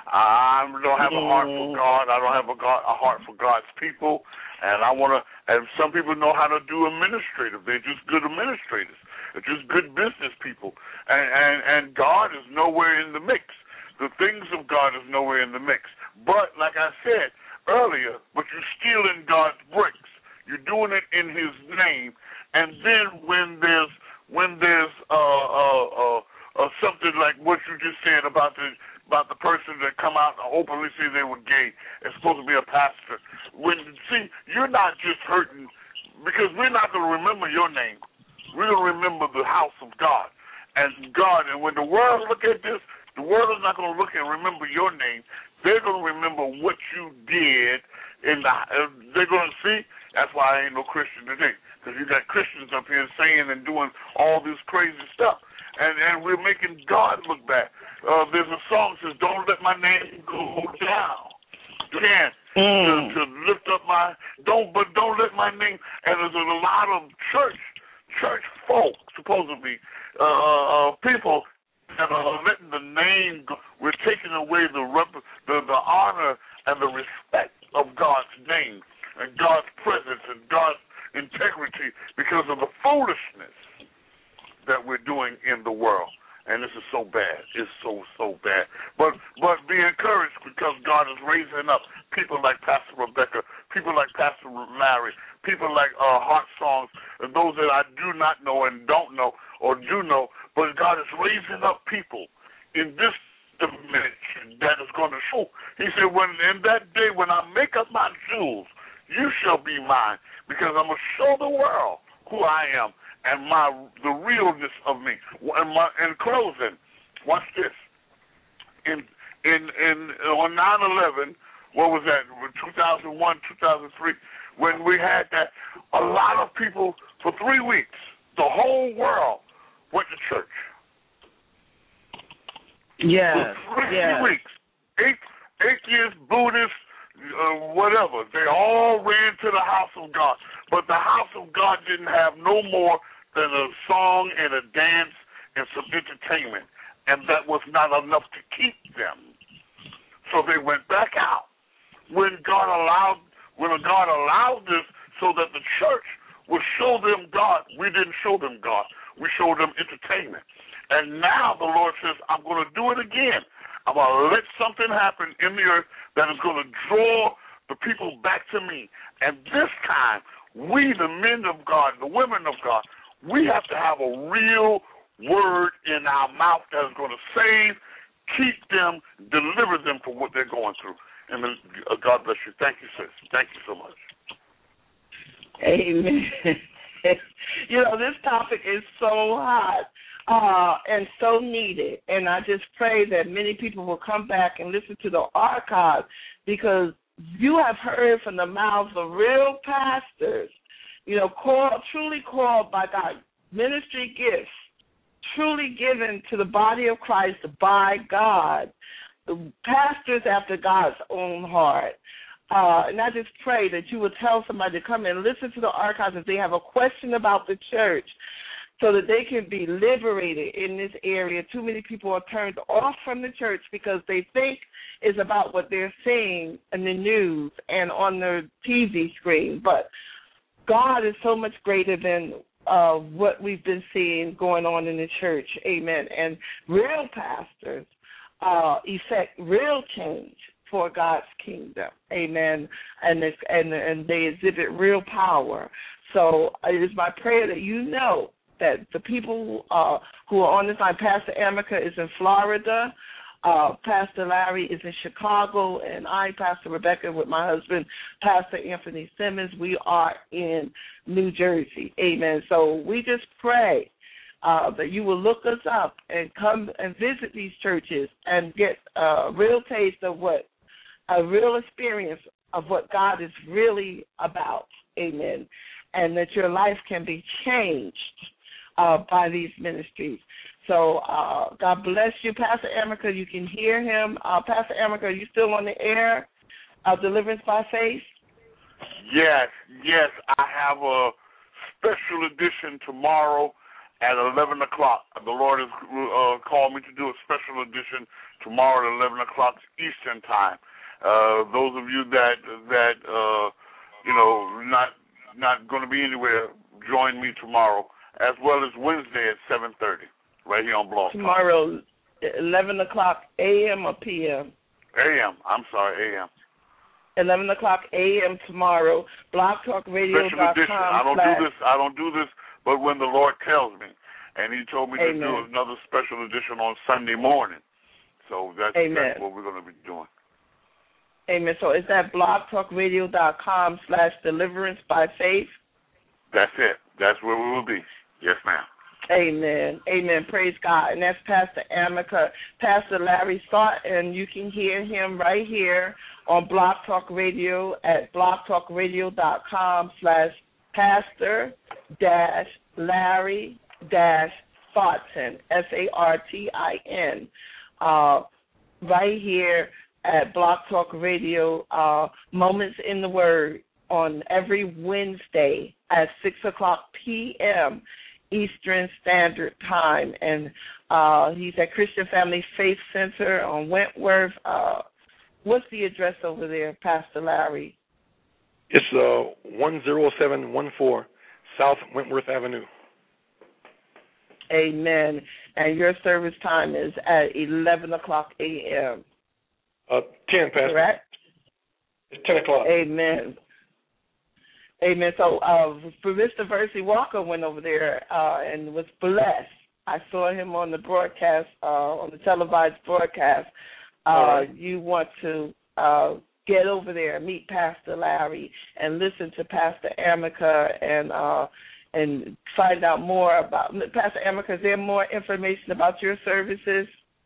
I don't have a heart for God. I don't have a, God, a heart for God's people, and I want to. And some people know how to do administrative. They're just good administrators. They're just good business people, and, and and God is nowhere in the mix. The things of God is nowhere in the mix. But like I said earlier, but you're stealing God's bricks. You're doing it in His name, and then when there's when there's uh, uh, uh, uh, something like what you just said about the about the person that come out and openly say they were gay, it's supposed to be a pastor. When see, you're not just hurting because we're not going to remember your name. We're going to remember the house of God and God. And when the world look at this, the world is not going to look and remember your name. They're going to remember what you did. In the, uh, they're going to see. That's why I ain't no Christian today, because you got Christians up here saying and doing all this crazy stuff, and and we're making God look bad. Uh, there's a song that says, "Don't let my name go down." Again, mm. to, to lift up my don't, but don't let my name. And there's a lot of church. Church folk, supposedly, uh, uh, people that are letting the name go. We're taking away the, rep- the the honor and the respect of God's name and God's presence and God's integrity because of the foolishness that we're doing in the world. And this is so bad. It's so, so bad. But but be encouraged because God is raising up people like Pastor Rebecca, people like Pastor Larry, people like uh, Heart Songs, and those that I do not know and don't know or do know. But God is raising up people in this dimension that is going to show. He said, when in that day when I make up my jewels, you shall be mine because I'm going to show the world who I am. And my the realness of me. And my, in closing, watch this. In in in on nine eleven, what was that? two thousand one, two thousand three, when we had that, a lot of people for three weeks, the whole world went to church. Yeah. For three yeah. weeks, eight atheists, Buddhists, uh, whatever, they all ran to the house of God. But the house of God didn't have no more than a song and a dance and some entertainment, and that was not enough to keep them. So they went back out. When God allowed, when God allowed this, so that the church would show them God, we didn't show them God. We showed them entertainment. And now the Lord says, I'm going to do it again. I'm going to let something happen in the earth that is going to draw the people back to me. And this time, we, the men of God, the women of God, we have to have a real word in our mouth that is going to save, keep them, deliver them from what they're going through. And uh, God bless you. Thank you, sis. Thank you so much. Amen. You know, this topic is so hot uh, and so needed. And I just pray that many people will come back and listen to the archive because you have heard from the mouths of real pastors, you know, called, truly called by God, ministry gifts, truly given to the body of Christ by God, the pastors after God's own heart. Uh, and I just pray that you would tell somebody to come and listen to the archives if they have a question about the church so that they can be liberated in this area. Too many people are turned off from the church because they think it's about what they're seeing in the news and on their T V screen. But God is so much greater than uh, what we've been seeing going on in the church. Amen. And real pastors uh, effect real change for God's kingdom. Amen. And, it's, and, and they exhibit real power. So it is my prayer that you know that the people uh, who are on this line, Pastor Amica is in Florida. Uh, Pastor Larry is in Chicago, and I, Pastor Rebecca, with my husband, Pastor Anthony Simmons, we are in New Jersey. Amen. So we just pray uh, that you will look us up and come and visit these churches and get a real taste of what, a real experience of what God is really about. Amen. And that your life can be changed uh, by these ministries. So uh, God bless you, Pastor America. You can hear him. Uh, Pastor America, are you still on the air? Uh, Deliverance by Faith? Yes, yes. I have a special edition tomorrow at eleven o'clock. The Lord has uh, called me to do a special edition tomorrow at eleven o'clock Eastern Time. Uh, those of you that, that uh, you know, not not going to be anywhere, join me tomorrow, as well as Wednesday at seven thirty. Right here on Blog Talk. Tomorrow, eleven o'clock a m or p m? A M. I'm sorry, A M. eleven o'clock a m tomorrow. blog talk radio dot com. Special edition. I don't do this. I don't do this, but when the Lord tells me, and He told me Amen. to do another special edition on Sunday morning. So that's, that's what we're going to be doing. Amen. So is that blog talk radio dot com slash deliverance by faith? That's it. That's where we will be. Yes, ma'am. Amen. Amen. Praise God. And that's Pastor Amica, Pastor Larry Thought, and you can hear him right here on Blog Talk Radio at blog talk radio dot com slash Pastor dash Larry dash Thoughton, S A R T I N, uh, right here at Blog Talk Radio, uh, Moments in the Word on every Wednesday at six o'clock p m Eastern Standard Time, and uh, he's at Christian Family Faith Center on Wentworth. Uh, what's the address over there, Pastor Larry? It's uh, one zero seven one four South Wentworth Avenue. Amen. And your service time is at eleven o'clock a m Uh, ten, Pastor. Correct? It's ten o'clock. Amen. Amen. So, uh, for Mister Versi Walker went over there uh, and was blessed. I saw him on the broadcast, uh, on the televised broadcast. Uh, right. You want to uh, get over there and meet Pastor Larry and listen to Pastor Amica and uh, and find out more about Pastor Amica. Is there more information about your services?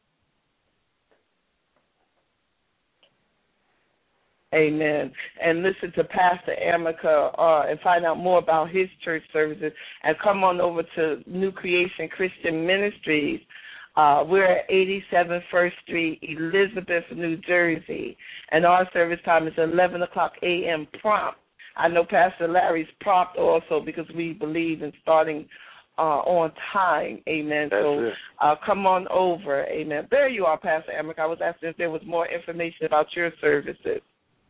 Amen. And listen to Pastor Amica uh, and find out more about his church services. And come on over to New Creation Christian Ministries. Uh, we're at eighty-seven First Street, Elizabeth, New Jersey. And our service time is eleven o'clock a m prompt. I know Pastor Larry's prompt also because we believe in starting uh, on time. Amen. That's so uh, come on over. Amen. There you are, Pastor Amica. I was asking if there was more information about your services.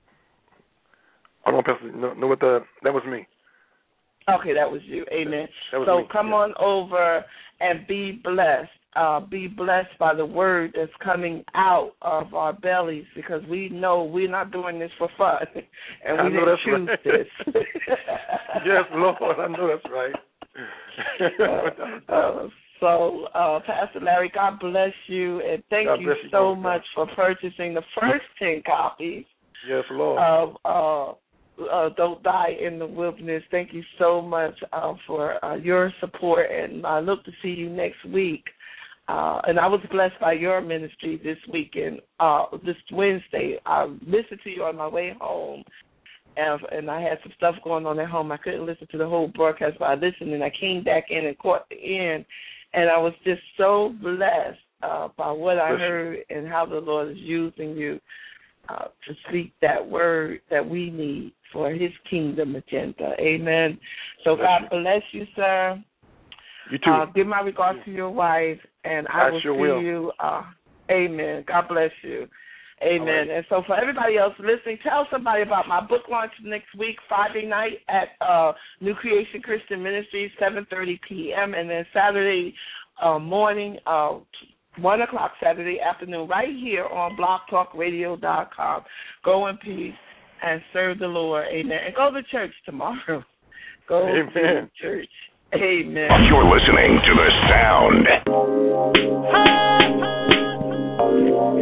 I don't know, Pastor. No, no, what the, that was me. Okay, that was you. Amen. That was so me. come yeah. on over and be blessed. Uh, be blessed by the word that's coming out of our bellies because we know we're not doing this for fun. And we I know didn't that's choose right. this. Yes, Lord, I know that's right. uh, uh, so, uh, Pastor Larry, God bless you, and thank God you bless you, so God. much for purchasing the first ten copies. Yes, Lord. Of uh, uh, Don't Die in the Wilderness. Thank you so much uh, for uh, your support, and I look to see you next week. Uh, and I was blessed by your ministry this weekend, uh, this Wednesday. I listened to you on my way home, and, and I had some stuff going on at home. I couldn't listen to the whole broadcast, but I listened, and I came back in and caught the end, and I was just so blessed uh, by what I heard and how the Lord is using you uh, to speak that word that we need for his kingdom agenda. Amen. So bless God you. Bless you, sir. You too. Uh, give my regards to your wife, and I, I will sure see will. you. Uh, amen. God bless you. Amen. Right. And so for everybody else listening, tell somebody about my book launch next week, Friday night at uh, New Creation Christian Ministries, seven thirty p m, and then Saturday uh, morning, uh, one o'clock Saturday afternoon, right here on blog talk radio dot com. Go in peace and serve the Lord. Amen. And go to church tomorrow. Go Amen. to church. Amen. You're listening to the sound.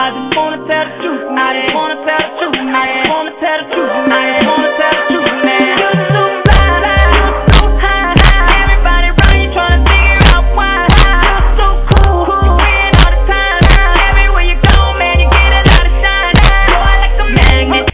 I just wanna tell the truth. I just wanna